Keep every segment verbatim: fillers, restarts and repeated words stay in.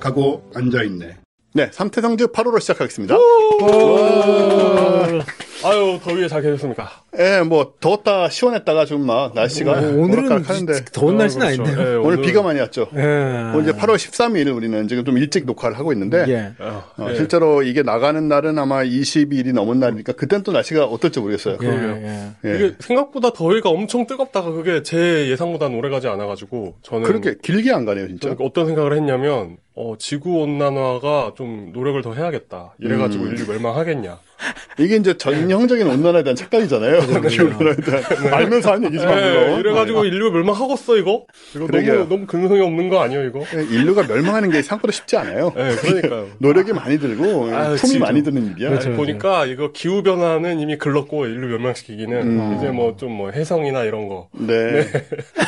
가고 앉아있네. 네, 삼태성즈 팔 호로 시작하겠습니다. 아유, 더위에 잘 계셨습니까? 예, 뭐, 더웠다, 시원했다가 좀 막, 날씨가. 오, 오늘은 하는데. 더운 아, 날씨는 그렇죠. 아닌데요. 네, 오늘, 오늘 비가 많이 왔죠. 예. 오늘 이제 팔월 십삼일 우리는 지금 좀 일찍 녹화를 하고 있는데. 예. 어, 예. 실제로 이게 나가는 날은 아마 이십 일이 넘은 날이니까 그땐 또 날씨가 어떨지 모르겠어요. 예, 예. 예. 이게 생각보다 더위가 엄청 뜨겁다가 그게 제 예상보다는 오래 가지 않아가지고 저는. 그렇게 길게 안 가네요, 진짜. 그러니까 어떤 생각을 했냐면, 어, 지구온난화가 좀 노력을 더 해야겠다. 이래가지고 음. 인류 멸망하겠냐. 이게 이제 전형적인 온난화에 대한 착각이잖아요. 기후온난화에 대한. 알면서 하는 얘기지만. 네, 이래가지고 인류 멸망하겠어, 이거? 이거 그러게요. 너무, 너무 근성이 없는 거 아니에요, 이거? 인류가 멸망하는 게 생각보다 쉽지 않아요. 네, 그러니까요. 노력이 많이 들고, 아유, 품이 진짜. 많이 드는 일이야. 그렇죠, 보니까 이거 기후변화는 이미 글렀고, 인류 멸망시키기는 음. 이제 뭐 좀 뭐 해성이나 이런 거. 네. 네.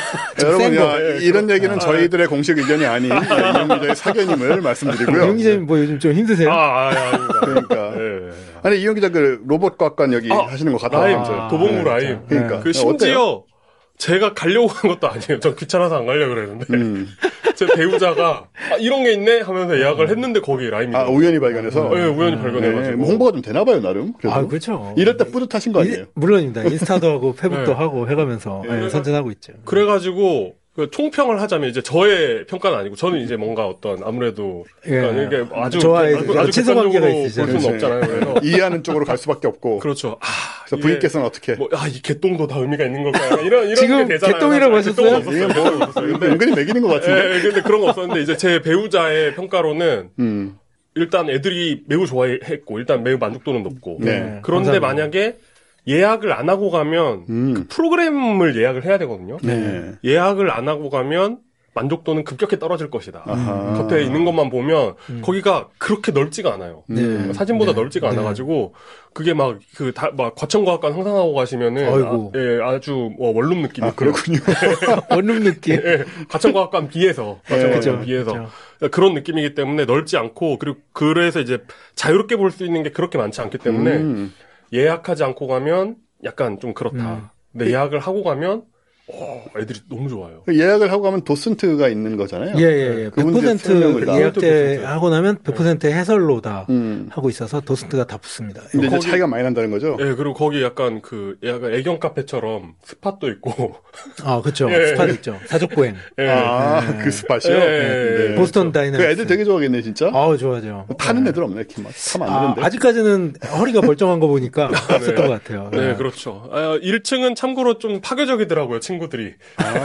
여러분, 야, 네, 이런 그렇... 얘기는 아, 저희들의 공식 의견이 아닌 이용 기자의 사견임을 말씀드리고요. 이용 기자님 뭐 요즘 좀 힘드세요? 아, 아, 아닙니다. 그러니까. 네. 아니, 이용 기자 그 로봇과학관 여기 아, 하시는 거 같아요. 라임, 아, 도봉구 네, 라임. 그러니까. 그 심지어 어때요? 제가 가려고 한 것도 아니에요. 전 귀찮아서 안 가려고 그랬는데. 음. 제 배우자가 아, 이런 게 있네 하면서 예약을 했는데 거기 라임이. 아, 우연히 발견해서? 네, 우연히 아, 발견해가지고. 네. 홍보가 좀 되나봐요, 나름. 그래도. 아, 그렇죠. 이럴 때 뿌듯하신 거 아니에요? 이, 물론입니다. 인스타도 하고 페북도 네. 하고 해가면서 네, 선전하고 있죠. 그래가지고, 그 총평을 하자면 이제 저의 평가는 아니고 저는 이제 뭔가 어떤 아무래도 예. 이게 아주 저와의 아주, 아주 친소 관계가 볼 있으시잖아요. 수는 없잖아요. 그래서 이해하는 쪽으로 갈 수밖에 없고. 그렇죠. 아, 그래서 부인께서는 어떻게? 뭐, 아, 이 개똥도 다 의미가 있는 걸까요? 이런 이런 지금 게 되잖아요. 개똥이라고 하셨어요? 이게 뭐 없었어요. 은근히 매기는 것 같은데. 예, 근데 그런 거 없었는데 이제 제 배우자의 평가로는 음. 일단 애들이 매우 좋아했고 일단 매우 만족도는 높고. 네. 그런데 감사합니다. 만약에 예약을 안 하고 가면 음. 그 프로그램을 예약을 해야 되거든요. 네. 예약을 안 하고 가면 만족도는 급격히 떨어질 것이다. 아하. 겉에 있는 것만 보면 음. 거기가 그렇게 넓지가 않아요. 네. 사진보다 네. 넓지가 네. 않아가지고 그게 막 그 다 막 과천과학관 상상하고 가시면은 아이고. 아, 예, 아주 뭐 원룸 느낌이 아, 그렇군요. 원룸 느낌. 예, 과천과학관 비해서 과천과학관 그렇죠. 비해서 그렇죠. 그런 느낌이기 때문에 넓지 않고 그리고 그래서 이제 자유롭게 볼 수 있는 게 그렇게 많지 않기 때문에 음. 예약하지 않고 가면 약간 좀 그렇다. 음. 근데 예약을 하고 가면 어, 애들이 너무 좋아요. 예약을 하고 가면 도슨트가 있는 거잖아요. 예, 예, 예. 백 퍼센트 예약제 하고 나면 백 퍼센트 해설로다 음. 하고 있어서 도슨트가 다 붙습니다. 근데 이제 거기- 차이가 많이 난다는 거죠? 예, 그리고 거기 약간 그 약간 애견 카페처럼 스팟도 있고. 아, 그렇죠. 예. 스팟 있죠. 사족보행. 예. 아, 네. 그 스팟이요? 예. 네. 보스턴 그 다이내믹스. 애들 되게 좋아하겠네, 진짜? 아우, 좋아하죠. 타는 애들 없네, 이렇게 막. 타면 안 아, 되는데. 아직까지는 허리가 멀쩡한 거 보니까 없었던 것 같아요. 네, 그렇죠. 아, 일 층은 참고로 좀 파괴적이더라고요, 친구들이. 아,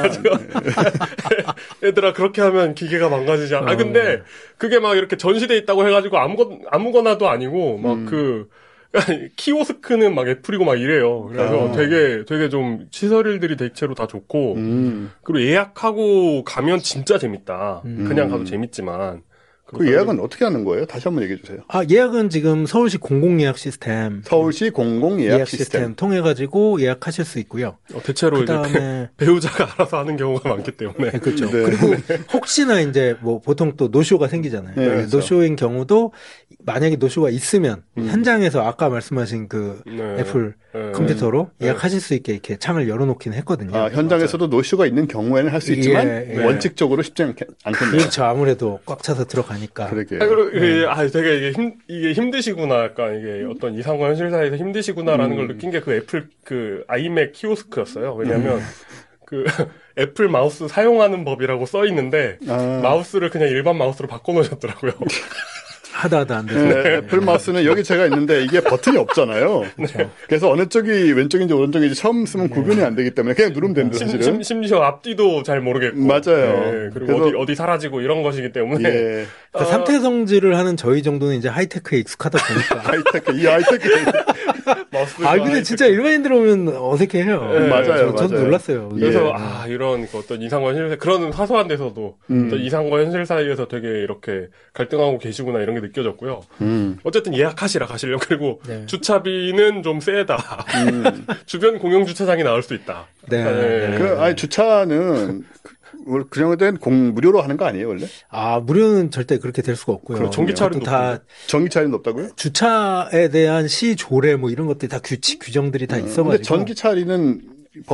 얘들아, 그렇게 하면 기계가 망가지지 않아. 아, 근데 그게 막 이렇게 전시돼 있다고 해가지고 아무거, 아무거나도 아니고, 막 음. 그, 키오스크는 막 애플이고 막 이래요. 그래서 아. 되게, 되게 좀 시설일들이 대체로 다 좋고, 음. 그리고 예약하고 가면 진짜 재밌다. 음. 그냥 가도 재밌지만. 그 예약은 어떻게 하는 거예요? 다시 한번 얘기해 주세요. 아, 예약은 지금 서울시 공공예약 시스템. 서울시 공공예약 예약 시스템. 시스템 통해가지고 예약하실 수 있고요. 어, 대체로 그 이제 다음에 배, 배우자가 알아서 하는 경우가 많기 때문에. 네, 그렇죠. 네. 그리고 혹시나 이제 뭐 보통 또 노쇼가 생기잖아요. 네, 그렇죠. 노쇼인 경우도 만약에 노쇼가 있으면 음. 현장에서 아까 말씀하신 그 네. 애플 네. 컴퓨터로 네. 예약하실 수 있게 이렇게 창을 열어놓긴 했거든요. 아, 현장에서도 노쇼가 있는 경우에는 할 수 있지만 예, 예. 원칙적으로 쉽지 않, 않겠네요. 그렇죠. 아무래도 꽉 차서 들어가니까. 그러게. 아, 그리고 이게, 아, 되게 이게 힘, 이게 힘드시구나. 약간 이게 어떤 이상과 현실사에서 힘드시구나라는 음. 걸 느낀 게 그 애플 그 아이맥 키오스크였어요. 왜냐면 음. 그 애플 마우스 사용하는 법이라고 써 있는데 아. 마우스를 그냥 일반 마우스로 바꿔놓으셨더라고요. 하다 하다 안 돼서. 네, 애플 마우스는 여기 제가 있는데 이게 버튼이 없잖아요. 그렇죠. 그래서 어느 쪽이 왼쪽인지 오른쪽인지 처음 쓰면 구분이 안 되기 때문에 그냥 누르면 되는데 심, 사실은. 심, 심지어 앞뒤도 잘 모르겠고. 맞아요. 네, 그리고 그래서- 어디, 어디 사라지고 이런 것이기 때문에. 예. 그러니까 삼태성질을 하는 저희 정도는 이제 하이테크에 익숙하다 보니까. 하이테크, 이 하이테크. 마우스가 아, 근데 진짜 일반인들 오면 어색해해요. 네, 맞아요, 저, 저도 맞아요. 놀랐어요. 그래서 예. 아 이런 그 어떤 이상과 현실 그런 사소한 데서도 음. 어떤 이상과 현실 사이에서 되게 이렇게 갈등하고 계시구나 이런 게 느껴졌고요. 음. 어쨌든 예약하시라 가시려면 그리고 네. 주차비는 좀 세다. 음. 주변 공영 주차장이 나올 수 있다. 네. 네. 그, 아니, 주차는 그- 그냥 된 공, 무료로 하는 거 아니에요, 원래? 아, 무료는 절대 그렇게 될 수가 없고요. 그럼 전기차는 그것도 다 전기차는 없다고요? 주차에 대한 시 조례 뭐 이런 것들이 다 규칙 규정들이 다 있어가지고. 근데 전기차리는 법으로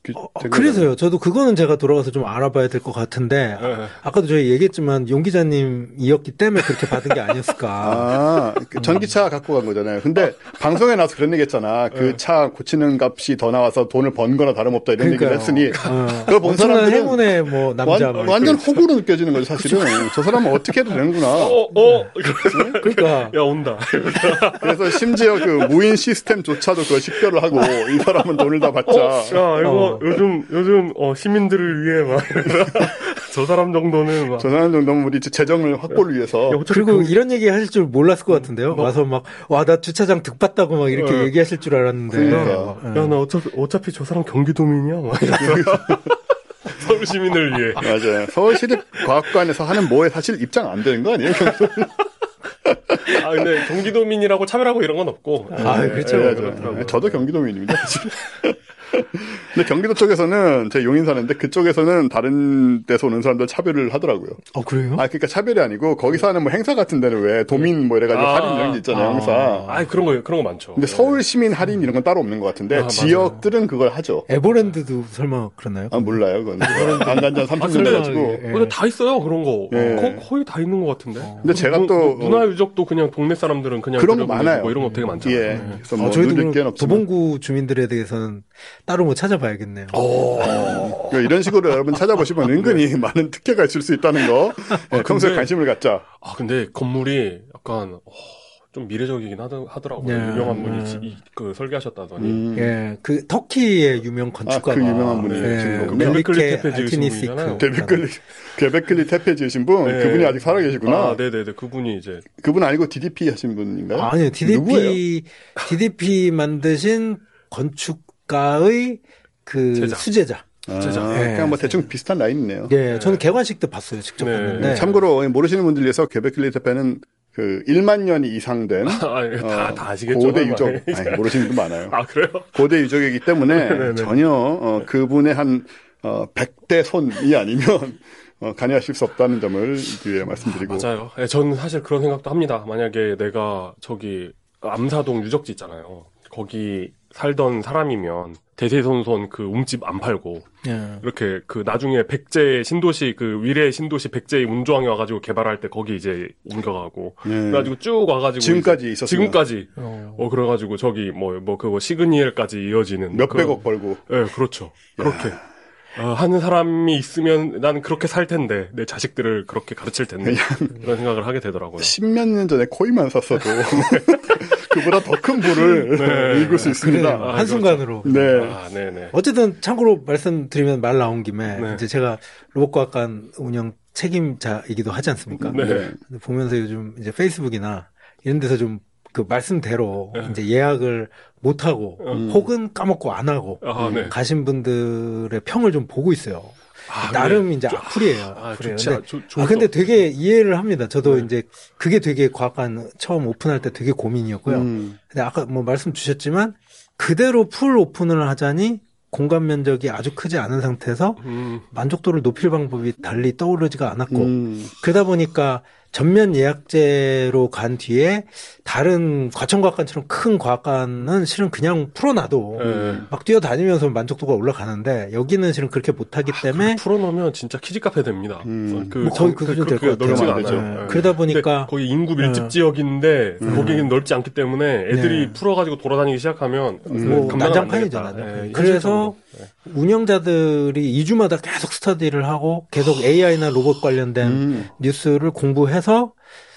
어, 그래서요. 저도 그거는 제가 돌아가서 좀 알아봐야 될 것 같은데 네. 아까도 저희 얘기했지만 용 기자님이었기 때문에 그렇게 받은 게 아니었을까. 아, 그 전기차 갖고 간 거잖아요. 근데 방송에 나와서 그런 얘기 했잖아. 그 차 고치는 값이 더 나와서 돈을 번 거나 다름없다 이런 그러니까요. 얘기를 했으니 어. 그걸 본 사람들은 행운의 뭐 남자 완, 뭐 완전 호구로 느껴지는 거죠, 사실은. 저 사람은 어떻게 해도 되는구나. 어, 어. 그러니까 야, 온다. 그래서 심지어 그 무인 시스템조차도 그걸 식별을 하고 이 사람은 돈을 다 받자. 야, 이거 어. 요즘 요즘 어, 시민들을 위해 막 저 사람 정도는 막 저 사람 정도면 우리 재정을 확보를 위해서. 야, 어차피 그리고 그- 이런 얘기 하실 줄 몰랐을 것 같은데요. 뭐- 와서 막 와 나 주차장 득봤다고 막 이렇게 어. 얘기하실 줄 알았는데. 그러니까. 어. 야, 나 어차피 어차피 저 사람 경기도민이야. 막 이러면서 서울 시민을 위해. 맞아요. 서울시립과학관에서 하는 뭐에 사실 입장 안 되는 거 아니에요? 아, 근데 경기도민이라고 차별하고 이런 건 없고. 아, 그렇죠. 네, 그렇더라고요. 저도 경기도민입니다. 근데 경기도 쪽에서는 제 용인 사는데 그쪽에서는 다른 데서 오는 사람들 차별을 하더라고요. 어 그래요? 아, 그러니까 차별이 아니고 거기서 하는 뭐 행사 같은 데는 왜 도민 뭐 이래가지고 아, 할인 이런 게 있잖아요, 아. 행사. 아, 그런 거 그런 거 많죠. 근데 서울 시민 할인 이런 건 따로 없는 것 같은데 아, 맞아요. 지역들은 그걸 하죠. 에버랜드도 설마 그러나요? 아, 몰라요, 그건. 안 간지 한 아, 삼십 근데- 년 가지고. 예. 근데 다 있어요 그런 거. 예. 거, 거의 다 있는 것 같은데. 근데 제가 문- 또- 문화 유적도 그냥 동네 사람들은 그냥 그런 거 들여보내고 많아요. 뭐 이런 거 되게 많잖아요. 예. 네. 그래서 뭐 어, 저희도 누릴 게 그럼 없지만. 도봉구 주민들에 대해서는 따로 뭐 찾아봐야겠네요. 어, 이런 식으로 여러분 찾아보시면 은근히 많은 특혜가 있을 수 있다는 거 예, 평소에 근데- 관심을 갖자. 아 근데 건물이 약간 어, 좀 미래적이긴 하더, 하더라고요. 네. 유명한 분이 네. 이, 그 설계하셨다더니. 음. 예, 그 터키의 유명 건축가가 아, 그 유명한 분이 예, 지은 거군요. 멜리케 베베클리 테페 지으신 알티니시크. 분이잖아요. 베베클리, 베베클리 테페 지으신 분, 네. 그분이 아직 살아계시구나. 아, 네네네. 그분이 이제 그분 아니고 디디피 하신 분인가요? 아니요, 누구예요? 디디피 디디피 만드신 건축가의 그 제자. 수제자. 아, 진짜. 그냥 뭐 대충 비슷한 라인이네요. 예, 저는 개관식 때 봤어요, 직접 네. 봤는데. 참고로 모르시는 분들 위해서 베베클리 테페는 그 일만 년이 이상 된 아, 다, 어, 다 아시겠죠. 고대 아마. 유적, 아니, 모르시는 분 많아요. 아, 그래요? 고대 유적이기 때문에 네네. 전혀 어, 그분의 한 어, 백 대 손이 아니면 어, 관여하실 수 없다는 점을 이 기회에 말씀드리고. 맞아요. 예, 저는 사실 그런 생각도 합니다. 만약에 내가 저기 암사동 유적지 있잖아요. 거기 살던 사람이면 대대손손 그 움집 안 팔고 예. 이렇게 그 나중에 백제 신도시 그 위례 신도시 백제의 운조왕이 와가지고 개발할 때 거기 이제 옮겨가고 예. 그래가지고 쭉 와가지고 지금까지 이제- 있었으면. 지금까지 어. 어 그래가지고 저기 뭐 뭐 그거 시그니엘까지 이어지는 몇백억 벌고. 예, 그렇죠. 그렇게 어, 하는 사람이 있으면 나는 그렇게 살 텐데 내 자식들을 그렇게 가르칠 텐데 그런 생각을 하게 되더라고요. 십몇 년 전에 코인만 샀어도 그보다 더 큰 부를 네. 읽을 수 있습니다. 그래요. 아, 한순간으로. 네. 아, 네네. 어쨌든 참고로 말씀드리면 말 나온 김에 네. 이제 제가 로봇과학관 운영 책임자이기도 하지 않습니까? 네. 네. 보면서 요즘 이제 페이스북이나 이런 데서 좀 그 말씀대로 네. 이제 예약을 못 하고 음. 혹은 까먹고 안 하고 아, 네. 가신 분들의 평을 좀 보고 있어요. 아, 나름 근데 이제 저- 악플이에요. 아, 악플이에요. 좋지, 근데, 않- 좋- 좋을 아, 근데 수 되게 이해를 합니다. 저도 네. 이제 그게 되게 과학관 처음 오픈할 때 되게 고민이었고요. 음. 근데 아까 뭐 말씀 주셨지만 그대로 풀 오픈을 하자니 공간 면적이 아주 크지 않은 상태에서 음, 만족도를 높일 방법이 달리 떠오르지가 않았고 음. 그러다 보니까 전면 예약제로 간 뒤에 다른 과천과학관처럼 큰 과학관은 실은 그냥 풀어놔도 예. 막 뛰어다니면서 만족도가 올라가는데 여기는 실은 그렇게 못하기 때문에 그렇게 풀어놓으면 진짜 키즈 카페 됩니다. 음. 그, 뭐 거의 그 수준 될 것 같아요. 넓지가 그러면 안 않아요. 되죠. 예. 그러다 보니까 근데 거기 인구 밀집 네. 지역인데 거기는 넓지 않기 때문에 애들이 네. 풀어가지고 돌아다니기 시작하면 뭐 감당은 안 난장판이잖아요. 되겠다. 예, 그래서 현실적으로. 운영자들이 이 주마다 계속 스터디를 하고 계속 에이아이나 로봇 관련된 음. 뉴스를 공부해서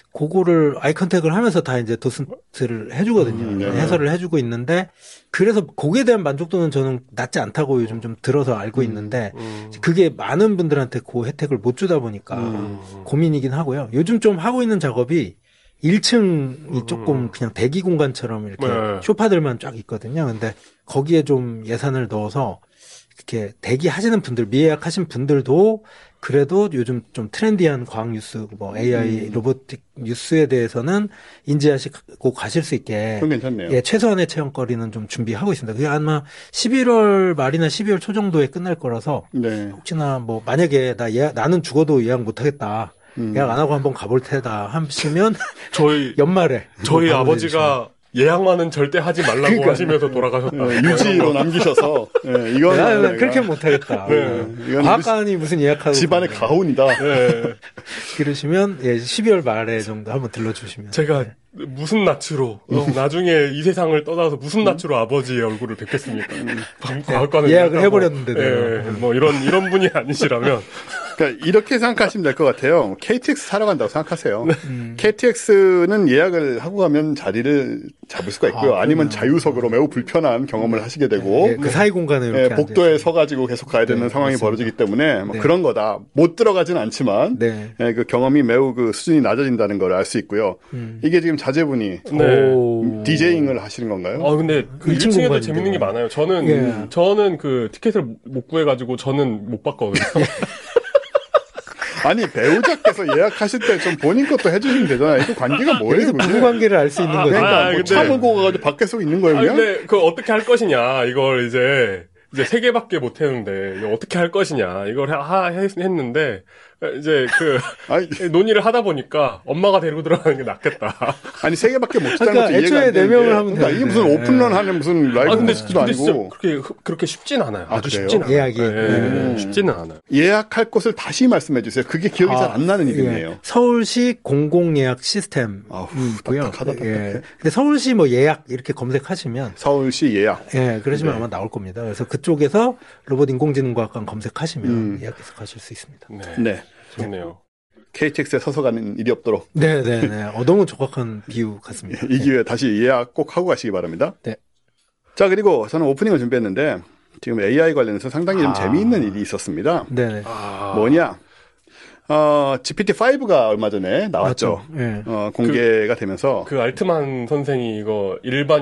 그거를 아이 컨택을 하면서 다 이제 도슨트를 해주거든요. 음, 네. 해설을 해주고 있는데 그래서 거기에 대한 만족도는 저는 낮지 않다고 요즘 좀 들어서 알고 있는데 음. 그게 많은 분들한테 그 혜택을 못 주다 보니까 음. 고민이긴 하고요. 요즘 좀 하고 있는 작업이 일 층이 음. 조금 그냥 대기 공간처럼 이렇게 네. 쇼파들만 쫙 있거든요. 근데 거기에 좀 예산을 넣어서 이렇게 대기하시는 분들, 미예약하신 분들도 그래도 요즘 좀 트렌디한 과학 뉴스, 뭐 에이아이, 음. 로보틱 뉴스에 대해서는 인지하시고 가실 수 있게 그건 괜찮네요. 예, 최소한의 체험거리는 좀 준비하고 있습니다. 그게 아마 십일월 말이나 십이월 초 정도에 끝날 거라서 네. 혹시나 뭐 만약에 나 예약, 나는 죽어도 예약 못 하겠다. 음. 예약 안 하고 한번 가볼 테다 하시면 저희 연말에 저희 한번 아버지가 예약만은 절대 하지 말라고 그러니까. 하시면서 돌아가셨다. 네, 유지로 남기셔서 네, 이건 나, 나 그렇게 못하겠다. 네. 이건 과학관이 무슨 예약하고 집안의 그러네. 가훈이다. 네. 그러시면 예, 십이월 말에 정도 한번 들러주시면 제가 네. 무슨 낯으로 어, 나중에 이 세상을 떠나서 무슨 낯으로 아버지의 얼굴을 뵙겠습니까? 과학관을 예약을 해버렸는데 예, 뭐 이런 이런 분이 아니시라면 그러니까 이렇게 생각하시면 될 것 같아요. 케이티엑스 사러 간다고 생각하세요. 음. 케이티엑스는 예약을 하고 가면 자리를 잡을 수가 있고요. 아, 아, 니면 그러네요. 자유석으로 매우 불편한 경험을 하시게 되고 예, 그 사이 공간에 이렇게 예, 앉아 복도에 있어요. 서가지고 계속 가야 되는 네, 상황이 맞습니다. 벌어지기 때문에 뭐 네. 그런 거다. 못 들어가진 않지만 네. 예, 그 경험이 매우 그 수준이 낮아진다는 걸 알 수 있고요. 음. 이게 지금 자제분이 네. 오. 디제잉을 하시는 건가요? 아 근데 그 일 층 일 층에도 공간인데. 재밌는 게 많아요. 저는 예. 저는 그 티켓을 못 구해가지고 저는 못 봤거든요. 아니 배우자께서 예약하실 때 좀 본인 것도 해주시면 되잖아요. 이거 관계가 뭐예요? 여기서 그게? 부부 관계를 알 수 있는 아, 거죠. 그러니까 아, 뭐 근데- 차 몰고 가가지고 밖에서 있는 거예요, 아 그냥? 근데 그거 어떻게 할 것이냐 이걸 이제 이제 세 개밖에 못 했는데 이거 어떻게 할 것이냐 이걸 하, 했, 했는데 이제 그 아니, 논의를 하다 보니까 엄마가 데리고 들어가는 게 낫겠다. 아니 세 개밖에 못 했다는 그러니까 것도 이해가 애초에 안 되는 네 명을 게 하면 그러니까 이게 되는데. 무슨 오픈런 하는 무슨 라이브 아 근데, 콘서트도 근데 진짜 아니고 그렇게 그렇게 쉽진 않아요. 아, 아주 그래요? 쉽진 않아요. 예약이. 예, 음. 쉽지는 않아요. 예약할 곳을 다시 말씀해 주세요. 그게 기억이 잘 안 나는 예. 이름이에요. 서울시 공공예약 시스템이고요. 아우, 딱딱하다, 딱딱해. 예. 근데 서울시 뭐 예약 이렇게 검색하시면 서울시 예약. 예, 그러시면 네. 아마 나올 겁니다. 그래서 그쪽에서 로봇 인공지능과학관 검색하시면 음. 예약해서 가실 수 있습니다. 네, 네. 좋네요. 케이티엑스에 서서 가는 일이 없도록 네, 네, 네. 어, 너무 정확한 비유 같습니다. 이 기회에 다시 예약 꼭 하고 가시기 바랍니다. 네. 자, 그리고 저는 오프닝을 준비했는데 지금 에이아이 관련해서 상당히 좀 아. 재미있는 일이 있었습니다. 네, 네. 아, 뭐냐? 어, 지피티 파이브가 얼마 전에 나왔죠. 맞죠. 예. 어, 공개가 되면서 그 알트만 선생이 이거 일반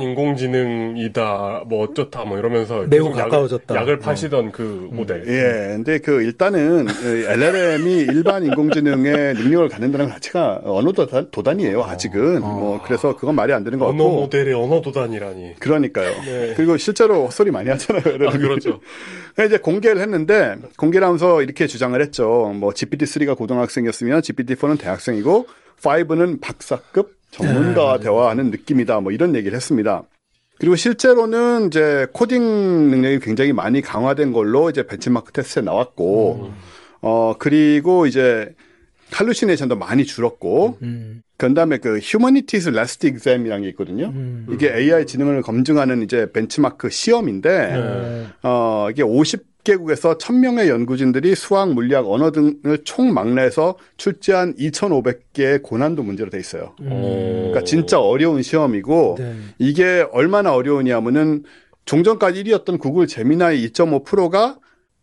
인공지능이다 뭐 어쩌다 뭐 이러면서 매우 계속 가까워졌다. 약을, 약을 어. 파시던 그 모델. 예, 근데 그 일단은 엘엘엠이 일반 인공지능의 능력을 갖는다는 것 자체가 언어 도단, 도단이에요. 아직은 어. 뭐 그래서 그건 말이 안 되는 것 언어 같고. 모델의 언어 도단이라니. 그러니까요. 네. 그리고 실제로 헛소리 많이 하잖아요. 아, 그렇죠. 이제 공개를 했는데 공개를 하면서 이렇게 주장을 했죠. 뭐 지피티 쓰리가 고등학생이었으면 지피티 포는 대학생이고 파이브는 박사급 전문가와 네, 대화하는 느낌이다. 뭐 이런 얘기를 했습니다. 그리고 실제로는 이제 코딩 능력이 굉장히 많이 강화된 걸로 이제 벤치마크 테스트에 나왔고, 음. 어 그리고 이제 할루시네이션도 많이 줄었고, 음, 그 다음에 그 휴머니티스 라스트 exam이라는 게 있거든요. 음. 이게 에이아이 지능을 검증하는 이제 벤치마크 시험인데, 네. 어, 이게 오십 개국에서 천 명의 연구진들이 수학, 물리학, 언어 등을 총망라해서 출제한 이천오백 개의 고난도 문제로 돼 있어요. 어. 그러니까 진짜 어려운 시험이고, 네. 이게 얼마나 어려우냐면은 종전까지 일 위였던 구글 제미나이 이 점 오 프로가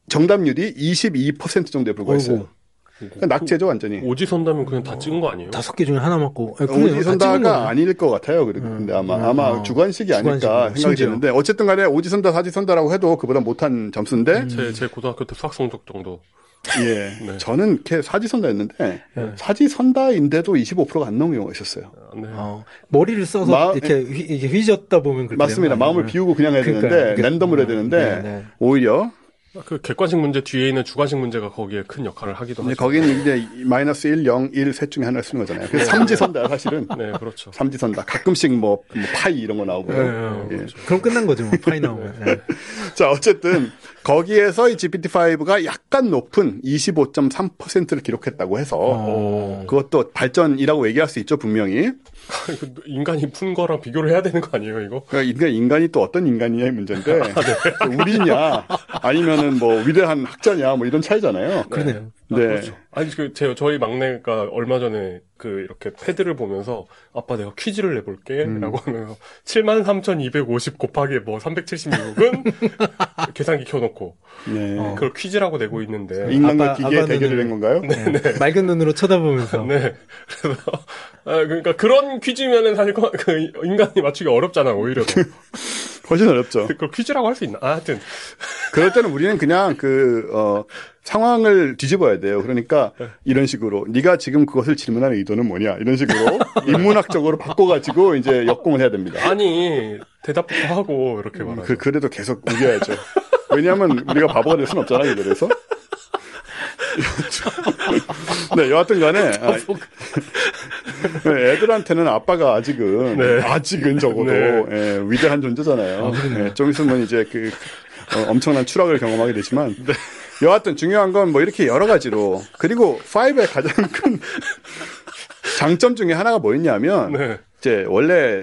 정답률이 이십이 퍼센트 정도에 불과했어요. 어이구. 그러니까 낙제죠, 완전히. 오지선다면 그냥 다 찍은 거 아니에요? 다섯 개 중에 하나 맞고. 아니, 그래요. 다 찍은 오지선다가 거네. 아닐 것 같아요. 그리고 음, 근데 아마 음, 아마 어. 주관식이 아닐까 주관식으로, 생각이 심지어. 드는데 어쨌든 간에 오지선다 사지선다라고 해도 그보다 못한 점수인데 제, 제 고등학교 때 수학 성적 정도. 예 네. 저는 이렇게 사지선다였는데 네. 사지선다인데도 이십오 퍼센트가 안 나온 경우가 있었어요. 네. 어, 머리를 써서 마- 이렇게 휘, 이게 휘젓다 보면 그렇게 맞습니다. 되는 거 마음을 아니에요? 비우고 그냥 해야 그러니까요. 되는데 그게- 랜덤으로 해야 되는데 네, 네. 오히려 그 객관식 문제 뒤에 있는 주관식 문제가 거기에 큰 역할을 하기도 이제 하죠. 거기는 이제 마이너스 일, 영, 일 셋 중에 하나를 쓰는 거잖아요. 그래서 삼지선다 사실은 네, 그렇죠. 삼지선다 가끔씩 뭐, 뭐 파이 이런 거 나오고요. 네, 네, 예. 그렇죠. 그럼 끝난 거죠, 뭐, 파이 나오면. 네. 자, 어쨌든 거기에서 이 지피티 파이브가 약간 높은 이십오 점 삼 퍼센트를 기록했다고 해서 어. 그것도 발전이라고 얘기할 수 있죠, 분명히. 이거 인간이 푼 거랑 비교를 해야 되는 거 아니에요, 이거? 그러니까 인간이 또 어떤 인간이냐의 문제인데 우리냐 아니면은 뭐 위대한 학자냐 뭐 이런 차이잖아요. 그러네요. 아, 네. 그렇죠. 아니, 그, 제, 저희 막내가 얼마 전에 그, 이렇게 패드를 보면서, 아빠 내가 퀴즈를 내볼게. 음. 라고 하면서, 칠만 삼천이백오십 곱하기 뭐 삼백칠십육은 계산기 켜놓고, 네. 어. 그걸 퀴즈라고 내고 있는데. 인간과 아빠- 기계의 아빠는- 대결을 한 건가요? 네. 맑은 눈으로 쳐다보면서. 네. 그래서, 아, 그러니까 그런 퀴즈면은 사실 거- 그 인간이 맞추기 어렵잖아, 오히려. 더. 훨씬 어렵죠. 그걸 퀴즈라고 할 수 있나? 아, 하여튼. 그럴 때는 우리는 그냥 그 어, 상황을 뒤집어야 돼요. 그러니까 이런 식으로 네가 지금 그것을 질문하는 의도는 뭐냐 이런 식으로 인문학적으로 바꿔가지고 이제 역공을 해야 됩니다. 아니, 대답부터 하고, 이렇게 말하죠. 그, 그래도 계속 우겨야죠. 왜냐하면 우리가 바보가 될 수는 없잖아요. 그래서 네, 여하튼 간에 아, 애들한테는 아빠가 아직은 네. 아직은 적어도 네. 예, 위대한 존재잖아요. 예, 좀 있으면 이제 그 어, 엄청난 추락을 경험하게 되지만 네. 여하튼 중요한 건 뭐 이렇게 여러 가지로 그리고 파이브의 가장 큰 장점 중에 하나가 뭐였냐면 네. 이제 원래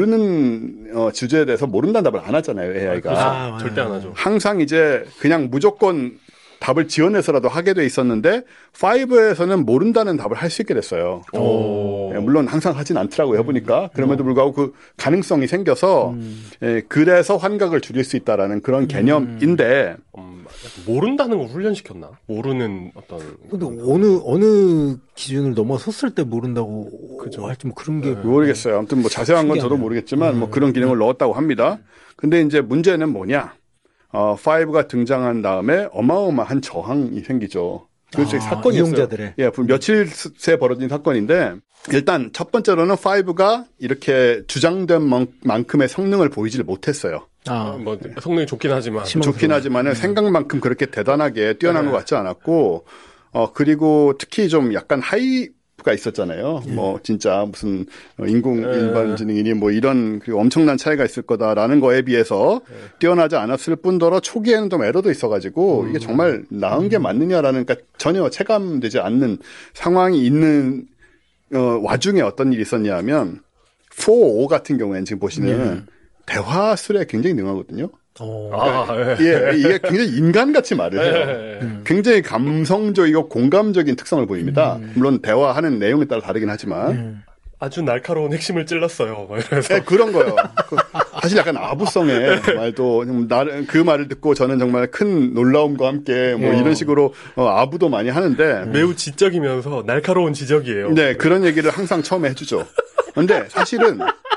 모르는 어, 주제에 대해서 모른다는 답을 안 하잖아요, 에이아이가. 아, 아, 절대 안 하죠. 항상 이제 그냥 무조건 답을 지원해서라도 하게 돼 있었는데 파이브에서는 모른다는 답을 할 수 있게 됐어요. 오. 예, 물론 항상 하진 않더라고요, 해보니까. 그럼에도 불구하고 그 가능성이 생겨서 음. 예, 그래서 환각을 줄일 수 있다라는 그런 개념인데 음, 모른다는 걸 훈련시켰나? 모르는 어떤. 근데 어느 어느 기준을 넘어섰을 때 모른다고 그죠. 할지 뭐 그런 게 모르겠어요. 아무튼 뭐 자세한 건 저도 신기하네요. 모르겠지만 뭐 그런 기능을 넣었다고 합니다. 근데 이제 문제는 뭐냐? 어, 파이브가 등장한 다음에 어마어마한 저항이 생기죠. 그래서 아, 사건이었어요. 이용자들의. 예, 며칠 새 벌어진 사건인데 일단 첫 번째로는 파이브가 이렇게 주장된 만큼의 성능을 보이질 못했어요. 아, 뭐 성능이 좋긴 하지만. 심한- 좋긴 하지만은 생각만큼 그렇게 대단하게 뛰어난 것 같지 않았고, 어, 그리고 특히 좀 약간 하이가 있었잖아요. 뭐, 진짜 무슨 인공 일반지능이니 뭐 이런 그 엄청난 차이가 있을 거다라는 거에 비해서 뛰어나지 않았을 뿐더러 초기에는 좀 에러도 있어가지고 이게 정말 나은 게 맞느냐라는, 그러니까 전혀 체감되지 않는 상황이 있는, 어, 와중에 어떤 일이 있었냐면, 포 오 같은 경우에는 지금 보시는 대화술에 굉장히 능하거든요. 어. 아, 예. 예, 이게 굉장히 인간같이 말을 해요. 예, 예. 굉장히 감성적이고 공감적인 특성을 보입니다. 물론 대화하는 내용에 따라 다르긴 하지만. 아주 날카로운 핵심을 찔렀어요. 막 이러면서. 네, 그런 거요. 그 사실 약간 아부성의 말도 좀 나를- 그 말을 듣고 저는 정말 큰 놀라움과 함께 뭐 이런 식으로 어, 아부도 많이 하는데 매우 지적이면서 날카로운 지적이에요. 네, 그런 얘기를 항상 처음에 해주죠. 근데 사실은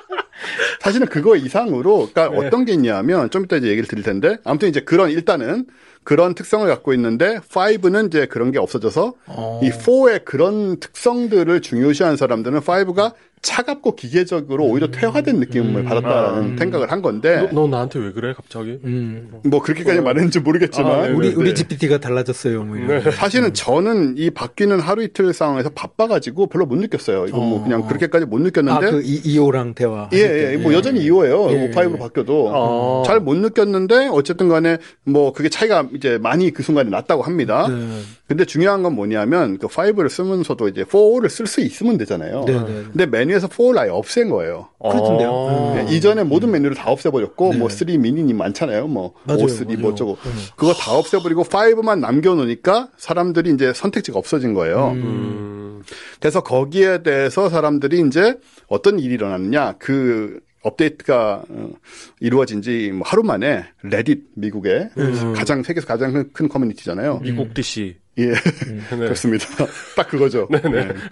사실은 그거 이상으로, 그러니까 네. 어떤 게 있냐면 좀 이따 이제 얘기를 드릴 텐데 아무튼 이제 그런 일단은 그런 특성을 갖고 있는데 파이브는 이제 그런 게 없어져서 어. 이 포의 그런 특성들을 중요시하는 사람들은 파이브가 차갑고 기계적으로 오히려 퇴화된 느낌을 받았다라는 생각을 한 건데 너, 너 나한테 왜 그래 갑자기? 음. 뭐 그렇게까지 말했는지 모르겠지만 아, 네, 우리 네. 우리 지피티가 달라졌어요. 뭐 이런. 사실은 저는 이 바뀌는 하루 이틀 상황에서 바빠가지고 별로 못 느꼈어요. 이거 뭐 어. 그냥 그렇게까지 못 느꼈는데 아그 이오랑 대화. 예, 예, 뭐 여전히 이호예요. 예, 파이브로 예. 바뀌어도 어. 잘 못 느꼈는데 어쨌든 간에 뭐 그게 차이가 이제 많이 그 순간에 났다고 합니다. 네. 근데 중요한 건 뭐냐면 그 파이브를 쓰면서도 이제 포를 쓸 수 있으면 되잖아요. 네, 네. 근데 메뉴에서 포를 아예 없앤 거예요. 그렇던데요. 어. 음. 예, 이전에 모든 메뉴를 다 없애버렸고 뭐 쓰리 미니님 많잖아요. 뭐 맞아요, 오 쓰리 뭐 맞아요. 어쩌고 음. 그거 다 없애버리고 파이브만 남겨놓으니까 사람들이 이제 선택지가 없어진 거예요. 음. 그래서 거기에 대해서 사람들이 이제 어떤 일이 일어났느냐, 그 업데이트가 어, 이루어진 지 뭐 하루 만에 레딧, 미국의 가장 세계에서 가장 큰, 큰 커뮤니티잖아요. 미국 디씨. 예, 네. 그렇습니다. 딱 그거죠. 네.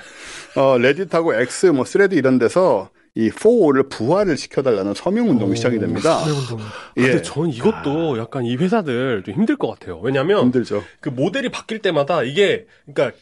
어, 레딧하고 X, 뭐 스레드 이런 데서 이 포를 부활을 시켜달라는 서명 운동이 시작이 됩니다. 운동. 근데 예, 전 이것도 약간 이 회사들 좀 힘들 것 같아요. 왜냐면 힘들죠. 그 모델이 바뀔 때마다 이게 그러니까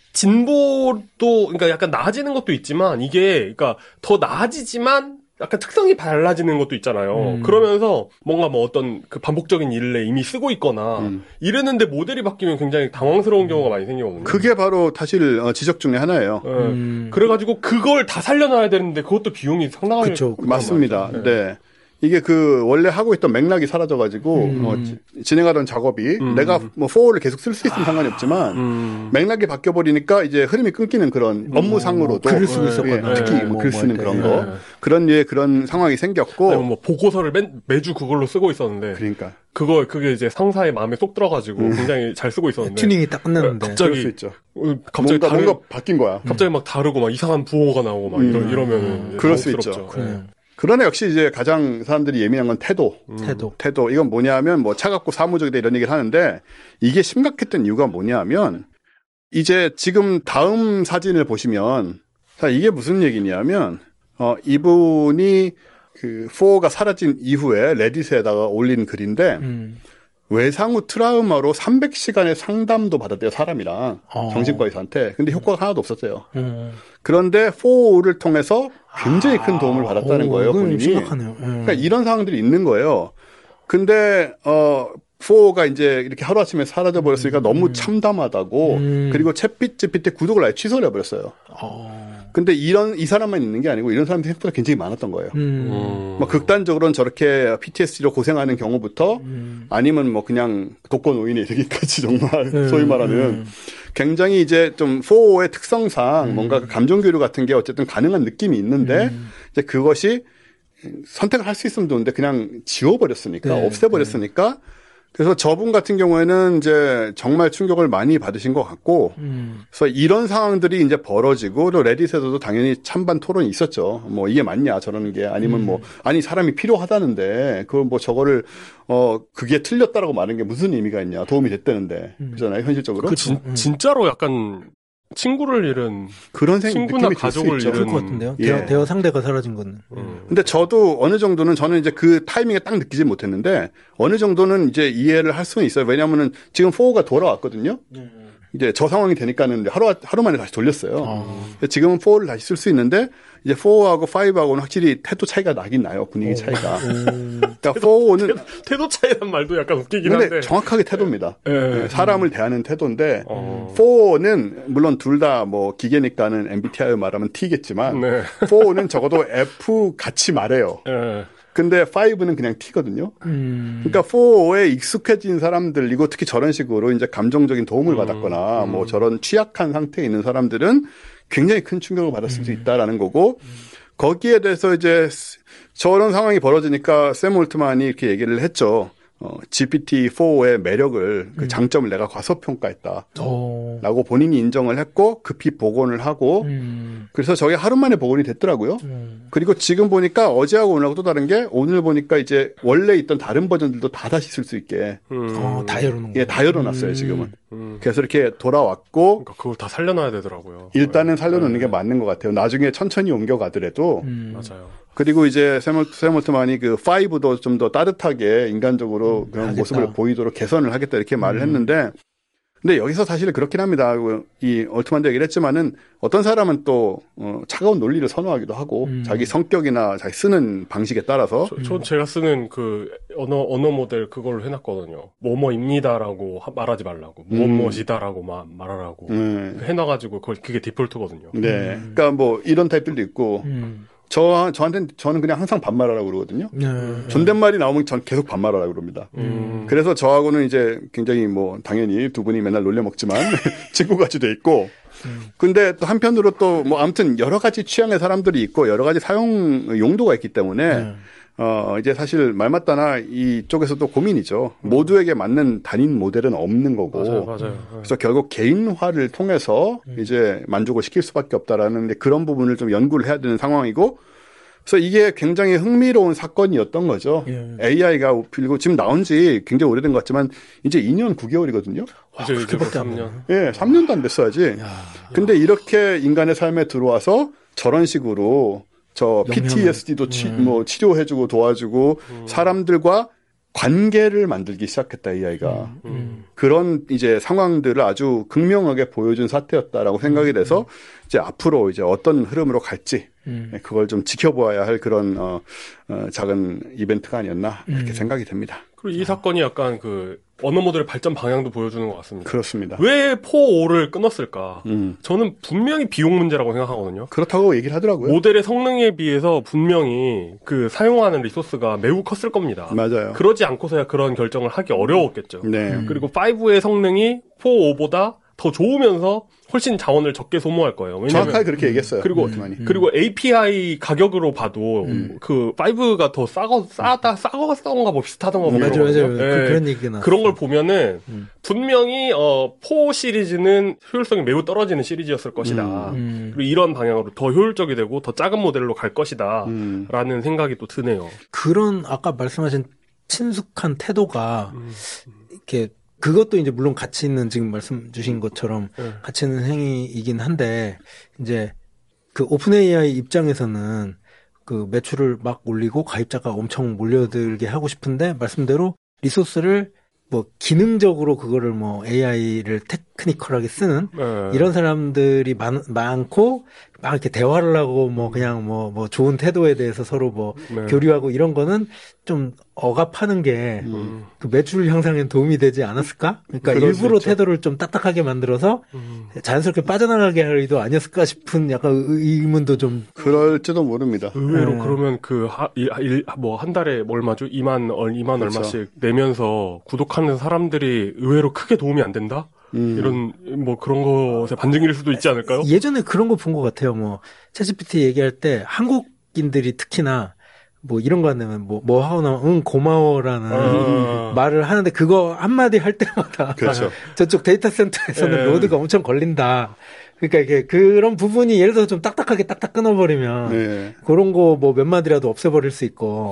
진보도 그러니까 약간 나아지는 것도 있지만 이게 그러니까 더 나아지지만 약간 특성이 달라지는 것도 있잖아요. 음. 그러면서 뭔가 뭐 어떤 그 반복적인 일을 이미 쓰고 있거나 음. 이랬는데 모델이 바뀌면 굉장히 당황스러운 경우가 많이 생기거든요. 그게 바로 사실 어, 지적 중에 하나예요. 예. 음. 그래가지고 그걸 다 살려놔야 되는데 그것도 비용이 상당하게 그쵸, 크단 맞습니다. 말이죠. 네. 이게 그 원래 하고 있던 맥락이 사라져가지고 음. 어, 지- 진행하던 작업이 음. 내가 뭐 포를 계속 쓸 수 있으면 상관이 없지만 음. 맥락이 바뀌어 버리니까 이제 흐름이 끊기는 그런 업무상으로도 글을 쓰고 예, 있었거나. 특히 뭐, 뭐 글 쓰는 뭐 그런 할 때. 거 네. 그런 류의 그런 상황이 생겼고 아니면 뭐 보고서를 매, 매주 그걸로 쓰고 있었는데 그러니까 그거 그게 이제 상사의 마음에 쏙 들어가지고 굉장히 잘 쓰고 있었는데 튜닝이 딱 끝났는데. 갑자기 그럴 수 있죠. 어, 갑자기 뭔가 다른 뭔가 바뀐 거야. 갑자기 막 다르고 막 이상한 부호가 나오고 막 이러, 음. 이러면 이제 그럴 수 당혹스럽죠. 있죠. 그래요. 그러나 역시 이제 가장 사람들이 예민한 건 태도. 태도. 태도. 이건 뭐냐면 뭐 차갑고 사무적이다 이런 얘기를 하는데 이게 심각했던 이유가 뭐냐면 이제 지금 다음 사진을 보시면 자 이게 무슨 얘기냐면 어 이분이 그 포가 사라진 이후에 레딧에다가 올린 글인데 음. 외상 후 트라우마로 삼백 시간의 상담도 받았대요 사람이랑 어. 정신과 의사한테. 근데 효과가 하나도 없었어요. 음. 그런데 포를 통해서 굉장히 큰 도움을 받았다는 오, 거예요 이건 본인이. 심각하네요. 음. 그러니까 이런 상황들이 있는 거예요. 근데 어 포가 이제 이렇게 하루아침에 사라져 버렸으니까 음. 너무 참담하다고 음. 그리고 챗 지피티 구독을 아예 취소를 해버렸어요. 어. 근데 이런 이 사람만 있는 게 아니고 이런 사람들이 생각보다 굉장히 많았던 거예요. 음. 뭐 극단적으로는 저렇게 피티에스디로 고생하는 경우부터 음. 아니면 뭐 그냥 독거노인에 이르기까지 정말 음. 소위 말하는 음. 굉장히 이제 좀 포의 특성상 음. 뭔가 감정 교류 같은 게 어쨌든 가능한 느낌이 있는데 음. 이제 그것이 선택을 할 수 있으면 좋은데 그냥 지워버렸으니까 네. 없애버렸으니까. 네. 그래서 저분 같은 경우에는 이제 정말 충격을 많이 받으신 것 같고, 음. 그래서 이런 상황들이 이제 벌어지고, 또 레딧에서도 당연히 찬반 토론이 있었죠. 뭐 이게 맞냐 저러는 게 아니면 음. 뭐 아니 사람이 필요하다는데 그걸 뭐 저거를 어 그게 틀렸다라고 말하는 게 무슨 의미가 있냐 도움이 됐다는데 음. 그잖아요 현실적으로. 그 진, 진짜로 약간. 친구를 잃은 그런 생, 친구나 가족을 잃은 것 같은데요. 예. 대화, 대화 상대가 사라진 거는. 음. 근데 저도 어느 정도는 저는 이제 그 타이밍에 딱 느끼지 못했는데 어느 정도는 이제 이해를 할 수는 있어요. 왜냐하면은 지금 포가 돌아왔거든요. 음. 이제 저 상황이 되니까는 하루 하루 만에 다시 돌렸어요. 아. 지금은 포를 다시 쓸 수 있는데 이제 포하고 파이브하고는 확실히 태도 차이가 나긴 나요. 분위기 차이가. 음. 그러니까 포는 태도, 태도 차이란 말도 약간 웃기긴 근데 한데 정확하게 태도입니다. 네. 사람을 대하는 태도인데 어. 포는 물론 둘 다 뭐 기계니까는 엠비티아이 말하면 T겠지만 네. 포는 적어도 F 같이 말해요. 네. 근데 파이브는 그냥 T거든요. 음. 그러니까 포에 익숙해진 사람들이고 특히 저런 식으로 이제 감정적인 도움을 음. 받았거나 음. 뭐 저런 취약한 상태에 있는 사람들은 굉장히 큰 충격을 받았을 음. 수 있다라는 거고 음. 거기에 대해서 이제 저런 상황이 벌어지니까 샘 올트만이 이렇게 얘기를 했죠. 어, 지피티 포의 매력을 그 장점을 음. 내가 과소평가했다. 오. 라고 본인이 인정을 했고 급히 복원을 하고 음. 그래서 저게 하루 만에 복원이 됐더라고요. 음. 그리고 지금 보니까 어제하고 오늘하고 또 다른 게 오늘 보니까 이제 원래 있던 다른 버전들도 다 다시 쓸 수 있게 음. 어, 다 열어놓은 예, 다 열어놨어요 지금은. 음. 그래서 이렇게 돌아왔고 그러니까 그걸 다 살려놔야 되더라고요. 일단은 살려놓는 네. 게 맞는 것 같아요. 나중에 천천히 옮겨가더라도 음. 맞아요. 그리고 이제 샘 올트만이 그 파이브도 좀 더 따뜻하게 인간적으로 음, 그런 하겠다. 모습을 보이도록 개선을 하겠다 이렇게 말을 음. 했는데 근데 여기서 사실 그렇긴 합니다. 이 올트만도 얘기를 했지만은 어떤 사람은 또 어, 차가운 논리를 선호하기도 하고 음. 자기 성격이나 자기 쓰는 방식에 따라서 저, 전 제가 쓰는 그 언어 언어 모델 그걸로 해놨거든요. 뭐뭐입니다라고 말하지 말라고 음. 뭐뭐이다라고 말하라고 음. 해놔가지고 그걸 그게 디폴트거든요. 네, 음. 그러니까 뭐 이런 타입들도 있고. 음. 저, 저한테는, 저는 그냥 항상 반말하라고 그러거든요. 네. 존댓말이 나오면 전 계속 반말하라고 그럽니다. 음. 그래서 저하고는 이제 굉장히 뭐, 당연히 두 분이 맨날 놀려먹지만, 친구같이 돼 있고, 음. 근데 또 한편으로 또 뭐, 아무튼 여러 가지 취향의 사람들이 있고, 여러 가지 사용 용도가 있기 때문에, 음. 어, 이제 사실 말 맞다나 이쪽에서도 고민이죠. 음. 모두에게 맞는 단인 모델은 없는 거고. 맞아요, 맞아요. 그래서 결국 개인화를 통해서 음. 이제 만족을 시킬 수밖에 없다라는 그런 부분을 좀 연구를 해야 되는 상황이고. 그래서 이게 굉장히 흥미로운 사건이었던 거죠. 예. 에이아이가 그리고 지금 나온 지 굉장히 오래된 것 같지만 이제 이 년 구 개월이거든요. 와, 이제 이제 삼 년. 예, 삼 년도 안 됐어야지. 야, 근데 야. 이렇게 인간의 삶에 들어와서 저런 식으로 저 피티에스디도 치, 음. 뭐 치료해주고 도와주고 음. 사람들과 관계를 만들기 시작했다 에이아이가 음. 음. 그런 이제 상황들을 아주 극명하게 보여준 사태였다라고 생각이 돼서 이제 앞으로 이제 어떤 흐름으로 갈지 음. 그걸 좀 지켜보아야 할 그런 어, 어, 작은 이벤트가 아니었나 이렇게 음. 생각이 됩니다. 그리고 이 사건이 약간 그 언어 모델의 발전 방향도 보여주는 것 같습니다. 그렇습니다. 왜 포오를 끊었을까? 음. 저는 분명히 비용 문제라고 생각하거든요. 그렇다고 얘기를 하더라고요. 모델의 성능에 비해서 분명히 그 사용하는 리소스가 매우 컸을 겁니다. 맞아요. 그러지 않고서야 그런 결정을 하기 어려웠겠죠. 네. 음. 그리고 파이브의 성능이 포오보다 더 좋으면서 훨씬 자원을 적게 소모할 거예요. 왜냐면 정확하게 그렇게 얘기했어요. 그리고 음. 그리고 에이피아이 가격으로 봐도 음. 그 파이브가 더 싸거 싸다 싸거 싸던가 뭐 비슷하던가 뭐 맞아요, 그러거든요. 맞아요. 네. 그, 그런 얘기가 그런 걸 보면은 음. 분명히 어 포 시리즈는 효율성이 매우 떨어지는 시리즈였을 것이다. 음. 그리고 이런 방향으로 더 효율적이 되고 더 작은 모델로 갈 것이다라는 음. 생각이 또 드네요. 그런 아까 말씀하신 친숙한 태도가 음. 이렇게 그것도 이제 물론 가치 있는 지금 말씀 주신 것처럼 네. 가치 있는 행위이긴 한데 이제 그 오픈 에이아이 입장에서는 그 매출을 막 올리고 가입자가 엄청 몰려들게 하고 싶은데 말씀대로 리소스를 뭐 기능적으로 그거를 뭐 에이아이를 택 테크니컬하게 쓰는 네. 이런 사람들이 많, 많고 막 이렇게 대화를 하고 뭐 그냥 뭐, 뭐 좋은 태도에 대해서 서로 뭐 네. 교류하고 이런 거는 좀 억압하는 게 음. 그 매출 향상에 도움이 되지 않았을까? 그러니까 그럴 수 일부러 있죠. 태도를 좀 딱딱하게 만들어서 음. 자연스럽게 빠져나가게 할 의도 아니었을까 싶은 약간 의- 의문도 좀 그럴지도 모릅니다. 의외로 네. 그러면 그, 하, 일, 일, 뭐, 한 달에 뭐 얼마죠? 이만, 얼, 이만 그렇죠. 얼마씩 내면서 구독하는 사람들이 의외로 크게 도움이 안 된다? 음. 이런, 뭐 그런 것의 반증일 수도 있지 않을까요? 예전에 그런 거 본 것 같아요. 뭐 챗지피티 얘기할 때 한국인들이 특히나 뭐 이런 거 한다면 뭐, 뭐 하고 나면 응 고마워라는 아. 말을 하는데 그거 한마디 할 때마다 그렇죠. 저쪽 데이터 센터에서는 예. 로드가 엄청 걸린다. 그러니까 이게 그런 부분이 예를 들어서 좀 딱딱하게 딱딱 끊어버리면 네. 그런 거 뭐 몇 마디라도 없애버릴 수 있고.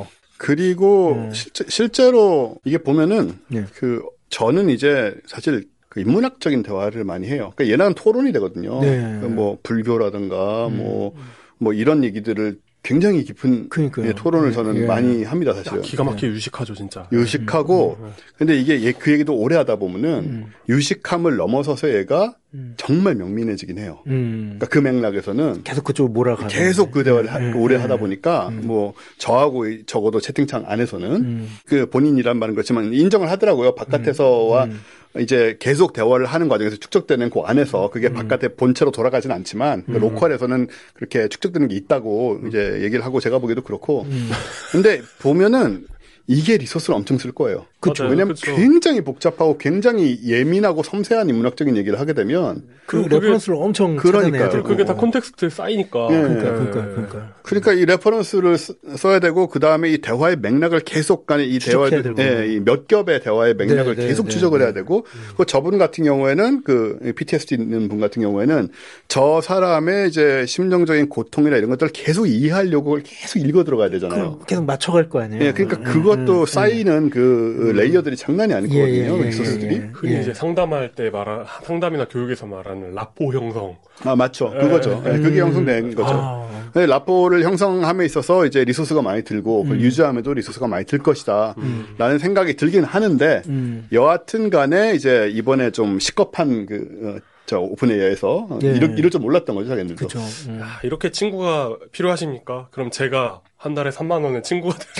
그리고 네. 실제, 실제로 이게 보면은 네. 그 저는 이제 사실 그 인문학적인 대화를 많이 해요. 그러니까 얘랑은 토론이 되거든요. 네. 그러니까 뭐 불교라든가 음. 뭐, 뭐 이런 얘기들을 굉장히 깊은 그러니까요. 예, 토론을 저는 예. 많이 합니다, 사실은. 기가 막히게 유식하죠, 진짜. 유식하고 음. 근데 이게 얘- 그 얘기도 오래 하다 보면은 음. 유식함을 넘어서서 얘가 음. 정말 명민해지긴 해요. 음. 그러니까 그 맥락에서는 계속 그쪽 몰아가는. 계속 그 대화를 하- 음. 오래 음. 하다 보니까 음. 뭐 저하고 이- 적어도 채팅창 안에서는 음. 그 본인이란 말은 그렇지만 인정을 하더라고요. 바깥에서와 음. 이제 계속 대화를 하는 과정에서 축적되는 그 안에서 그게 음. 바깥에 본체로 돌아가진 않지만 그 음. 로컬에서는 그렇게 축적되는 게 있다고 이제 얘기를 하고 제가 보기에도 그렇고 음. 근데 보면은 이게 리소스를 엄청 쓸 거예요. 그쵸. 왜냐면 그쵸. 굉장히 복잡하고 굉장히 예민하고 섬세한 인문학적인 얘기를 하게 되면 그 그게- 레퍼런스를 엄청 그러니까요. 찾아내야 되고. 그게 다 콘텍스트에 쌓이니까. 예. 그러니까, 예. 그러니까, 그러니까. 그러니까 이 레퍼런스를 쓰- 써야 되고 그 다음에 이 대화의 맥락을 계속 간에 이 대화 추적해야 되고. 예, 이 몇 겹의 대화의 맥락을 네, 네, 계속 네, 추적을 네. 해야 되고 그 저분 같은 경우에는 그 피티에스디 있는 분 같은 경우에는 저 사람의 이제 심정적인 고통이나 이런 것들을 계속 이해하려고 그걸 계속 읽어 들어가야 되잖아요. 그럼 계속 맞춰갈 거 아니에요. 예, 그러니까 음, 그것도 음, 쌓이는 그 레이어들이 장난이 아니거든요. 예, 예, 예, 리소스들이. 예, 예. 흔히 예. 이제 상담할 때 말한, 상담이나 교육에서 말하는 라포 형성. 아, 맞죠. 그거죠. 예, 그게 형성된 거죠. 아. 네, 라포를 형성함에 있어서 이제 리소스가 많이 들고 그걸 유지함에도 리소스가 많이 들 것이다. 라는 생각이 들긴 하는데 음. 여하튼 간에 이제 이번에 좀 시겁한 그, 어, 저 오픈에이아이에서 예. 이럴, 이럴 줄 몰랐던 거죠, 자기들도. 그렇죠. 음. 야, 이렇게 친구가 필요하십니까? 그럼 제가 한 달에 삼만 원의 친구가 될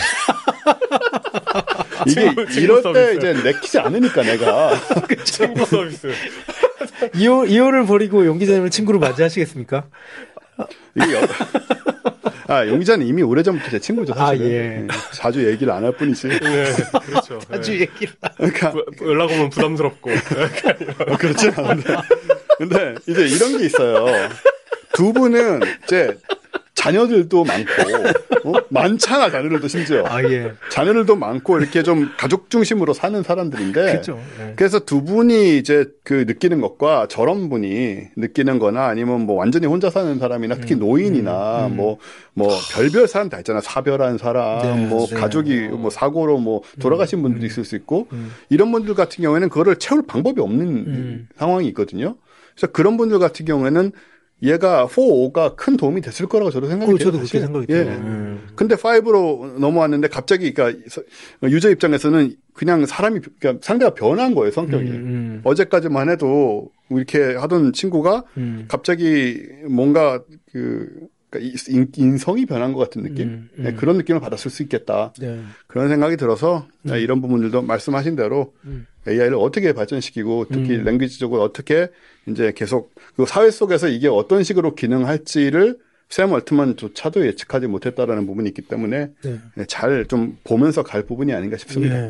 이게 친구, 친구 이럴 때 서비스. 이제 내키지 않으니까 내가. 친구 서비스. 이호, 이호를 버리고 용 기자님을 친구로 맞이하시겠습니까? 이게 여- 아, 용 기자는 이미 오래전부터 제 친구죠, 사실. 아, 예. 자주 얘기를 안 할 뿐이지. 네, 그렇죠. 아주 네. 얘기를. 그러니까 부- 연락 오면 부담스럽고. 어, 그렇진 않은데. 근데 이제 이런 게 있어요. 두 분은 이제 자녀들도 많고, 어? 많잖아, 자녀들도 심지어. 아, 예. 자녀들도 많고, 이렇게 좀 가족 중심으로 사는 사람들인데. 그렇죠. 예. 그래서 두 분이 이제 그 느끼는 것과 저런 분이 느끼는 거나 아니면 뭐 완전히 혼자 사는 사람이나 특히 음, 노인이나 뭐, 뭐 별별 사람 다 있잖아. 사별한 사람, 네, 뭐 네. 가족이 뭐 사고로 뭐 돌아가신 분들도 있을 수 있고 음. 이런 분들 같은 경우에는 그거를 채울 방법이 없는 음. 상황이 있거든요. 그래서 그런 분들 같은 경우에는 얘가 포가 큰 도움이 됐을 거라고 저도 생각이 어, 돼요. 저도 그렇게 사실. 생각이 예. 들어요. 음. 근데 파이브로 넘어왔는데 갑자기 그러니까 유저 입장에서는 그냥 사람이 그러니까 상대가 변한 거예요, 성격이. 음, 음. 어제까지만 해도 이렇게 하던 친구가 음. 갑자기 뭔가 그 그러니까 인- 인성이 변한 것 같은 느낌? 음, 음. 네, 그런 느낌을 받았을 수 있겠다. 네. 그런 생각이 들어서 네, 이런 부분들도 말씀하신 대로 음. 에이아이를 어떻게 발전시키고 특히 음. 랭귀지적으로 어떻게 이제 계속 그 사회 속에서 이게 어떤 식으로 기능할지를 샘 얼트만조차도 예측하지 못했다라는 부분이 있기 때문에 네. 잘 좀 보면서 갈 부분이 아닌가 싶습니다. 예.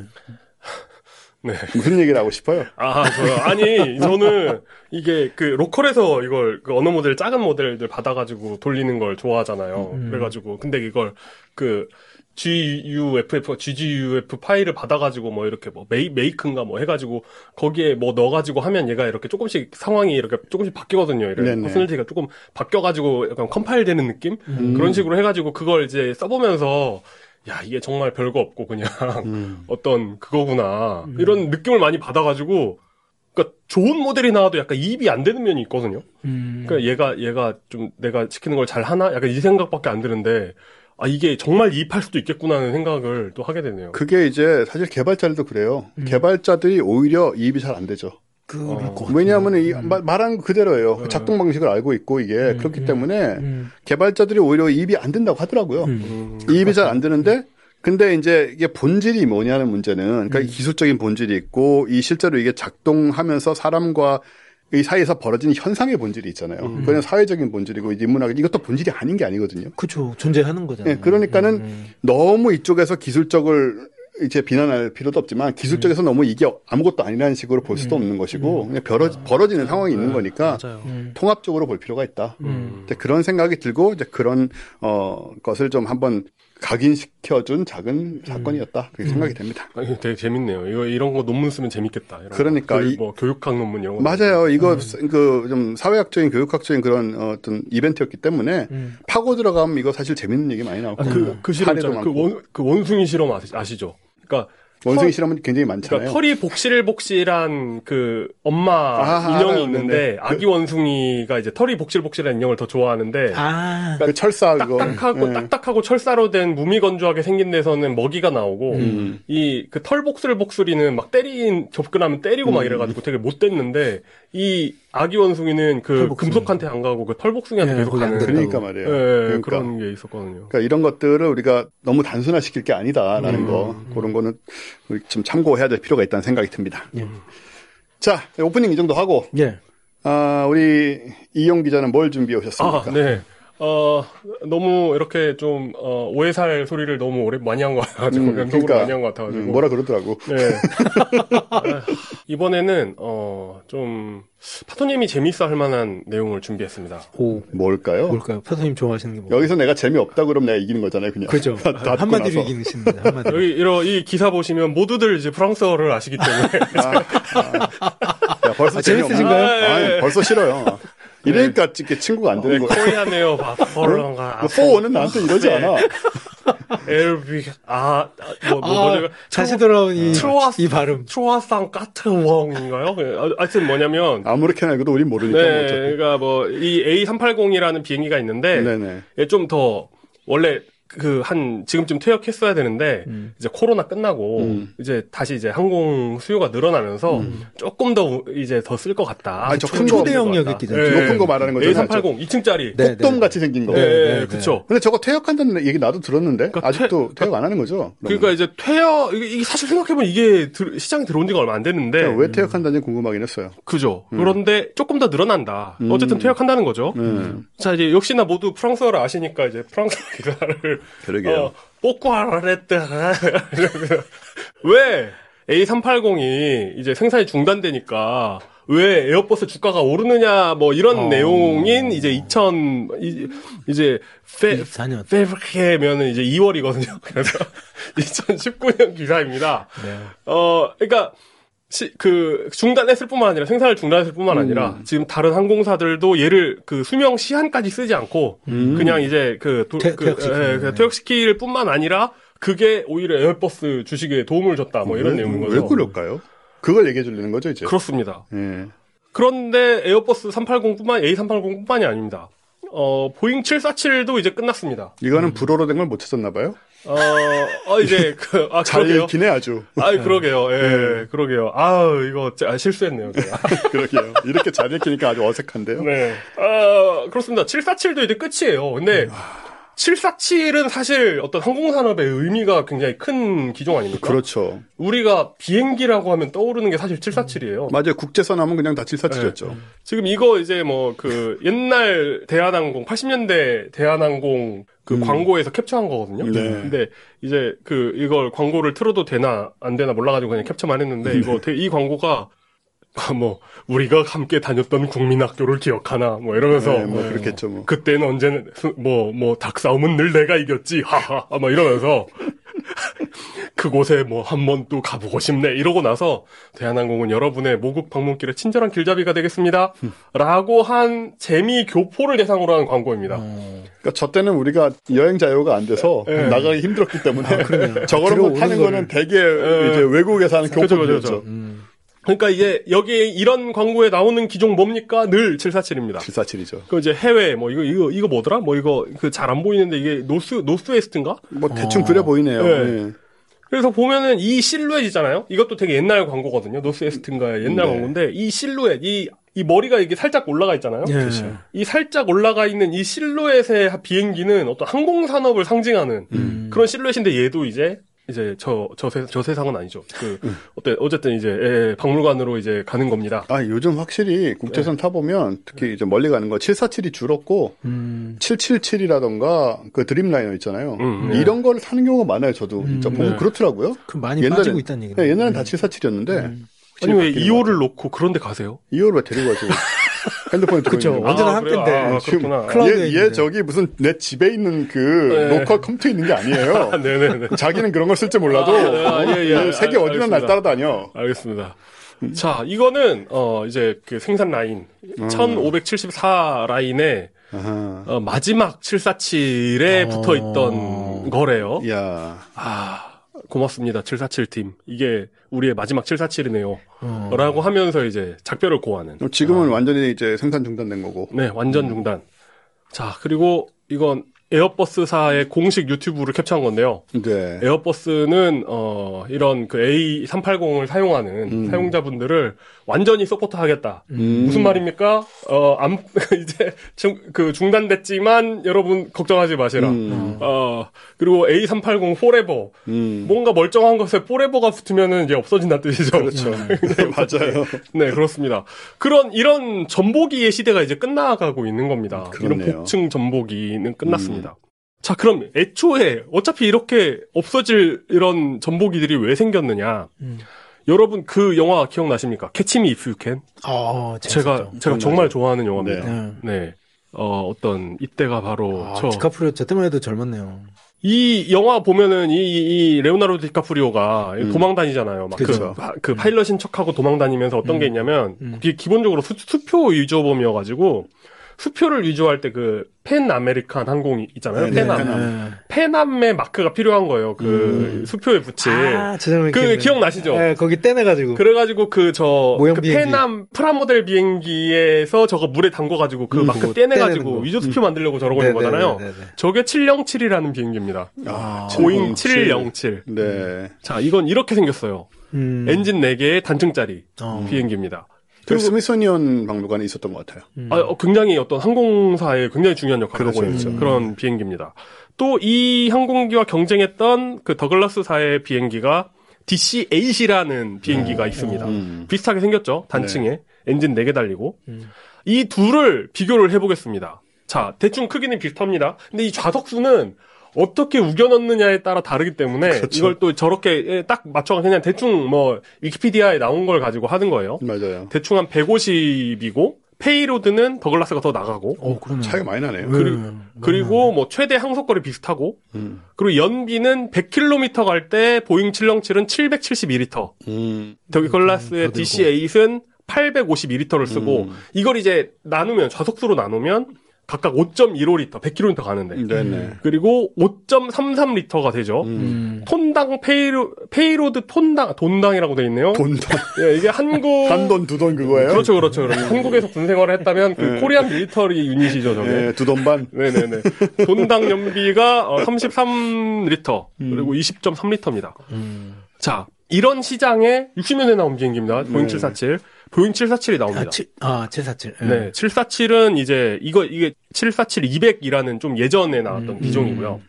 네. 무슨 얘기를 하고 싶어요? 아, 저요? 아니, 저는 이게 그 로컬에서 이걸 그 언어 모델, 작은 모델들 받아가지고 돌리는 걸 좋아하잖아요. 음. 그래가지고. 근데 이걸 그 지유에프에프, 지지유에프 파일을 받아가지고 뭐 이렇게 뭐 메이, 메이크인가 뭐 해가지고 거기에 뭐 넣어가지고 하면 얘가 이렇게 조금씩 상황이 이렇게 조금씩 바뀌거든요. 이렇게 네네. 퍼스널리티가 조금 바뀌어가지고 약간 컴파일 되는 느낌? 음. 그런 식으로 해가지고 그걸 이제 써보면서 야, 이게 정말 별거 없고 그냥 음. 어떤 그거구나. 이런 느낌을 많이 받아가지고 그러니까 좋은 모델이 나와도 약간 이입이 안 되는 면이 있거든요. 음. 그러니까 얘가 얘가 좀 내가 시키는 걸 잘 하나? 약간 이 생각밖에 안 드는데 아 이게 정말 이입할 수도 있겠구나 하는 생각을 또 하게 되네요. 그게 이제 사실 개발자들도 그래요. 개발자들이 오히려 이입이 잘 안 되죠. 그럴 어. 것 같아요. 왜냐하면 이 음. 마- 말한 그대로예요. 음. 작동 방식을 알고 있고 이게 음, 그렇기 음, 때문에 음. 개발자들이 오히려 이입이 안 된다고 하더라고요. 음. 음. 이입이 잘 안 되는데 근데 이제 이게 본질이 뭐냐는 문제는 그러니까 음. 이 기술적인 본질이 있고 이 실제로 이게 작동하면서 사람과 이 사이에서 벌어지는 현상의 본질이 있잖아요. 음. 그건 사회적인 본질이고 인문학 이것도 본질이 아닌 게 아니거든요. 그죠. 존재하는 거잖아요. 예, 그러니까는 음, 음. 너무 이쪽에서 기술적을 이제 비난할 필요도 없지만 기술적에서 너무 이게 아무것도 아니라는 식으로 볼 수도 음. 없는 것이고 그냥 벌어, 벌어지는 상황이 있는 거니까 맞아요. 음. 통합적으로 볼 필요가 있다. 음. 이제 그런 생각이 들고 이제 그런 어 것을 좀 한번 각인시켜준 작은 사건이었다. 그렇게 생각이 됩니다. 아니, 되게 재밌네요. 이거 이런 거 논문 쓰면 재밌겠다. 이런 그러니까 거. 그, 이- 뭐 교육학 논문 이런 거. 맞아요. 이거 그 좀 사회학적인 교육학적인 그런 어떤 이벤트였기 때문에 음. 파고 들어가면 이거 사실 재밌는 얘기 많이 나오고 아, 그, 그 실험 사례도 있잖아요. 그, 많고. 원, 그 원숭이 실험 아시, 아시죠? 그러니까 원숭이 털- 실험은 굉장히 그러니까 많잖아요. 털이 복실복실한 그 엄마 아, 인형이 알아요. 있는데 네. 아기 원숭이가 이제 털이 복실복실한 인형을 더 좋아하는데 아. 그 철사 그거 딱딱하고 예. 딱딱하고 철사로 된 무미건조하게 생긴 데서는 먹이가 나오고 음. 이 그 털복슬복슬이는 막 때린 접근하면 때리고 막 음. 이래가지고 되게 못 됐는데 이 아기 원숭이는 그 털복숭이. 금속한테 안 가고 그 털복숭이한테 예, 계속 거기 안 가는. 된다고. 그러니까 말이에요. 예, 그러니까. 그런 게 있었거든요. 그러니까 이런 것들을 우리가 너무 단순화시킬 게 아니다라는 음. 거 그런 거는 우리 좀 참고해야 될 필요가 있다는 생각이 듭니다. 예. 자 오프닝 이 정도 하고 예. 아, 우리 이용 기자는 뭘 준비해 오셨습니까? 아, 네. 어, 너무 이렇게 좀, 어, 오해살 소리를 너무 오래 많이 한 것 같아가지고, 음, 연속으로 그러니까, 많이 한 것 같아가지고. 음, 뭐라 그러더라고. 네. 아, 이번에는, 어, 좀, 파토님이 재밌어 할 만한 내용을 준비했습니다. 오. 뭘까요? 뭘까요? 파토님 좋아하시는 게 뭐? 여기서 내가 재미없다 그러면 내가 이기는 거잖아요, 그냥. 그죠. 다 듣고 한마디로 나서. 이기십니다. 한마디로. 여기, 이런, 이 기사 보시면 모두들 이제 프랑스어를 아시기 때문에. 야, 벌써 아, 재미없나? 재밌으신가요? 아니, 네. 벌써 싫어요. 이러니까 이렇게 친구가 안 되는 네, 거야. 코리아네요, 바포런가. 그 포는 나한테 이러지 않아. 엘비, 아, 뭐, 뭐, 아, 뭐죠? 다시 돌아온 이, 트로아스- 이 발음. 트로아상 까트웡인가요? 하여튼 뭐냐면, 아무렇게나 해도 우린 모르니까. 뭐 네, 어차피. 그러니까 뭐 이 에이 삼팔공이라는 비행기가 있는데 네네. 좀 더 원래 그 한 지금쯤 퇴역했어야 되는데 음. 이제 코로나 끝나고 음. 이제 다시 이제 항공 수요가 늘어나면서 조금 더 이제 더 쓸 것 같다. 아, 저 초- 큰 거. 초대형 것 같다. 여객기죠. 네. 높은 거 말하는 거죠. 에이 삼팔공 이 층짜리. 네. 폭돔 같이 생긴 거. 네, 네, 네. 그쵸. 근데 저거 퇴역한다는 얘기 나도 들었는데 그러니까 아직도 퇴역 안 하는 거죠? 그러니까 이제 퇴역 이게, 이게 사실 생각해보면 이게 들- 시장에 들어온 지가 얼마 안 됐는데 그러니까 왜 퇴역한다는지 궁금하긴 했어요. 그죠. 그런데 조금 더 늘어난다. 음. 어쨌든 퇴역한다는 거죠. 음. 자, 이제 역시나 모두 프랑스어를 아시니까 이제 프랑스어 기사를 그러게요. 어, 뽀꾸아라레뜨 왜 에이 삼팔공이 이제 생산이 중단되니까 왜 에어버스 주가가 오르느냐 뭐 이런 어. 내용인 이제 이천 이- 이제 페 이십사 년. 페브리케면은 이제 이월이거든요. 그래서 이천십구 년 기사입니다. 네. 어, 그러니까 시, 그 중단했을 뿐만 아니라 생산을 중단했을 뿐만 아니라 음. 지금 다른 항공사들도 얘를 그 수명 시한까지 쓰지 않고 그냥 이제 그, 도, 퇴- 그 퇴역시키는 예, 거네. 그냥 퇴역시킬 뿐만 아니라 그게 오히려 에어버스 주식에 도움을 줬다 뭐 이런 왜, 내용인 거죠. 왜 그럴까요? 그걸 얘기해 주려는 거죠, 이제. 그렇습니다. 예. 그런데 에어버스 삼팔공뿐만 에이 삼팔공뿐만이 아닙니다. 어, 보잉 칠사칠도 이제 끝났습니다. 이거는 불어로 된 걸 못 찾았나 봐요? 어, 어 이제 그 아, 잘 그러게요. 읽긴 해, 아주. 아, 그러게요. 예, 네. 그러게요. 아우, 이거 짜- 아, 실수했네요. 제가. 그러게요. 이렇게 잘 읽히니까 아주 어색한데요? 네. 아, 그렇습니다. 칠사칠도 이제 끝이에요. 근데 칠사칠은 사실 어떤 항공산업의 의미가 굉장히 큰 기종 아닙니까? 그렇죠. 우리가 비행기라고 하면 떠오르는 게 사실 칠사칠이에요. 맞아요. 국제선 하면 그냥 다 칠사칠이었죠. 지금 이거 이제 뭐 그 옛날 대한항공 팔십 년대 대한항공 그 음. 광고에서 캡처한 거거든요. 네. 근데 이제 그 이걸 광고를 틀어도 되나 안 되나 몰라가지고 그냥 캡처만 했는데 네. 이거 되- 이 광고가 아, 뭐 우리가 함께 다녔던 국민학교를 기억하나 뭐 이러면서 네, 뭐 그렇겠죠, 뭐. 그때는 언제는 뭐뭐 닭싸움은 늘 내가 이겼지 하하 막 이러면서 그곳에 뭐 한 번 또 가보고 싶네 이러고 나서 대한항공은 여러분의 모국 방문길에 친절한 길잡이가 되겠습니다 라고 한 재미 교포를 대상으로 한 광고입니다. 어. 그러니까 저 때는 우리가 여행 자유가 안 돼서 네. 나가기 힘들었기 때문에 그러네요. 저거를 들어오는 타는 거는 거를. 되게 네. 이제 외국에서 하는 그죠, 그죠, 교포들이었죠. 그죠. 음. 그러니까 이게 여기에 이런 광고에 나오는 기종 뭡니까? 늘 칠사칠입니다. 칠사칠이죠. 그 이제 해외 뭐 이거 이거 이거 뭐더라? 뭐 이거 그 잘 안 보이는데 이게 노스 노스웨스트인가? 뭐 대충 어. 그래 보이네요. 네. 예. 그래서 보면은 이 실루엣 있잖아요. 이것도 되게 옛날 광고거든요. 노스웨스트인가의 옛날 네. 광고인데 이 실루엣, 이, 이 머리가 이게 살짝 올라가 있잖아요. 예. 그렇죠. 이 살짝 올라가 있는 이 실루엣의 비행기는 어떤 항공산업을 상징하는 음. 그런 실루엣인데 얘도 이제 이제 저, 저, 세, 저 세상은 아니죠. 그, 음. 어때, 어쨌든 이제, 예, 박물관으로 이제 가는 겁니다. 아, 요즘 확실히 국제선 타보면 특히 이제 멀리 가는 거 칠사칠이 줄었고, 음. 칠칠칠이라던가 그 드림라이너 있잖아요. 음, 네. 이런 걸 사는 경우가 많아요, 저도. 진짜 음, 보면 네. 그렇더라고요. 그 많이 옛날엔- 빠지고 있다는 얘기네. 네, 옛날엔 다 칠사칠이었는데. 음. 아니, 왜 이호를 놓고 그런 데 가세요? 이호를 왜 데리고 가지? 핸드폰에 들어있는 그쵸. 거. 언제나 아, 그래요? 함께인데. 아, 지금 그렇구나. 클라우드에 얘, 얘 있는데. 저기 무슨 내 집에 있는 그 네. 로컬 컴퓨터 있는 게 아니에요. 아, 네네네. 자기는 그런 걸 쓸 줄 몰라도 아, 네, 아, 예, 예. 어, 세계 알- 어디나 날 알겠습니다. 따라다녀. 알겠습니다. 자, 이거는, 어, 이제 그 생산 라인, 음. 천오백칠십사 라인에, 아하. 어, 마지막 칠사칠에 어. 붙어 있던 거래요. 야, 아, 고맙습니다. 칠사칠 팀. 이게 우리의 마지막 칠사칠이네요. 어. 라고 하면서 이제 작별을 고하는. 지금은 완전히 이제 생산 중단된 거고. 네, 완전 중단. 자, 그리고 이건 에어버스사의 공식 유튜브를 캡처한 건데요. 네. 에어버스는 어 이런 그 에이 삼팔공을 사용하는 음. 사용자분들을 완전히 서포트하겠다. 음. 무슨 말입니까? 어, 암, 이제 중, 그 중단됐지만 여러분 걱정하지 마시라. 음. 어 그리고 에이 삼팔공 포레버 음. 뭔가 멀쩡한 것에 포레버가 붙으면은 이제 없어진다는 뜻이죠. 그렇죠. 네, 맞아요. 네, 그렇습니다. 그런, 이런 전보기의 시대가 이제 끝나가고 있는 겁니다. 이런 그렇네요. 복층 전보기는 끝났습니다. 자, 그럼 애초에 어차피 이렇게 없어질 이런 전보기들이 왜 생겼느냐. 음. 여러분 그 영화 기억나십니까? 캐치 미 이프 유 캔? 어, 제가, 재밌었죠. 제가 정말 좋아하는 영화입니다. 네. 네. 어, 어떤, 이때가 바로 아, 저. 디카프리오 저 때만 해도 젊었네요. 이 영화 보면은 이, 이, 이 레오나르도 디카프리오가 음. 도망 다니잖아요. 막 그, 그쵸. 그 파일럿인 척하고 도망 다니면서 어떤 음. 게 있냐면, 음. 그게 기본적으로 수, 수표 위조범이어가지고, 수표를 위조할 때 그, 펜 아메리칸 항공이 있잖아요. 네, 네, 펜암. 펜암. 펜암의 마크가 필요한 거예요. 그, 음. 수표에 붙일. 아, 저 장면 그, 기억나요. 기억나시죠? 네, 거기 떼내가지고. 그래가지고 그, 저, 모형 그 비행기. 펜암 프라모델 비행기에서 저거 물에 담궈가지고 그 음, 마크 그거 떼내가지고 떼내는 거. 위조 수표 만들려고 저러고 있는 거잖아요. 네네네네. 저게 칠영칠이라는 비행기입니다. 아, 보잉 칠공칠. 칠영칠. 네. 자, 이건 이렇게 생겼어요. 음. 엔진 네 개의 단층짜리 어. 비행기입니다. 그 스미소니언 박물관에 있었던 것 같아요. 음. 아, 어, 굉장히 어떤 항공사에 굉장히 중요한 역할을 그렇죠, 하고 있는 그렇죠. 그런 비행기입니다. 또 이 항공기와 경쟁했던 그 더글라스사의 비행기가 디씨 에잇이라는 비행기가 있습니다. 음. 비슷하게 생겼죠. 단층에 엔진 네 개 달리고. 음. 이 둘을 비교를 해보겠습니다. 자, 대충 크기는 비슷합니다. 근데 이 좌석수는 어떻게 우겨 넣느냐에 따라 다르기 때문에 그렇죠. 이걸 또 저렇게 딱 맞춰서 그냥 대충 뭐 위키피디아에 나온 걸 가지고 하는 거예요. 맞아요. 대충 한 백오십이고 페이로드는 더글라스가 더 나가고 어, 그러네. 차이가 많이 나네요. 그리- 음. 그리고 뭐 최대 항속거리 비슷하고 음. 그리고 연비는 백 킬로미터 갈 때 보잉 칠영칠은 칠백칠십이 리터, 음. 더글라스의 더 들고. 디씨 에잇은 팔백오십이 리터를 쓰고 음. 이걸 이제 나누면 좌석수로 나누면 각각 오 점 일오 리터, 백 킬로미터 가는데 네네. 그리고 오 점 삼삼 리터가 되죠. 음. 음. 톤당 페이로, 페이로드 톤당, 돈당이라고 돼 있네요. 돈돈. 예, 이게 한국. 한 돈, 두 돈 그거예요? 그렇죠, 그렇죠. 그렇죠. 한국에서 군 생활을 했다면 그 네. 코리안 밀리터리 유닛이죠, 저게. 네, 두 돈 반. 네네네. 돈당 연비가 어, 삼십삼 리터, 음. 그리고 이십 점 삼 리터입니다. 음. 자, 이런 시장에 육십 년에 나온 비행기입니다. 보잉 네. 칠사칠. 보잉 칠사칠이 나옵니다. 아, 칠, 아, 칠사칠. 예. 네, 칠사칠은 이제 이거 이게 칠사칠 이백이라는 좀 예전에 나왔던 음, 기종이고요.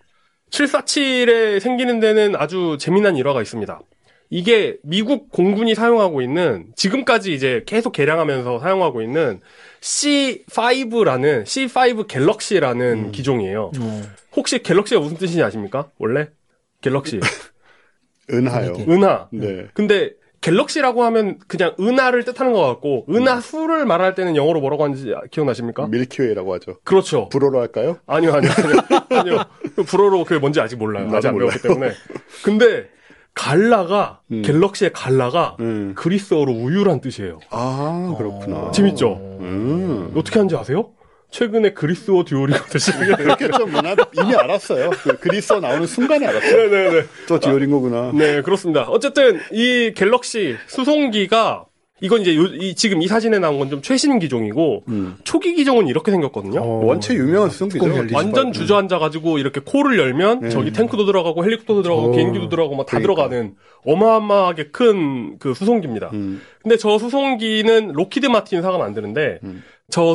칠사칠에 생기는 데는 아주 재미난 일화가 있습니다. 이게 미국 공군이 사용하고 있는 지금까지 이제 계속 개량하면서 사용하고 있는 씨 파이브라는 씨 파이브 갤럭시라는 음. 기종이에요. 어. 혹시 갤럭시가 무슨 뜻인지 아십니까? 원래 갤럭시 은하요. 은하계. 은하. 네. 근데 갤럭시라고 하면 그냥 은하를 뜻하는 것 같고 은하 수를 말할 때는 영어로 뭐라고 하는지 기억나십니까? 밀키웨이라고 하죠. 그렇죠. 불어로 할까요? 아니요, 아니요, 아니요. 아니요. 그 불어로 그게 뭔지 아직 몰라요. 나도 아직 안 몰라요. 배웠기 때문에. 근데 갈라가 음. 갤럭시의 갈라가 음. 그리스어로 우유란 뜻이에요. 아, 그렇구나. 재밌죠? 음. 어떻게 하는지 아세요? 최근에 그리스어 듀오링고 시작이 그렇겠죠. 뭐, 난 이미 알았어요. 그 그리스어 나오는 순간에 알았어요. 네네네. 또 듀오링고구나. 네, 그렇습니다. 어쨌든 이 갤럭시 수송기가 이건 이제 요, 이, 지금 이 사진에 나온 건 좀 최신 기종이고 음. 초기 기종은 이렇게 생겼거든요. 어, 원체 유명한 수송기죠. 완전 주저앉아가지고 이렇게 코를 열면 네. 저기 탱크도 들어가고 헬리콥터도 들어가고 어. 비행기도 들어가고 막 다 그러니까. 들어가는 어마어마하게 큰 그 수송기입니다. 음. 근데 저 수송기는 로키드 마틴사가 만드는데 음. 저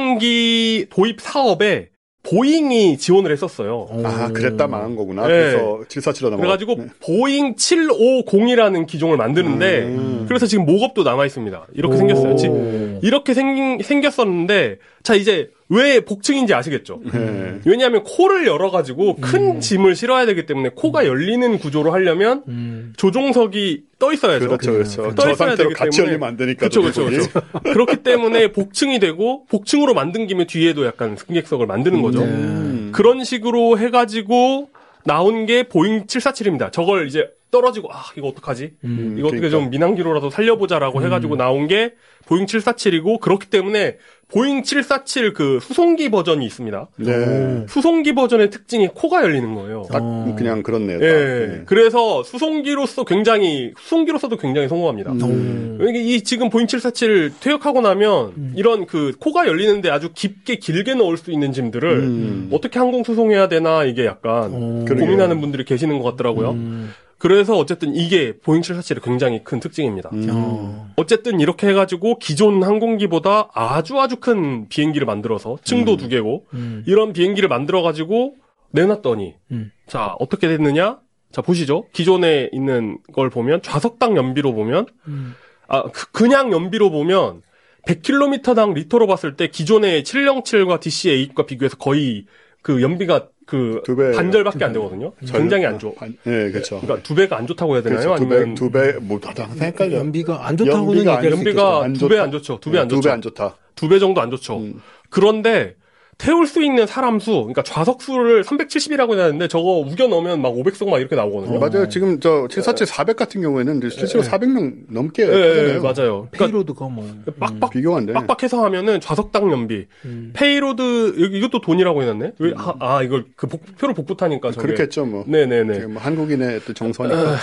수송기 도입 사업에 보잉이 지원을 했었어요. 아, 그랬다 망한 거구나. 네. 그래서 칠사칠로 넘어가. 그래가지고 네. 보잉 칠오공이라는 기종을 만드는데 음. 그래서 지금 목업도 남아 있습니다. 이렇게 생겼어요. 지- 이렇게 생, 생겼었는데 자 이제 왜 복층인지 아시겠죠? 네. 왜냐하면 코를 열어가지고 큰 짐을 실어야 되기 때문에 코가 열리는 구조로 하려면 음. 조종석이 떠 있어야죠. 그렇죠, 그렇죠. 떠 저 있어야 상태로 되기 같이 때문에. 열리면 안 되니까. 그렇죠, 그렇죠, 조종석이. 그렇죠. 그렇기 때문에 복층이 되고 복층으로 만든 김에 뒤에도 약간 승객석을 만드는 거죠. 음. 그런 식으로 해가지고 나온 게 보잉 칠사칠입니다. 저걸 이제 떨어지고 아 이거 어떡하지? 음, 이거 어떻게 그러니까. 좀 민항기로라도 살려보자라고 해가지고 나온 게 보잉 칠사칠이고 그렇기 때문에 보잉 칠사칠 그 수송기 버전이 있습니다. 네. 수송기 버전의 특징이 코가 열리는 거예요. 딱 어. 그냥 그렇네요. 딱. 예. 네. 그래서 수송기로서 굉장히 수송기로서도 굉장히 성공합니다. 음. 이게 이 지금 보잉 칠사칠 퇴역하고 나면 이런 그 코가 열리는데 아주 깊게 길게 넣을 수 있는 짐들을 음. 어떻게 항공 수송해야 되나 이게 약간 어. 그러게요. 고민하는 분들이 계시는 것 같더라고요. 음. 그래서 어쨌든 이게 보잉 칠사칠의 굉장히 큰 특징입니다. 음. 어. 어쨌든 이렇게 해가지고 기존 항공기보다 아주 아주 큰 비행기를 만들어서 층도 두 개고 음. 이런 비행기를 만들어가지고 내놨더니 음. 자 어떻게 됐느냐? 자 보시죠. 기존에 있는 걸 보면 좌석당 연비로 보면 음. 아 그, 그냥 연비로 보면 백 킬로미터당 리터로 봤을 때 기존의 칠백칠과 디씨에잇과 비교해서 거의 그 연비가 그 두 배. 반절밖에 안 되거든요. 굉장히 안 좋아. 반- 네, 그렇죠. 그러니까 두 배가 안 좋다고 해야 되나요? 그렇죠. 두 배, 아니면 두 배, 뭐, 나도 항상 헷갈려. 연비가 안 좋다고는 연비가 안- 얘기할 수 있겠죠. 연비가 안 두 배 좋다. 안 좋죠. 두 배 안 두 좋죠. 배 안 좋다. 두 배 정도 안 좋죠. 음. 그런데 태울 수 있는 사람 수, 그러니까 좌석 수를 삼백칠십이라고 해야 되는데 저거 우겨 넣으면 막 오백석 막 이렇게 나오거든요. 맞아요. 지금 저 칠사칠 사백 같은 경우에는 실제로 사백 명 넘게 예, 예, 타잖아요. 맞아요. 그러니까 페이로드가 뭐 빡빡 비교가 안 돼. 빡빡해서 하면은 좌석당 연비, 음. 페이로드 여기 이것도 돈이라고 해놨네. 왜, 아, 아, 이걸 그 복, 표를 복붙하니까 저게. 그렇겠죠, 뭐. 네네네. 뭐 한국인의 또 정서니까.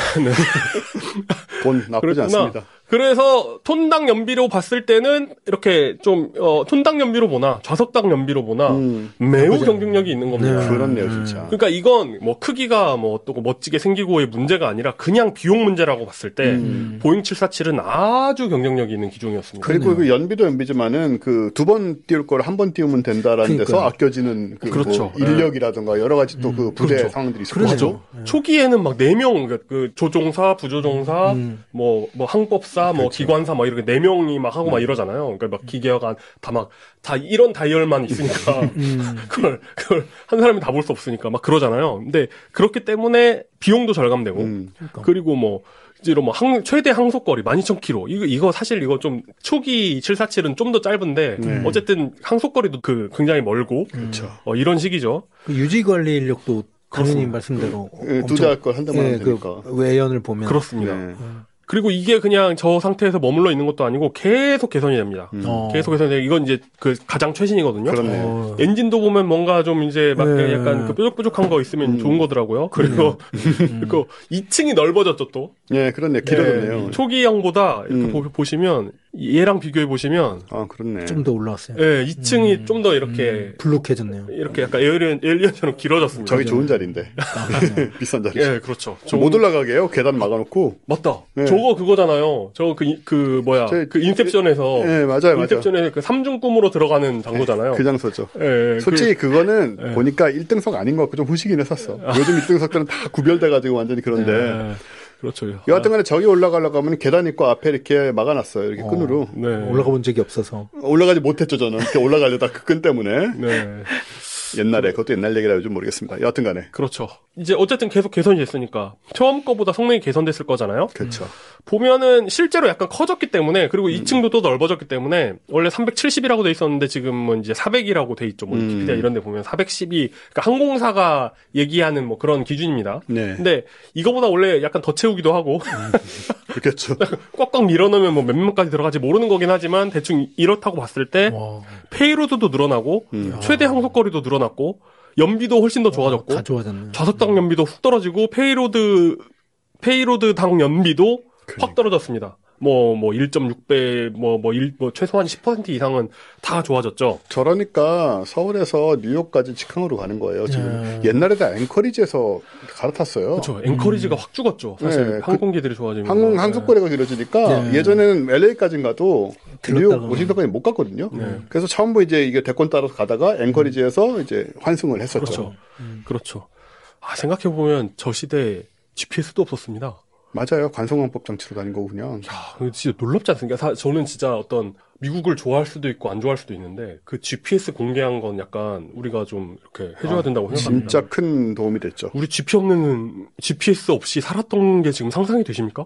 돈 나쁘지 그렇구나. 않습니다. 그래서 톤당 연비로 봤을 때는 이렇게 좀 어, 톤당 연비로 보나 좌석당 연비로 보나 음. 매우 나쁘지 경쟁력이 있는 겁니다. 네. 그렇네요, 진짜. 그러니까 이건 뭐 크기가 뭐 어떻고 멋지게 생기고의 문제가 아니라 그냥 비용 문제라고 봤을 때 음. 보잉 칠사칠은 아주 경쟁력이 있는 기종이었습니다. 그리고 그 연비도 연비지만은 그 두 번 띄울 걸 한 번 띄우면 된다라는 데서 그러니까요. 아껴지는 그 그렇죠. 뭐 인력이라든가 여러 가지 또 그 부대 그렇죠. 상황들이 있을 그러네요. 거죠. 초기에는 막 네 명, 그러니까 그 조종사, 부조종사, 음. 뭐, 뭐 항법사, 뭐 기관사, 뭐 이렇게 네 명이 막 하고 막 이러잖아요. 그러니까 막 기계화가 다 막, 다 이런 다이얼만 있으니까. 음. 그걸, 그걸 한 사람이 다 볼 수 없으니까 막 그러잖아요. 근데 그렇기 때문에 비용도 절감되고. 음. 그리고 뭐, 이런 뭐 항, 최대 항속거리 만 이천 킬로미터. 이거, 이거 사실 이거 좀 초기 칠사칠은 좀 더 짧은데. 네. 어쨌든 항속거리도 그 굉장히 멀고. 그렇죠. 어, 이런 식이죠. 그 유지 관리 인력도 당연히 그렇습니다. 말씀대로 예, 엄청- 투자할 걸 한다만 하면 예, 되니까. 그 외연을 보면 그렇습니다. 네. 그리고 이게 그냥 저 상태에서 머물러 있는 것도 아니고 계속 개선이 됩니다. 어. 계속 개선이 되고 이건 이제 그 가장 최신이거든요. 그렇네요. 어. 엔진도 보면 뭔가 좀 이제 막 네. 약간 그 뾰족뾰족한 거 있으면 음. 좋은 거더라고요. 그리고 그 이 층이 넓어졌죠 또. 예, 그렇네. 길어졌네요. 예, 초기형보다 이렇게 음. 보, 보시면 얘랑 비교해 보시면 아, 그렇네. 좀 더 올라왔어요. 예, 이 층이 좀 더 이렇게 블록해졌네요. 이렇게 약간 에어리언 에일리언처럼 길어졌습니다. 저기 좋은 자리인데. 아, 그렇네요. 비싼 자리. 예, 그렇죠. 저- 못 올라가게 해요. 계단 막아놓고. 맞다. 네. 저거 그거잖아요. 저거 그, 이- 그, 뭐야. 저- 그 인셉션에서. 예, 맞아요, 맞아요. 인셉션에 그 삼중 꿈으로 들어가는 장소잖아요. 그 장소죠. 예, 예, 솔직히 그, 거는 예. 보니까 일 등석 아닌 것 같고 좀 후식이긴 했었어. 요즘 일 등석들은 다 구별돼가지고 완전히 그, 그런데. 예, 그렇죠. 여하튼 간에 저기 올라가려고 하면 계단 있고 앞에 이렇게 막아놨어요. 이렇게 어. 끈으로. 네. 올라가 본 적이 없어서. 올라가지 못했죠, 저는. 이렇게 올라가려다 그 끈 때문에. 네. 옛날에, 그것도 옛날 얘기라 요즘 모르겠습니다. 여하튼 간에. 그렇죠. 이제 어쨌든 계속 개선이 됐으니까. 처음 거보다 성능이 개선됐을 거잖아요. 그렇죠. 보면은 실제로 약간 커졌기 때문에, 그리고 이 층도 또 넓어졌기 때문에, 원래 삼백칠십이라고 돼 있었는데 지금은 이제 사백이라고 돼 있죠. 뭐, 음. 위키피디아 이런 데 보면 사백십이, 그러니까 항공사가 얘기하는 뭐 그런 기준입니다. 네. 근데 이거보다 원래 약간 더 채우기도 하고, 그렇겠죠. 꽉꽉 밀어넣으면 뭐 몇 명까지 들어가지 모르는 거긴 하지만 대충 이렇다고 봤을 때 와, 페이로드도 늘어나고 음. 최대 항속거리도 늘어났고 연비도 훨씬 더 좋아졌고 다 좋아졌네. 좌석당 연비도 훅 떨어지고 페이로드 페이로드당 연비도 확 떨어졌습니다. 뭐, 뭐, 일 점 육 배, 뭐, 뭐, 일, 뭐, 최소한 십 퍼센트 이상은 다 좋아졌죠. 저러니까 서울에서 뉴욕까지 직항으로 가는 거예요, 지금. 네. 옛날에도 앵커리지에서 갈아탔어요. 그렇죠. 앵커리지가 음. 확 죽었죠. 사실 네. 항공기들이 좋아지면. 항공, 항속거리가 길어지니까 네. 예전에는 엘에이까지는 가도 뉴욕, 워싱턴까지 못 갔거든요. 네. 그래서 처음부터 이제 이게 대권 따라서 가다가 앵커리지에서 음. 이제 환승을 했었죠. 그렇죠. 음. 그렇죠. 아, 생각해보면 저 시대에 지피에스도 없었습니다. 맞아요. 관성왕법 장치로 가는 거고 그냥. 야, 진짜 놀랍지 않습니까? 사, 저는 진짜 어떤 미국을 좋아할 수도 있고 안 좋아할 수도 있는데 그 지피에스 공개한 건 약간 우리가 좀 이렇게 해줘야 된다고 아, 생각합니다. 진짜 큰 도움이 됐죠. 우리 지피 없는 지피에스 없이 살았던 게 지금 상상이 되십니까?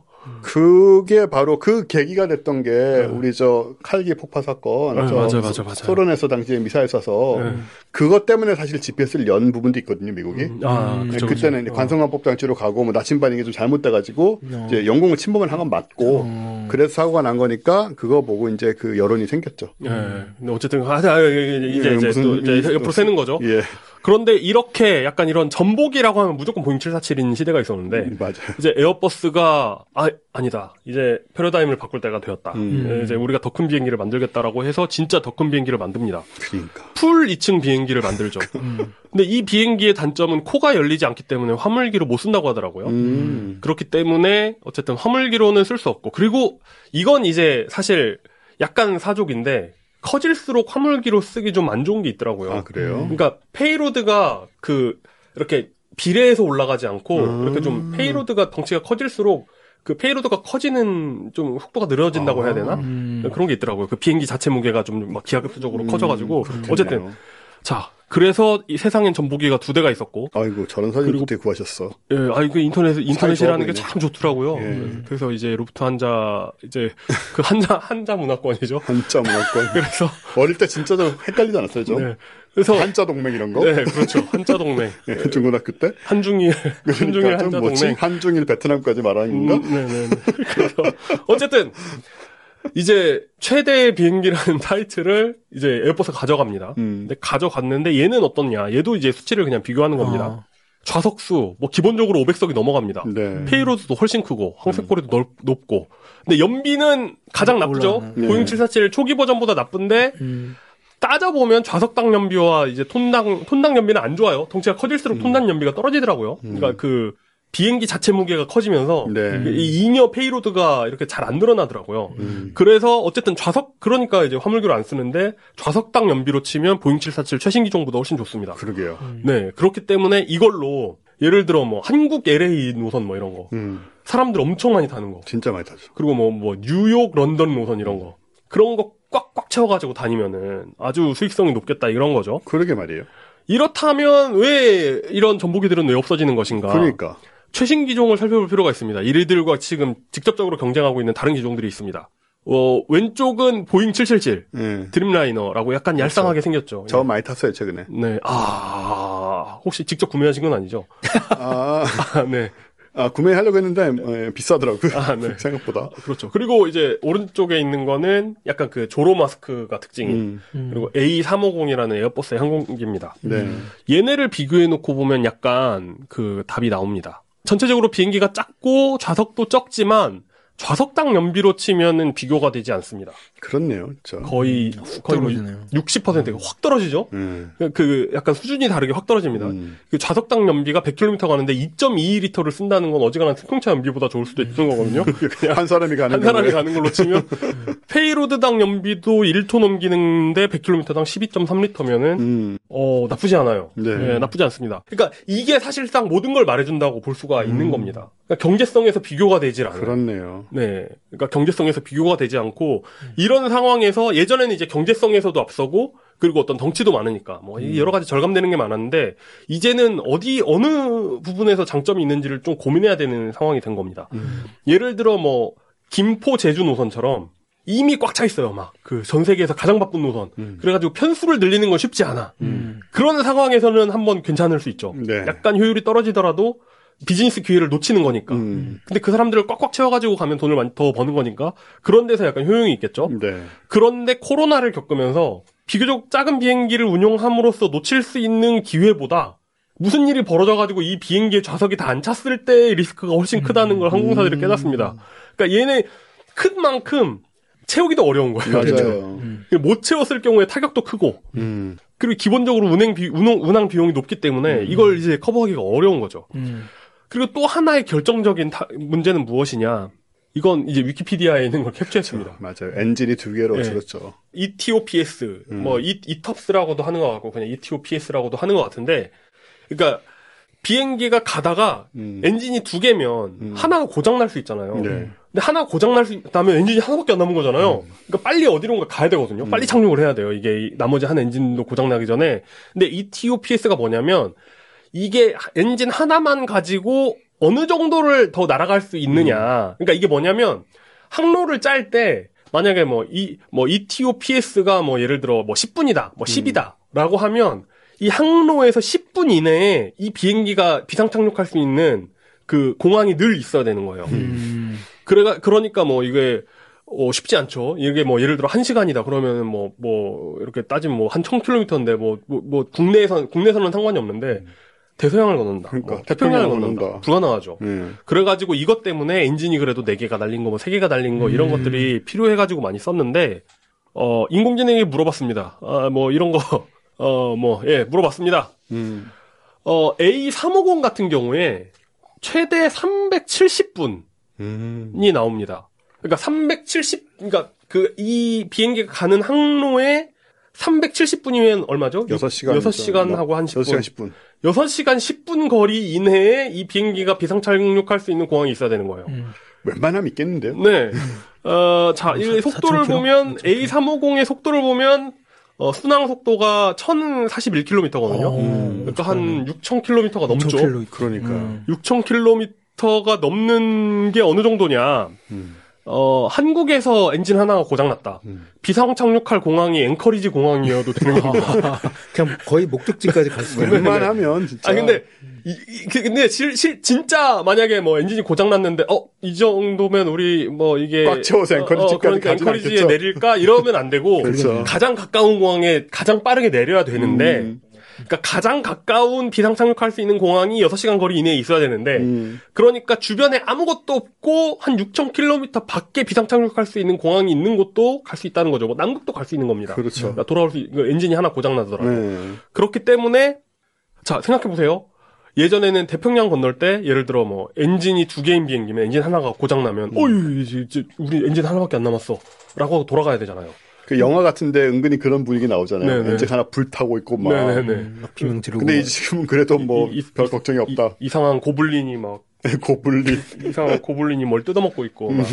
그게 바로 그 계기가 됐던 게 네. 우리 저 칼기 폭파 사건, 네, 저 맞아요, 맞아요, 맞아요. 소련에서 당시에 미사일 쏴서 네. 그것 때문에 사실 지피에스를 연 부분도 있거든요, 미국이. 음, 아, 음, 그쵸, 그때는 그쵸. 관성왕법 장치로 가고 뭐 나침 반응이 좀 잘못돼가지고 어. 이제 영공을 침범을 한 건 맞고 어. 그래서 사고가 난 거니까 그거 보고 이제 그 여론이 생겼죠. 예. 네. 근데 어쨌든 아, 이제 예, 이제 무슨, 또 이제 옆으로 새는 거죠. 예. 그런데 이렇게 약간 이런 전복이라고 하면 무조건 보잉 칠사칠인 시대가 있었는데 음, 맞아요. 이제 에어버스가 아 아니다. 이제 패러다임을 바꿀 때가 되었다. 음. 이제 우리가 더 큰 비행기를 만들겠다라고 해서 진짜 더 큰 비행기를 만듭니다. 그러니까. 풀 이 층 비행기를 만들죠. 음. 근데 이 비행기의 단점은 코가 열리지 않기 때문에 화물기로 못 쓴다고 하더라고요. 음. 그렇기 때문에 어쨌든 화물기로는 쓸 수 없고 그리고 이건 이제 사실 약간 사족인데 커질수록 화물기로 쓰기 좀 안 좋은 게 있더라고요. 아, 그래요? 그러니까 페이로드가 그 이렇게 비례해서 올라가지 않고 음. 이렇게 좀 페이로드가 덩치가 커질수록 그 페이로드가 커지는 좀 속도가 늘어진다고 아. 해야 되나? 음. 그런 게 있더라고요. 그 비행기 자체 무게가 좀 막 기하급수적으로 음. 커져가지고 그렇겠네요. 어쨌든 자. 그래서 이 세상엔 전복기가 두 대가 있었고. 아이고, 저런 사진 어떻게 구하셨어? 예, 아이고, 인터넷, 인터넷이라는 게 참 좋더라고요. 예. 그래서 이제 루프트 한자, 이제 그 한자, 한자 문화권이죠. 한자 문화권. 그래서. 어릴 때 진짜 좀 헷갈리지 않았어요, 좀? 네. 그래서. 한자 동맹 이런 거? 네, 그렇죠. 한자 동맹. 예, 중고등학교 때? 한중일, 그러니까 한중일 한자 뭐지? 동맹. 한중일 베트남까지 말하는 건가? 음, 네네. 그래서. 어쨌든. 이제 최대 비행기라는 타이틀을 이제 에어버스가 가져갑니다. 음. 근데 가져갔는데 얘는 어떻냐? 얘도 이제 수치를 그냥 비교하는 겁니다. 아. 좌석수 뭐 기본적으로 오백 석이 넘어갑니다. 네. 페이로드도 훨씬 크고 항색거리도 넓, 높고. 근데 연비는 가장 나쁘죠. 네. 보잉 칠사칠 초기 버전보다 나쁜데 음. 따져보면 좌석당 연비와 이제 톤당 톤당 연비는 안 좋아요. 덩치가 커질수록 음. 톤당 연비가 떨어지더라고요. 음. 그러니까 그 비행기 자체 무게가 커지면서 네. 이 잉여 페이로드가 이렇게 잘 안 늘어나더라고요. 음. 그래서 어쨌든 좌석 그러니까 이제 화물기로 안 쓰는데 좌석당 연비로 치면 보잉 칠사칠 최신 기종보다 훨씬 좋습니다. 그러게요. 음. 네 그렇기 때문에 이걸로 예를 들어 뭐 한국 엘에이 노선 뭐 이런 거 음. 사람들 엄청 많이 타는 거. 진짜 많이 타죠. 그리고 뭐 뭐 뉴욕 런던 노선 이런 거 그런 거 꽉꽉 채워가지고 다니면은 아주 수익성이 높겠다 이런 거죠. 그러게 말이에요. 이렇다면 왜 이런 전복기들은 왜 없어지는 것인가? 그러니까. 최신 기종을 살펴볼 필요가 있습니다. 이들과 지금 직접적으로 경쟁하고 있는 다른 기종들이 있습니다. 어, 왼쪽은 보잉 칠칠칠 네. 드림라이너라고 약간 그렇죠. 얄쌍하게 생겼죠. 저 예. 많이 탔어요, 최근에. 네. 아, 혹시 직접 구매하신 건 아니죠? 아, 아 네. 아, 구매하려고 했는데 예, 비싸더라고요. 아, 네. 생각보다. 그렇죠. 그리고 이제 오른쪽에 있는 거는 약간 그 조로 마스크가 특징인 음. 음. 그리고 에이 삼오공이라는 에어버스의 항공기입니다. 네. 얘네를 비교해 놓고 보면 약간 그 답이 나옵니다. 전체적으로 비행기가 작고 좌석도 적지만 좌석당 연비로 치면은 비교가 되지 않습니다. 그렇네요. 진짜. 거의 음, 거의 뭐 육십 퍼센트가 확 떨어지죠. 음. 그 약간 수준이 다르게 확 떨어집니다. 음. 그 좌석당 연비가 백 킬로미터 가는데 이 점 이이 리터를 쓴다는 건 어지간한 승용차 연비보다 좋을 수도 있는 거거든요. 그냥 한 사람이 가는 한 사람이 가는 걸로 치면 페이로드당 연비도 일 톤 넘기는데 백 킬로미터당 십이 점 삼 리터면은 음. 어 나쁘지 않아요. 네. 네, 나쁘지 않습니다. 그러니까 이게 사실상 모든 걸 말해준다고 볼 수가 음. 있는 겁니다. 그러니까 경제성에서 비교가 되질 않아요. 그렇네요. 네, 그러니까 경제성에서 비교가 되지 않고 음. 이런 상황에서 예전에는 이제 경제성에서도 앞서고 그리고 어떤 덩치도 많으니까 뭐 음. 여러 가지 절감되는 게 많았는데 이제는 어디 어느 부분에서 장점이 있는지를 좀 고민해야 되는 상황이 된 겁니다. 음. 예를 들어 뭐 김포 제주 노선처럼 이미 꽉 차 있어요. 막 그 전 세계에서 가장 바쁜 노선. 음. 그래가지고 편수를 늘리는 건 쉽지 않아. 음. 그런 상황에서는 한번 괜찮을 수 있죠. 네. 약간 효율이 떨어지더라도 비즈니스 기회를 놓치는 거니까. 음. 근데 그 사람들을 꽉꽉 채워가지고 가면 돈을 많이 더 버는 거니까 그런 데서 약간 효용이 있겠죠. 네. 그런데 코로나를 겪으면서 비교적 작은 비행기를 운용함으로써 놓칠 수 있는 기회보다 무슨 일이 벌어져가지고 이 비행기의 좌석이 다 안 찼을 때의 리스크가 훨씬 크다는 걸 항공사들이 깨닫습니다. 그러니까 얘네 큰 만큼 채우기도 어려운 거예요. 맞아요. 음. 못 채웠을 경우에 타격도 크고, 음. 그리고 기본적으로 운행 비, 운항, 운항 비용이 높기 때문에 음. 이걸 이제 커버하기가 어려운 거죠. 음. 그리고 또 하나의 결정적인 타, 문제는 무엇이냐? 이건 이제 위키피디아에 있는 걸 캡처했습니다. 맞아요. 엔진이 두 개로 네. 줄었죠. 이티오피에스, 음. 뭐 이, 이텁스라고도 하는 것 같고 그냥 이티오피에스라고도 하는 것 같은데, 그러니까 비행기가 가다가 음. 엔진이 두 개면 음. 하나가 고장 날 수 있잖아요. 네. 근데 하나가 고장 날 수 있다면 엔진이 하나밖에 안 남은 거잖아요. 그러니까 빨리 어디론가 가야 되거든요. 빨리 착륙을 해야 돼요. 이게 이 나머지 한 엔진도 고장 나기 전에. 근데 이티오피에스가 뭐냐면 이게 엔진 하나만 가지고 어느 정도를 더 날아갈 수 있느냐. 그러니까 이게 뭐냐면 항로를 짤 때 만약에 뭐 이 뭐 이티오피에스가 뭐 예를 들어 뭐 십 분이다, 뭐 십이다라고 하면 이 항로에서 십 분 이내에 이 비행기가 비상 착륙할 수 있는 그 공항이 늘 있어야 되는 거예요. 음. 그래가 그러니까 뭐 이게 어 쉽지 않죠. 이게 뭐 예를 들어 한 시간이다 그러면 뭐 뭐 이렇게 따지면 뭐 한 천 킬로미터인데 뭐 뭐 뭐 국내에선 국내에서는 상관이 없는데 대서양을 건넌다. 그러니까 뭐 태평양을 태평양을 건넌다. 건넌다. 불가능하죠. 네. 그래가지고 이것 때문에 엔진이 그래도 네 개가 달린 거, 뭐 세 개가 달린 거 이런 음. 것들이 필요해가지고 많이 썼는데 어 인공지능이 물어봤습니다. 아 뭐 이런 거 어 뭐 예 물어봤습니다. 음. 어 에이 삼오공 같은 경우에 최대 삼백칠십 분이 음. 나옵니다. 그러니까 삼백칠십 그러니까 그 이 비행기가 가는 항로에 삼백칠십 분이면 얼마죠? 여섯 시간. 여섯 시간하고 한 십 분. 여섯 시간 십 분. 여섯 시간 십 분 거리 이내에 이 비행기가 비상 착륙할 수 있는 공항이 있어야 되는 거예요. 음. 웬만하면 있겠는데요? 네. 어, 자, 이 사- 속도를 사천 킬로? 보면 사천 킬로? 에이 삼오공의 속도를 보면 어, 순항 속도가 천사십일 킬로미터거든요. 오, 그러니까 한 육천 킬로미터가 넘죠. 엄청 킬로 그러니까. 음. 육천 킬로미터가 넘는 게 어느 정도냐? 음. 어, 한국에서 엔진 하나가 고장났다. 음. 비상 착륙할 공항이 앵커리지 공항이어도 되는 겁니다. 그냥 거의 목적지까지 갈 수 있는. 웬만하면 진짜. 아 근데 이, 이 그- 근데 실, 실 진짜 만약에 뭐 엔진이 고장 났는데 어 이 정도면 우리 뭐 이게 꽉 채워서 앵커리지까지 어, 그러니까 가진 앵커리지에 않겠죠? 내릴까 이러면 안 되고 그렇죠. 가장 가까운 공항에 가장 빠르게 내려야 되는데 음. 그러니까 가장 가까운 비상 착륙할 수 있는 공항이 여섯 시간 거리 이내에 있어야 되는데 음. 그러니까 주변에 아무것도 없고 한 육천 킬로미터 밖에 비상 착륙할 수 있는 공항이 있는 곳도 갈 수 있다는 거죠. 뭐 남극도 갈 수 있는 겁니다. 그렇죠. 그러니까 돌아올 수 있- 엔진이 하나 고장 나더라도 네. 그렇기 때문에 자 생각해 보세요. 예전에는 태평양 건널 때 예를 들어 뭐 엔진이 두 개인 비행기면 엔진 하나가 고장 나면 음. 어유 이제, 이제 우리 엔진 하나밖에 안 남았어라고 하고 돌아가야 되잖아요. 그 영화 같은데 은근히 그런 분위기 나오잖아요. 네네. 엔진 하나 불타고 있고 막. 네네네. 음, 막 비명 지르고. 근데 이제 지금은 그래도 뭐 이- 이- 별 걱정이 없다. 이, 이상한 고블린이 막 고블린. 이상한 고블린이 뭘 뜯어먹고 있고 막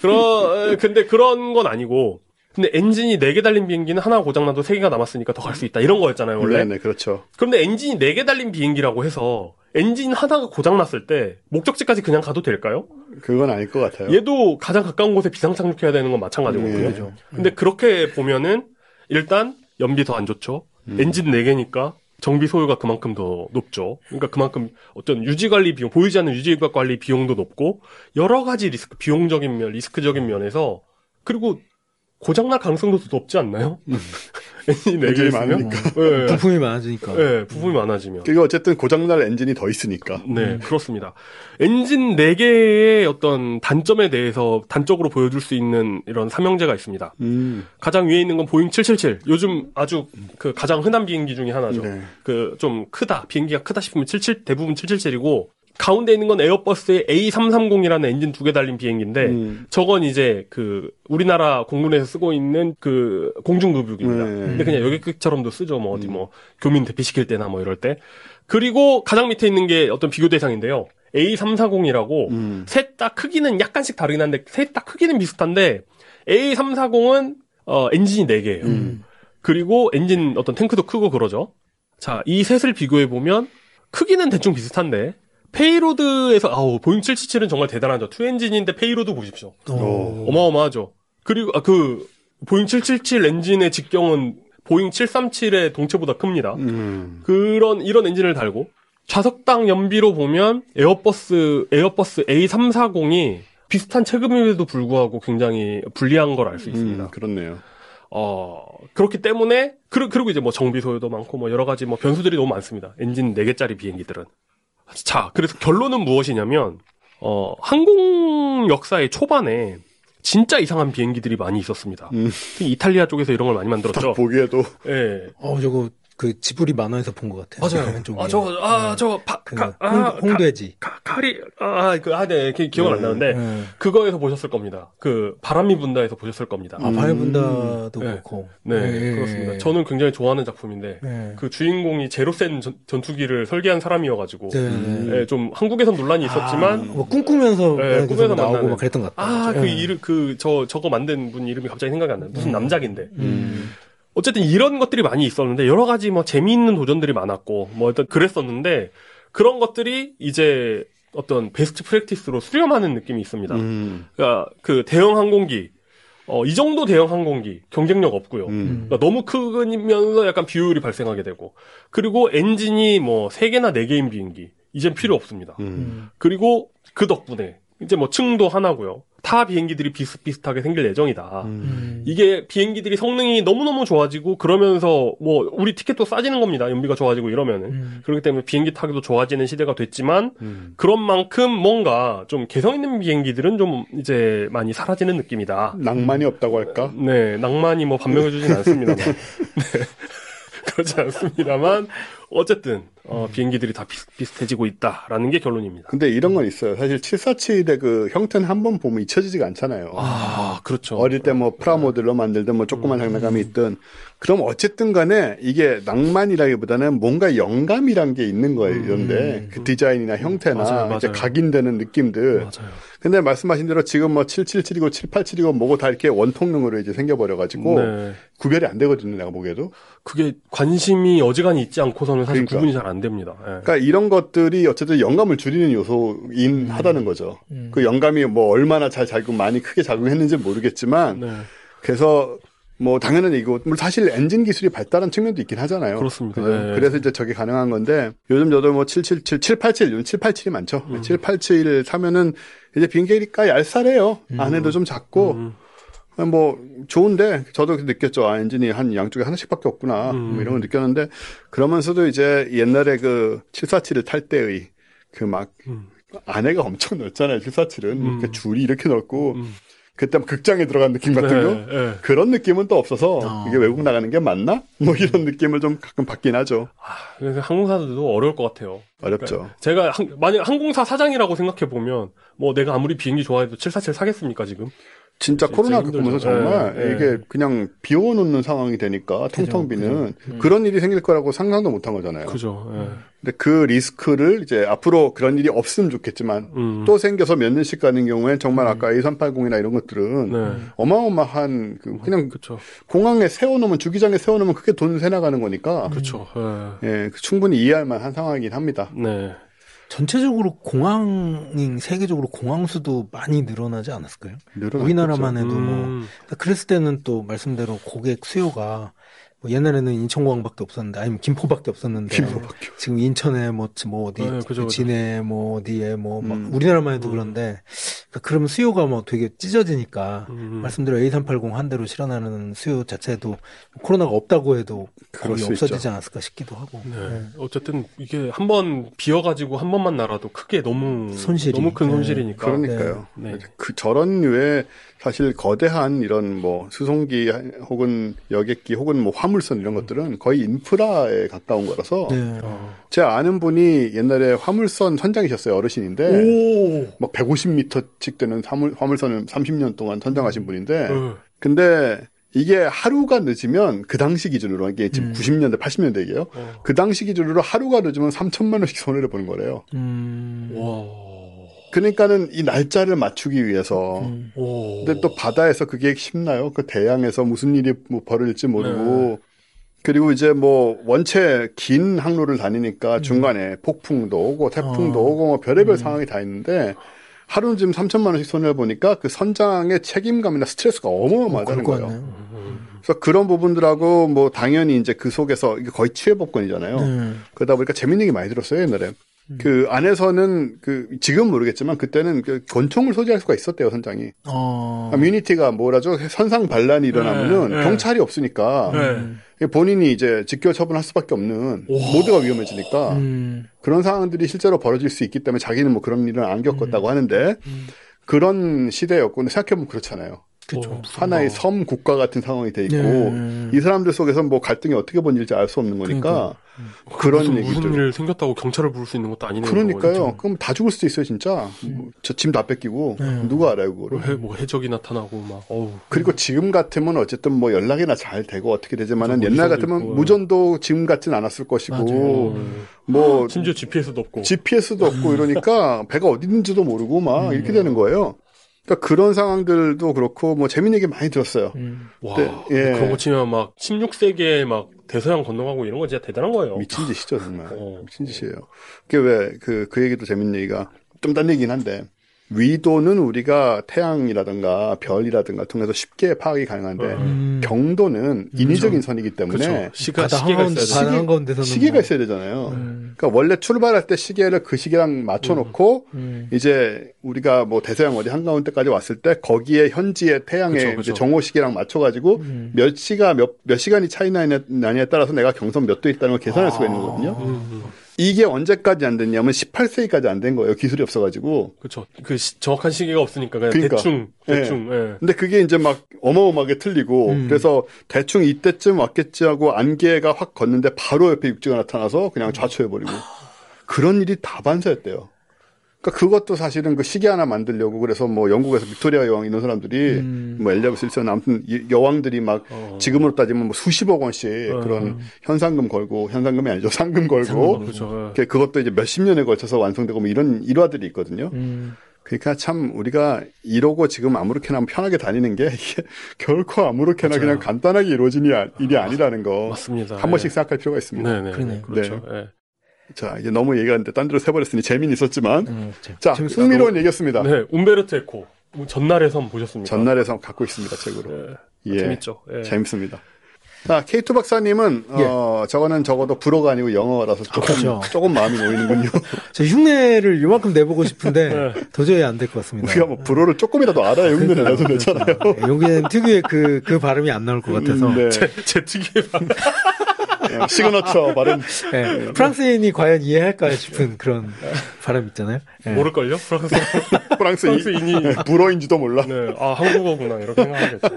그런 근데 그런 건 아니고 근데 엔진이 네 개 달린 비행기는 하나 고장나도 세 개가 남았으니까 더 갈 수 있다 이런 거였잖아요 원래. 네네 그렇죠. 그런데 엔진이 네 개 달린 비행기라고 해서 엔진 하나가 고장났을 때 목적지까지 그냥 가도 될까요? 그건 아닐 것 같아요. 얘도 가장 가까운 곳에 비상 착륙해야 되는 건 마찬가지거든요. 네. 근데 그렇게 보면은 일단 연비 더 안 좋죠. 음. 엔진 네 개니까 정비 소요가 그만큼 더 높죠. 그러니까 그만큼 어떤 유지 관리 비용, 보이지 않는 유지 관리 비용도 높고 여러 가지 리스크, 비용적인 면, 리스크적인 면에서 그리고 고장날 가능성도 더 높지 않나요? 엔진이 네 개 엔진이 있으면? 많으니까. 네. 부품이 많아지니까. 네, 부품이 많아지면. 그리고 어쨌든 고장날 엔진이 더 있으니까. 네, 그렇습니다. 엔진 네 개의 어떤 단점에 대해서 단적으로 보여줄 수 있는 이런 삼형제가 있습니다. 음. 가장 위에 있는 건 보잉 칠칠칠. 요즘 아주 그 가장 흔한 비행기 중에 하나죠. 네. 그 좀 크다. 비행기가 크다 싶으면 칠칠, 대부분 칠칠칠이고 가운데 있는 건 에어버스의 에이 삼삼공이라는 엔진 두 개 달린 비행기인데 음. 저건 이제 그 우리나라 공군에서 쓰고 있는 그 공중도둑입니다. 네. 근데 그냥 여객기처럼도 쓰죠. 뭐 어디 뭐 교민 대피시킬 때나 뭐 이럴 때. 그리고 가장 밑에 있는 게 어떤 비교 대상인데요. 에이 삼사공이라고 음. 셋 다 크기는 약간씩 다르긴 한데 셋 다 크기는 비슷한데 에이 삼사공은 어 엔진이 네 개예요. 음. 그리고 엔진 어떤 탱크도 크고 그러죠. 자, 이 셋을 비교해 보면 크기는 대충 비슷한데 페이로드에서 아우 보잉 칠칠칠은 정말 대단하죠. 투 엔진인데 페이로드 보십시오. 어. 어마어마하죠. 그리고 아, 그 보잉 칠칠칠 엔진의 직경은 보잉 칠삼칠의 동체보다 큽니다. 음. 그런 이런 엔진을 달고 좌석당 연비로 보면 에어버스 에어버스 에이 삼사공이 비슷한 체급임에도 불구하고 굉장히 불리한 걸 알 수 있습니다. 음, 그렇네요. 어, 그렇기 때문에, 그리고, 그리고 이제 뭐 정비 소요도 많고 뭐 여러 가지 뭐 변수들이 너무 많습니다. 엔진 네 개짜리 비행기들은. 자, 그래서 결론은 무엇이냐면, 어, 항공 역사의 초반에 진짜 이상한 비행기들이 많이 있었습니다. 음. 특히 이탈리아 쪽에서 이런 걸 많이 만들었죠. 보기에도. 예. 네. 어, 저거 그 지브리 만화에서 본 것 같아요. 맞아요. 왼쪽에. 아, 저거, 아, 네. 저거, 파, 그 가, 홍, 아, 홍돼지. 가, 카리, 아, 그, 아, 네, 기, 기억은 안 나는데, 네. 그거에서 보셨을 겁니다. 그, 바람이 분다에서 보셨을 겁니다. 아, 바람분다도 네. 그렇고. 네, 네. 그렇습니다. 저는 굉장히 좋아하는 작품인데, 네. 그 주인공이 제로센 전, 전투기를 설계한 사람이어가지고, 네. 예, 좀 한국에선 논란이 있었지만, 아, 뭐 꿈꾸면서 네, 계속 꿈에서 나오고 만나는. 막 그랬던 것 같아요. 아, 그 네. 이름, 그, 저, 저거 만든 분 이름이 갑자기 생각이 안 나요. 무슨 음. 남작인데. 음. 어쨌든 이런 것들이 많이 있었는데 여러 가지 뭐 재미있는 도전들이 많았고 뭐 일단 그랬었는데 그런 것들이 이제 어떤 베스트 프랙티스로 수렴하는 느낌이 있습니다. 음. 그러니까 그 대형 항공기 어, 이 정도 대형 항공기 경쟁력 없고요. 음. 그러니까 너무 크면서 약간 비효율이 발생하게 되고 그리고 엔진이 뭐 세 개나 네 개인 비행기 이젠 필요 없습니다. 음. 그리고 그 덕분에 이제 뭐 층도 하나고요. 타 비행기들이 비슷비슷하게 생길 예정이다. 음. 이게 비행기들이 성능이 너무너무 좋아지고 그러면서 뭐 우리 티켓도 싸지는 겁니다. 연비가 좋아지고 이러면은. 음. 그렇기 때문에 비행기 타기도 좋아지는 시대가 됐지만 음. 그런 만큼 뭔가 좀 개성 있는 비행기들은 좀 이제 많이 사라지는 느낌이다. 낭만이 없다고 할까? 네, 낭만이 뭐 반명해주진 않습니다만. 네. 그렇지 않습니다만 어쨌든 어, 비행기들이 다 비슷비슷해지고 있다라는 게 결론입니다. 근데 이런 건 있어요. 사실 칠사칠의 그 형태는 한번 보면 잊혀지지가 않잖아요. 아, 그렇죠. 어릴 때 뭐 프라모델로 만들든 뭐 조그만 장난감이 있든 그럼 어쨌든 간에 이게 낭만이라기보다는 뭔가 영감이란 게 있는 거예요. 이런데 그 디자인이나 형태나 맞아요, 맞아요. 이제 각인되는 느낌들. 맞아요. 근데 말씀하신 대로 지금 뭐 칠칠칠이고 칠팔칠이고 뭐고 다 이렇게 원통능으로 이제 생겨버려가지고 네. 구별이 안 되거든요. 내가 보기에도. 그게 관심이 어지간히 있지 않고서는 사실 그러니까. 구분이 잘 안 됩니다. 예. 그러니까 이런 것들이 어쨌든 영감을 줄이는 요소인 하다는 거죠. 음. 그 영감이 뭐 얼마나 잘 작용, 많이 크게 작용했는지 모르겠지만 네. 그래서 뭐 당연한 얘기고 물론 사실 엔진 기술이 발달한 측면도 있긴 하잖아요. 그렇습니다. 그죠? 네. 그래서 이제 저게 가능한 건데 요즘 저도 뭐 칠칠칠, 칠팔칠, 요즘 칠팔칠이 많죠. 음. 칠팔칠 사면은 이제 비행기가 얄쌀해요. 안에도 좀 작고 음. 뭐 좋은데 저도 느꼈죠. 아, 엔진이 한 양쪽에 하나씩밖에 없구나. 음. 뭐 이런 걸 느꼈는데 그러면서도 이제 옛날에 그 칠사칠을 탈 때의 그 막 음. 안에가 엄청 넓잖아요. 칠사칠은 음. 이렇게 줄이 이렇게 넓고 음. 그때 극장에 들어간 느낌 같은 네, 거 네. 그런 느낌은 또 없어서 어. 이게 외국 나가는 게 맞나? 뭐 이런 느낌을 좀 가끔 받긴 하죠. 아, 그래서 항공사들도 어려울 것 같아요. 어렵죠. 제가 한- 만약 항공사 사장이라고 생각해 보면 뭐 내가 아무리 비행기 좋아해도 칠사칠 사겠습니까 지금? 진짜 진짜 코로나 힘들죠. 겪으면서 정말 네, 네. 이게 그냥 비워놓는 상황이 되니까 텅텅 비는 그죠. 음. 그런 일이 생길 거라고 상상도 못한 거잖아요. 그죠. 예. 근데 그 리스크를 이제 앞으로 그런 일이 없으면 좋겠지만 음. 또 생겨서 몇 년씩 가는 경우엔 정말 아까 에이 삼팔공이나 이런 것들은 네. 어마어마한 그 그냥 그렇죠. 공항에 세워놓으면 주기장에 세워놓으면 그게 돈 새 나가는 거니까 그렇죠. 예. 예, 충분히 이해할 만한 상황이긴 합니다. 네. 전체적으로 공항이 세계적으로 공항 수도 많이 늘어나지 않았을까요? 늘어났겠죠. 우리나라만 해도 뭐 음. 그러니까 그랬을 때는 또 말씀대로 고객 수요가 뭐 옛날에는 인천공항밖에 없었는데 아니면 김포밖에 없었는데 김포밖에 지금 인천에 뭐, 뭐 어디 네, 그죠, 그죠. 진해 뭐 어디에 뭐 막 음. 우리나라만 해도 음. 그런데 그러니까 그러면 수요가 뭐 되게 찢어지니까 음. 말씀대로 에이 삼팔공 한 대로 실현하는 수요 자체도 코로나가 없다고 해도 그럴 거의 수 없어지지 있죠. 않았을까 싶기도 하고 네. 네. 어쨌든 이게 한 번 비어가지고 한 번만 날아도 크게 너무 손실이. 너무 큰 네. 손실이니까. 그러니까요. 네. 네. 그 저런 류의 사실 거대한 이런 뭐 수송기 혹은 여객기 혹은 뭐 화물선 이런 것들은 거의 인프라에 가까운 거라서 네. 어. 제 아는 분이 옛날에 화물선 선장이셨어요. 어르신인데 오. 막 백오십 미터씩 되는 화물, 화물선을 삼십 년 동안 선장하신 분인데 네. 근데 이게 하루가 늦으면 그 당시 기준으로 이게 지금 음. 구십 년대 팔십 년대 얘기예요. 어. 그 당시 기준으로 하루가 늦으면 삼천만 원씩 손해를 보는 거래요. 음. 와. 그러니까는 이 날짜를 맞추기 위해서 음. 오. 근데 또 바다에서 그게 쉽나요? 그 대양에서 무슨 일이 뭐 벌어질지 모르고 그리고 이제 뭐 원체 긴 항로를 다니니까 중간에 폭풍도 오고 태풍도 어. 오고 뭐 별의별 상황이 다 있는데 하루는 지금 삼천만 원씩 손해를 보니까 그 선장의 책임감이나 스트레스가 어마어마하다는 그럴 것 거예요. 같네요. 그래서 그런 부분들하고 뭐 당연히 이제 그 속에서 이게 거의 취해법권이잖아요. 음. 그러다 보니까 재밌는 얘기 많이 들었어요, 옛날에. 그 안에서는 그 지금 모르겠지만 그때는 그 권총을 소지할 수가 있었대요, 선장이. 어. 커뮤니티가 뭐라죠? 선상 반란이 일어나면은 네, 네. 경찰이 없으니까 네. 본인이 이제 직결 처분할 수밖에 없는 오. 모두가 위험해지니까 음. 그런 상황들이 실제로 벌어질 수 있기 때문에 자기는 뭐 그런 일은 안 겪었다고 하는데 그런 시대였고, 근데 생각해보면 그렇잖아요. 그렇죠. 하나의 섬 국가 같은 상황이 돼 있고 네. 이 사람들 속에서 뭐 갈등이 어떻게 번질지 알 수 없는 거니까 그러니까. 그런 무슨, 얘기들. 무슨 일 생겼다고 경찰을 부를 수 있는 것도 아니네요. 그러니까요. 그럼 다 죽을 수도 있어요, 진짜. 음. 저 짐 다 뺏기고 음. 누가 알아요, 그거를. 해, 뭐 해적이 나타나고 막. 어우. 그리고 지금 같으면 어쨌든 뭐 연락이나 잘 되고 어떻게 되지만은 뭐 옛날 같으면 있고. 무전도 지금 같진 않았을 것이고 맞아요. 뭐 심지어 지피에스도 없고. 지피에스도 없고 이러니까 배가 어디 있는지도 모르고 막 이렇게 되는 거예요. 그러니까 그런 상황들도 그렇고 뭐 재밌는 얘기 많이 들었어요. 음. 와, 네, 예. 그런 거 치면 막 십육 세기에 막 대서양 건너가고 이런 거 진짜 대단한 거예요. 미친 짓이죠, 정말. 어. 미친 짓이에요. 그게 왜, 그, 그 얘기도 재밌는 얘기가, 좀 딴 얘기긴 한데, 위도는 우리가 태양이라든가 별이라든가 통해서 쉽게 파악이 가능한데, 음. 경도는 인위적인 선이기 때문에, 그렇죠. 시가, 바다 시계가 한가운데, 있어야 바다 돼. 한가운데서는 시계가 뭐. 있어야 되잖아요. 음. 그러니까 원래 출발할 때 시계를 그 시계랑 맞춰놓고, 음. 이제 우리가 뭐 대서양 어디 한가운데까지 왔을 때, 거기에 현지의 태양의 그쵸, 그쵸. 이제 정오 시계랑 맞춰가지고, 음. 몇 시가 몇, 몇 시간이 차이 나냐, 나냐에 따라서 내가 경선 몇 도 있다는 걸 계산할 수가 있는 거거든요. 음, 이게 언제까지 안 됐냐면 십팔 세기까지 안 된 거예요. 기술이 없어가지고. 그렇죠. 그 시- 정확한 시계가 없으니까 그냥 그러니까. 대충 예. 대충. 예. 근데 그게 이제 막 어마어마하게 틀리고 음. 그래서 대충 이때쯤 왔겠지 하고 안개가 확 걷는데 바로 옆에 육지가 나타나서 그냥 좌초해버리고 그런 일이 다반사였대요. 그러니까 그것도 사실은 그 시계 하나 만들려고 그래서 뭐 영국에서 빅토리아 여왕 이런 사람들이 음. 뭐 엘리자베스 일 세나 아무튼 이 여왕들이 막 어. 지금으로 따지면 뭐 수십억 원씩 어. 그런 현상금 걸고 현상금이 아니죠 상금 걸고 그렇죠. 예. 그- 그것도 이제 몇십 년에 걸쳐서 완성되고 뭐 이런 일화들이 있거든요. 음. 그러니까 참 우리가 이러고 지금 아무렇게나 편하게 다니는 게 이게 결코 아무렇게나 맞아요. 그냥 간단하게 이루어진 일이 아- 일이 아니라는 거. 맞습니다. 한 예. 번씩 생각할 필요가 있습니다. 네네. 그러네요. 그렇죠. 예. 자, 이제 너무 얘기가 했는데 딴 데로 새버렸으니 재미는 있었지만 음. 재- 자, 재밌어요. 흥미로운 얘기였습니다. 네, 움베르토 에코. 전날의 섬 보셨습니까? 전날의 섬 갖고 있습니다, 책으로. 예. 예. 재밌죠. 예. 재밌습니다. 자, 케이투 박사님은 어, 저거는 적어도 불어가 아니고 영어라서 조금, 그렇죠. 조금 마음이 놓이는군요. 저 흉내를 요만큼 내보고 싶은데 네. 도저히 안 될 것 같습니다. 우리가 뭐 불어를 조금이라도 알아야 흉내를 내서 되잖아요. 용기는 특유의 그, 그 발음이 안 나올 것 같아서. 음, 네. 제, 제 특유의 방. 예, 시그너처 발음. 예, 프랑스인이 과연 이해할까 싶은 그런 발음 있잖아요. 예. 모를걸요? 프랑스, 프랑스 프랑스인이. 이, 불어인지도 몰라. 네, 아, 한국어구나. 이렇게 생각하겠죠.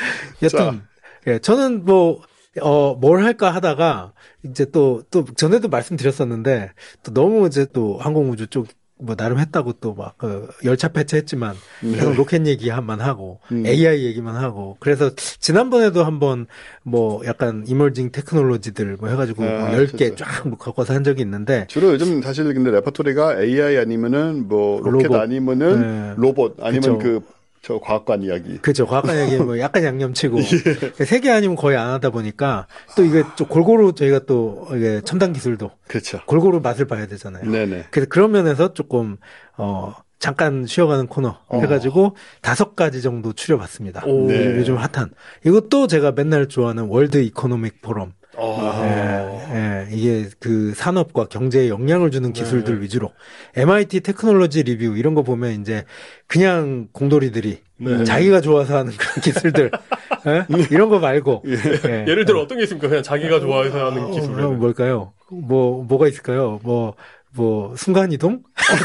여튼, 예, 저는 뭐, 어, 뭘 할까 하다가, 이제 또, 또, 전에도 말씀드렸었는데, 또 너무 이제 또 항공우주 쪽, 뭐, 나름 했다고 또 막, 그, 열차 폐차했지만, 계속 로켓 얘기만 하고, 음. 에이아이 얘기만 하고, 그래서, 지난번에도 한번, 뭐, 약간, 이머징 테크놀로지들, 뭐 해가지고, 아, 뭐, 열 개 진짜. 쫙 뭐, 걷어서 한 적이 있는데, 주로 요즘 사실 근데 레퍼토리가 에이아이 아니면은 뭐 로켓 로봇. 아니면은 네. 로봇 아니면 그쵸. 그 저 과학관 이야기. 그죠. 과학관 얘기 뭐 약간 양념치고 예. 세 개 아니면 거의 안 하다 보니까 또 이게 좀 골고루 저희가 또 이게 첨단 기술도 그렇죠. 골고루 맛을 봐야 되잖아요. 네네. 그래서 그런 면에서 조금 어 잠깐 쉬어가는 코너 해가지고 다섯 가지 정도 추려봤습니다. 오. 요즘, 요즘 핫한 이것도 제가 맨날 좋아하는 월드 이코노믹 포럼. 아. 예, 예, 이게 그 산업과 경제에 영향을 주는 기술들 네. 위주로 엠아이티 테크놀로지 리뷰 이런 거 보면 이제 그냥 공돌이들이 네. 자기가 좋아서 하는 그런 기술들 예? 이런 거 말고 예. 예를 들어 어떤 게 있습니까? 그냥 자기가 좋아해서 하는 어, 기술을. 그럼 뭘까요? 뭐 뭐가 있을까요? 뭐 뭐 순간 이동?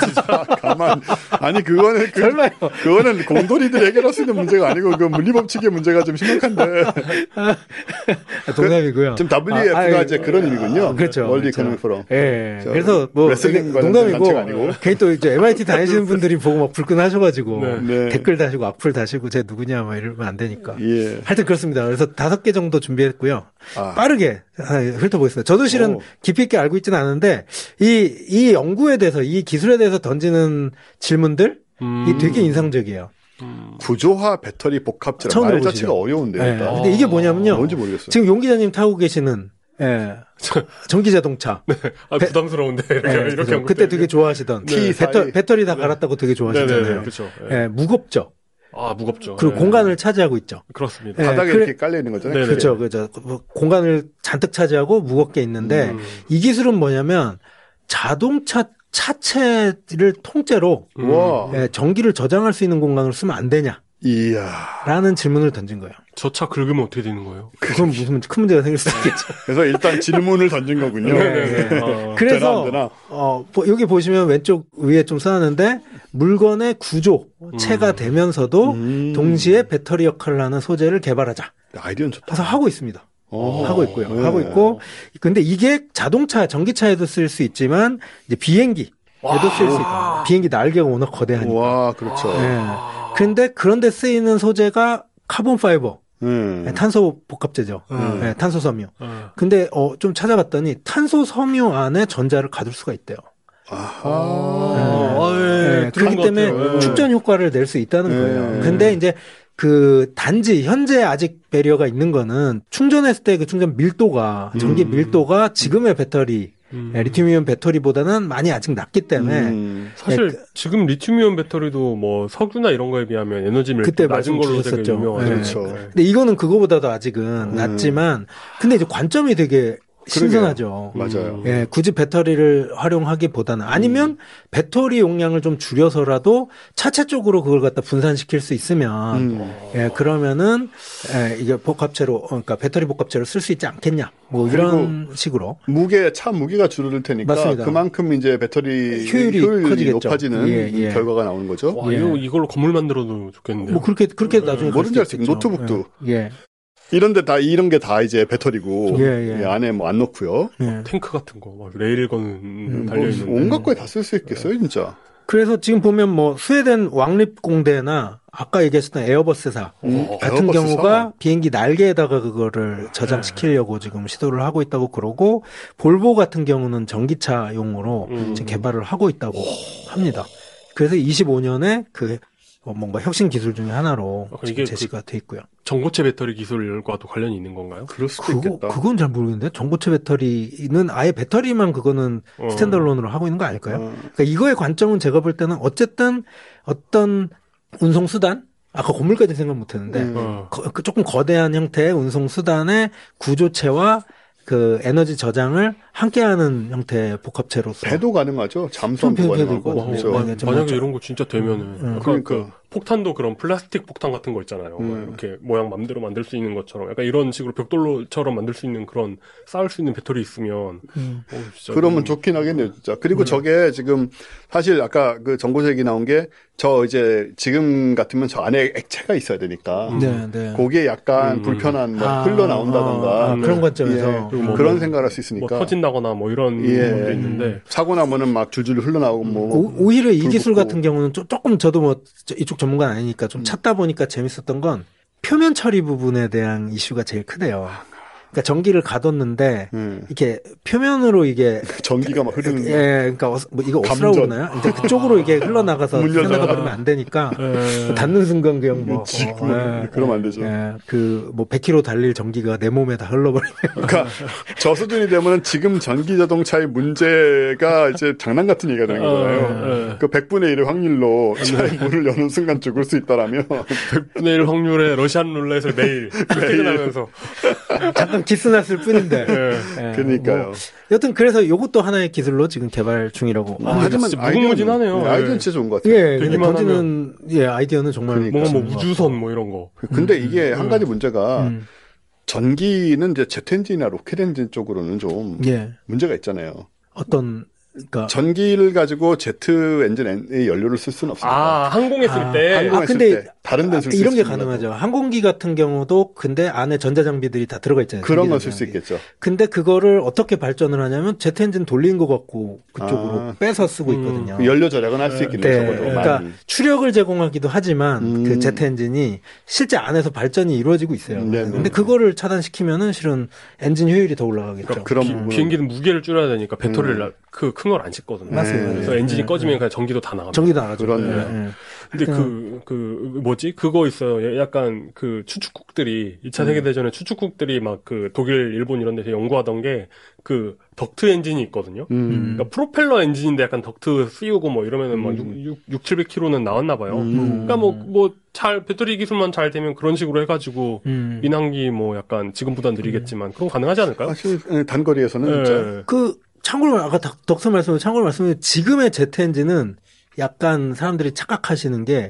가만. 아니 그거는 그, 설마요? 그거는 공돌이들 해결할 수 있는 문제가 아니고 그 물리법칙의 문제가 좀 심각한데. 농담이고요. 지금 더블유이에프가 아, 아, 이제 그런 의미군요. 그렇죠. 월드 그렇죠. 이코노믹 포럼. 예. 저, 그래서 뭐 레슬링 관련된 농담이고 단체가 아니고. 괜히 또 이제 엠아이티 다니시는 분들이 보고 막 불끈하셔가지고 네. 네. 댓글 다시고 악플 다시고 쟤 누구냐 막 이러면 안 되니까. 예. 하여튼 그렇습니다. 그래서 다섯 개 정도 준비했고요. 아. 빠르게 훑어보겠습니다. 저도 실은 오. 깊이 있게 알고 있지는 않은데 이, 이 연구에 대해서 이 기술에 대해서 던지는 질문들 음. 이 되게 인상적이에요. 구조화 배터리 복합체라 처음 말 들어보시죠? 자체가 어려운데요. 네. 일단. 근데 이게 뭐냐면요. 뭔지 모르겠어요. 지금 용 기자님 타고 계시는 예, 전기 자동차. 아, 부담스러운데. 이렇게, 예, 이렇게 그죠. 한 그때 것도 되게 좋아하시던 티 배터, 배터리 다 갈았다고 되게 좋아하시잖아요. 네네네. 그렇죠. 예. 예, 무겁죠. 아, 무겁죠. 그리고 예. 공간을 차지하고 있죠. 그렇습니다. 예, 바닥에 그래- 이렇게 깔려 있는 거잖아요. 네네. 그렇죠. 그죠. 뭐 공간을 잔뜩 차지하고 무겁게 있는데 음. 이 기술은 뭐냐면 자동차 차체를 통째로 음. 와. 예, 전기를 저장할 수 있는 공간으로 쓰면 안 되냐라는 이야. 질문을 던진 거예요. 저 차 긁으면 어떻게 되는 거예요? 그럼 무슨 큰 문제가 생길 수도 있겠죠. 그래서 일단 질문을 던진 거군요. 네, 네. 어. 그래서 되나 안 되나? 어, 보- 여기 보시면 왼쪽 위에 좀 써놨는데 물건의 구조, 체가 되면서도 음. 동시에 배터리 역할을 하는 소재를 개발하자. 아이디어는 좋다. 그래서 하고 있습니다. 오. 하고 있고요. 네. 하고 있고. 근데 이게 자동차, 전기차에도 쓸 수 있지만 이제 비행기에도 쓸 수 있다. 비행기 날개가 워낙 거대하니까. 와, 그렇죠. 네. 그런데 그런데 쓰이는 소재가 카본 파이버. 음. 탄소 복합재죠. 음. 네, 탄소 섬유. 음. 근데 어, 좀 찾아봤더니 탄소 섬유 안에 전자를 가둘 수가 있대요. 아하. 아, 예, 네, 들은 그렇기 것 때문에 같아요. 예. 축전 효과를 낼 수 있다는 네. 거예요. 근데 이제 그 단지 현재 아직 배리어가 있는 거는 충전했을 때 그 충전 밀도가 전기 음. 밀도가 지금의 배터리 음. 리튬이온 배터리보다는 많이 아직 낮기 때문에 음. 사실 네, 지금 리튬이온 배터리도 뭐 석유나 이런 거에 비하면 에너지 밀도 그때 낮은 걸로 되게 말씀주셨었죠. 유명하죠. 네. 그렇죠. 근데 이거는 그거보다도 아직은 음. 낮지만 근데 이제 관점이 되게 신선하죠. 맞아요. 예, 굳이 배터리를 활용하기보다는 아니면 음. 배터리 용량을 좀 줄여서라도 차체 쪽으로 그걸 갖다 분산시킬 수 있으면 음. 예, 그러면은 예, 이게 복합체로 그러니까 배터리 복합체로 쓸 수 있지 않겠냐. 뭐 이런 식으로 무게, 차 무게가 줄어들 테니까 맞습니다. 그만큼 이제 배터리 효율이 커지겠죠. 높아지는 예, 예. 결과가 나오는 거죠. 와, 예. 이거 이걸로 건물 만들어도 좋겠는데요. 뭐 그렇게 그렇게 나중에 갈 뭐든지 수도 할 수 있고 있겠죠. 노트북도. 예. 예. 이런데 다 이런 게 다 이제 배터리고 예, 예. 예, 안에 뭐 안 넣고요. 예. 탱크 같은 거, 막 레일건 음, 달려 뭐 있는. 온갖 거에 다 쓸 수 있겠어요, 진짜. 그래서 지금 보면 뭐 스웨덴 왕립공대나 아까 얘기했었던 에어버스사 음, 같은 에어버스사. 경우가 비행기 날개에다가 그거를 저장시키려고 지금 시도를 하고 있다고 그러고 볼보 같은 경우는 전기차용으로 음. 지금 개발을 하고 있다고 합니다. 그래서 이십오 년에 그 뭔가 혁신 기술 중에 하나로 아, 지금 이게 제시가 돼 있고요. 전고체 배터리 기술과도 관련이 있는 건가요? 그럴 수도 그거 있겠다. 그건 잘 모르겠는데 전고체 배터리는 아예 배터리만 그거는 어. 스탠더론으로 하고 있는 거 아닐까요? 어. 그러니까 이거의 관점은 제가 볼 때는 어쨌든 어떤 운송 수단 아까 건물까지 생각 못했는데 음. 어. 거- 그 조금 거대한 형태의 운송 수단의 구조체와 그 에너지 저장을 함께하는 형태의 복합체로서 배도 가능하죠. 잠수함도 배도 가능하고. 되고. 와, 그렇죠. 와, 만- 좀 만약에 멋져. 이런 거 진짜 되면은 음, 약간 그러니까. 그 폭탄도 그런 플라스틱 폭탄 같은 거 있잖아요. 음. 이렇게 모양 맘대로 만들 수 있는 것처럼 약간 이런 식으로 벽돌처럼 만들 수 있는 그런 쌓을 수 있는 배터리 있으면 음. 어, 진짜 그러면 너무- 좋긴 하겠네요, 진짜. 그리고 저게 지금 사실 아까 그 정보제 얘기 나온 게 저 이제 지금 같으면 저 안에 액체가 있어야 되니까 네, 네. 그게 약간 음. 불편한 뭐 아, 흘러나온다던가 아, 아, 음. 그런 관점에서 예, 그리고 뭐 그런 뭐- 생각을 할 수 뭐 있으니까 터진다거나 뭐 이런 예. 부분도 있는데 사고 나면은 막 줄줄 흘러나오고 뭐 오, 오히려 이 불 기술 붙고. 같은 경우는 조, 조금 저도 뭐 저- 이쪽 전문가는 아니니까 좀 찾다 보니까 재밌었던 건 표면 처리 부분에 대한 이슈가 제일 크대요. 그러니까 전기를 가뒀는데 음. 이렇게 표면으로 이게 전기가 막 흐르는 예, 그러니까 어스- 뭐 이거 감전. 어스라고 그러나요? 이제 그쪽으로 이게 흘러나가서 문 열다가. 흘러나가 버리면 안 되니까 예. 닫는 순간 그냥 뭐 지- 어, 예, 그러면 안 되죠. 예, 그뭐 백 킬로미터 달릴 전기가 내 몸에 다 흘러버리면 그러니까 저 수준이 되면은 지금 전기 자동차의 문제가 이제 장난 같은 얘기가 되는 거잖아요. 예. 그 백분의 일의 확률로 차의 문을 여는 순간 죽을 수 있다라면 백분의 일 확률의 러시안 룰렛을 매일 퇴근하면서 잠깐 기스 났을 뿐인데. 예. 예, 그러니까요. 뭐, 여튼 그래서 이것도 하나의 기술로 지금 개발 중이라고. 아, 합니다. 진짜 무궁무진하네요. 아이디어는, 아이디어는 예. 진짜 좋은 것 같아요. 예, 근데 되기만 던지는 예 아이디어는 정말 그러니까. 뭔가 뭐 좋은 것 우주선 뭐 이런 거. 근데 이게 한 가지 문제가 음. 전기는 이제 제트 엔진이나 로켓 엔진 쪽으로는 좀 예, 문제가 있잖아요. 어떤 그러니까 전기를 가지고 제트 엔진의 연료를 쓸 수는 없으니까. 아, 항공에 쓸 아, 때. 항공에 아, 쓸 근데 때 다른 데는 쓸 수 이런 게 있습니다. 가능하죠. 항공기 같은 경우도 근데 안에 전자 장비들이 다 들어가 있잖아요. 그런 건 전기 쓸 수 장비. 있겠죠. 근데 그거를 어떻게 발전을 하냐면 제트 엔진 돌린 거 갖고 그쪽으로 아. 빼서 쓰고 음. 있거든요. 그 연료 절약은 할 수 있겠네요. 네, 적어도 그러니까 많이. 추력을 제공하기도 하지만 음. 그 제트 엔진이 실제 안에서 발전이 이루어지고 있어요. 네, 네. 근데 그거를 차단시키면은 실은 엔진 효율이 더 올라가겠죠. 그런 비, 부분은 비행기는 무게를 줄여야 되니까 배터리를 음. 그 큰 걸 안 싣거든요. 맞습니다. 그래서 네. 엔진이 네. 꺼지면 그냥 전기도 다 나갑니다. 전기도 나가죠. 그렇네요. 예, 예. 근데 그, 그, 뭐지? 그거 있어요. 약간 그 추축국들이, 이 차 음. 세계대전에 추축국들이 막 그 독일, 일본 이런 데서 연구하던 게 그 덕트 엔진이 있거든요. 음. 그러니까 프로펠러 엔진인데 약간 덕트 씌우고 뭐 이러면은 막 음. 육, 칠백 킬로미터는 나왔나 봐요. 음. 그러니까 뭐, 뭐, 잘, 배터리 기술만 잘 되면 그런 식으로 해가지고 음. 민항기 뭐 약간 지금보단 느리겠지만 그럼 가능하지 않을까요? 사실 예, 단거리에서는 진짜 예. 그 참고로 아까 덕- 덕서 말씀을 참고로 말씀드린 지금의 제트 엔진은 약간 사람들이 착각하시는 게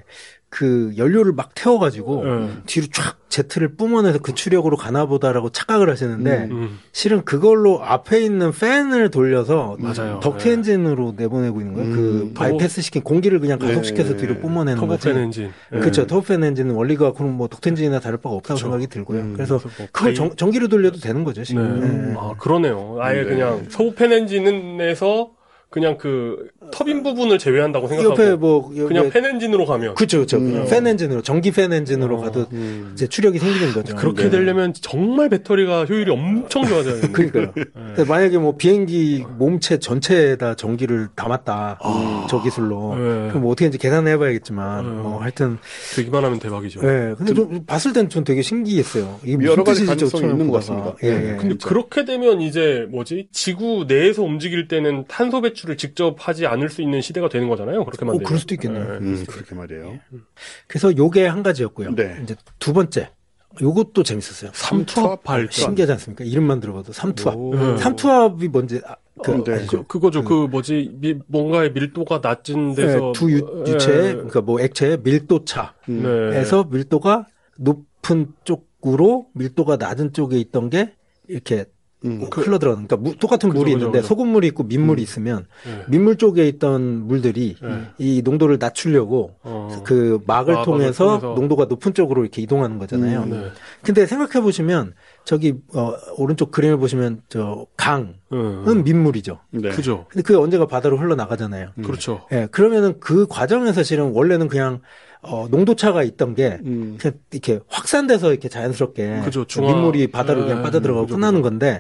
그 연료를 막 태워가지고 음. 뒤로 쫙 제트를 뿜어내서 그 추력으로 가나보다라고 착각을 하시는데 음. 실은 그걸로 앞에 있는 팬을 돌려서 맞아요. 덕트 네. 엔진으로 내보내고 있는 거예요. 음. 그 바이패스 시킨 공기를 그냥 가속시켜서 네. 뒤로 뿜어내는 거지. 터보팬 엔진. 네. 그렇죠. 터보팬 엔진은 원리가 그럼 뭐 덕트 엔진이나 다를 바가 없다고 그쵸. 생각이 들고요. 음. 그래서 그래서 뭐 그걸 가이- 정, 전기로 돌려도 되는 거죠. 네. 지금. 네. 아, 그러네요. 아예 네. 그냥 서부팬 엔진에서 그냥 그 터빈 부분을 제외한다고 생각하고 옆에 뭐 그냥 팬 엔진으로 가면 그렇죠, 그렇죠. 음. 팬 엔진으로 전기 팬 엔진으로 어. 가도 음. 이제 추력이 생기는 거죠. 그렇게 네. 되려면 정말 배터리가 효율이 엄청 좋아져야 되는 그러니까요. 근데 만약에 뭐 비행기 몸체 전체에다 전기를 담았다 저 기술로 네. 그럼 뭐 어떻게 이제 계산을 해봐야겠지만 네. 뭐 하여튼 되기만 하면 대박이죠. 예. 근데 좀 봤을 땐 전 되게 신기했어요. 이게 무슨 여러 가지 뜻이지, 저 가능성이 처음에 있는 것 보다가. 같습니다. 예, 네. 예. 근데 진짜. 그렇게 되면 이제 뭐지 지구 내에서 움직일 때는 탄소 배출을 직접 하지 않을 수 있는 시대가 되는 거잖아요. 그렇게 어, 만들면. 그럴 수도 있겠네요. 네. 음, 그렇게 말이에요. 그래서 요게 한 가지였고요. 네. 이제 두 번째. 요것도 재밌었어요. 삼투압 발전. 신기하지 않습니까? 이름만 들어봐도 삼투압. 오. 삼투압이 뭔지 아, 그 네. 아시죠? 그, 그거죠. 그 뭐지 미, 뭔가의 밀도가 낮은 데서 예, 두 유, 유체의 그러니까 뭐 액체의 밀도 차에서 네. 밀도가 높은 쪽으로 밀도가 낮은 쪽에 있던 게 이렇게 음. 흘러 들어가는. 그러니까 무- 똑같은 그죠, 물이 그죠, 있는데 그죠. 소금물이 있고 민물이 있으면 네. 민물 쪽에 있던 물들이 네. 이 농도를 낮추려고 어. 그 막을 아, 통해서, 막을 통해서. 농도가 높은 쪽으로 이렇게 이동하는 거잖아요. 음, 네. 근데 생각해 보시면 저기 어, 오른쪽 그림을 보시면 저 강은 음. 민물이죠. 네. 그죠. 근데 그게 언젠가 바다로 흘러나가잖아요. 그렇죠. 예, 그러면은 그 과정에서 실은 원래는 그냥 어, 농도차가 있던 게 음. 그냥 이렇게 확산돼서 이렇게 자연스럽게 그죠, 중화. 민물이 바다로 예, 그냥 빠져들어가고 그죠, 끝나는 그죠. 건데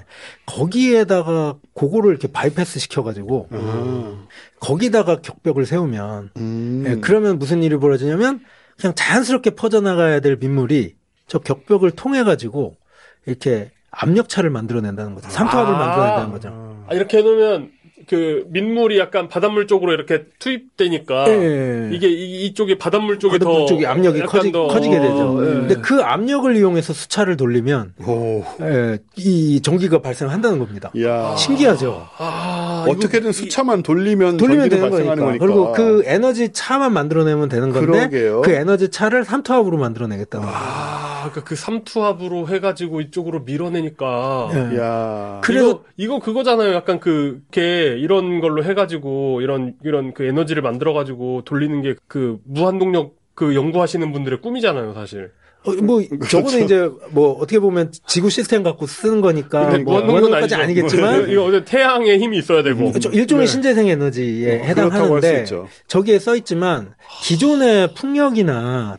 거기에다가 그거를 이렇게 바이패스 시켜가지고 아. 거기다가 격벽을 세우면 음. 예, 그러면 무슨 일이 벌어지냐면 그냥 자연스럽게 퍼져나가야 될 민물이 저 격벽을 통해 가지고 이렇게 압력차를 만들어낸다는 거죠. 삼투압을 아. 만들어낸다는 거죠. 아, 이렇게 해놓으면 그 민물이 약간 바닷물 쪽으로 이렇게 투입되니까 예. 이게 이, 이쪽에 바닷물 쪽이 바닷물 더 쪽이 압력이 약간 커지, 더- 커지게 되죠. 어, 예. 근데 그 압력을 이용해서 수차를 돌리면 오. 예, 이 전기가 발생한다는 겁니다. 야. 신기하죠. 아, 어떻게든 이거- 수차만 돌리면 돌리면 전기를 되는 발생하는 거니까. 거니까. 그리고 그 에너지 차만 만들어내면 되는 건데 그러게요. 그 에너지 차를 삼투압으로 만들어내겠다는 거예요. 아, 그러니까 그 삼투압으로 해가지고 이쪽으로 밀어내니까. 예. 야. 그래서- 이거, 이거 그거잖아요. 약간 그, 게 이런 걸로 해가지고, 이런, 이런 그 에너지를 만들어가지고 돌리는 게 그 무한동력 그 연구하시는 분들의 꿈이잖아요, 사실. 어, 뭐 저거는 이제 뭐 어떻게 보면 지구 시스템 갖고 쓰는 거니까 근데 뭐 무한동력은 무한까지 아니죠. 아니겠지만 이거 어제 태양의 힘이 있어야 되고. 그렇죠. 일종의 네. 신재생 에너지에 그렇다고 할 수 해당하는데 있죠. 저기에 써 있지만 기존의 풍력이나 음.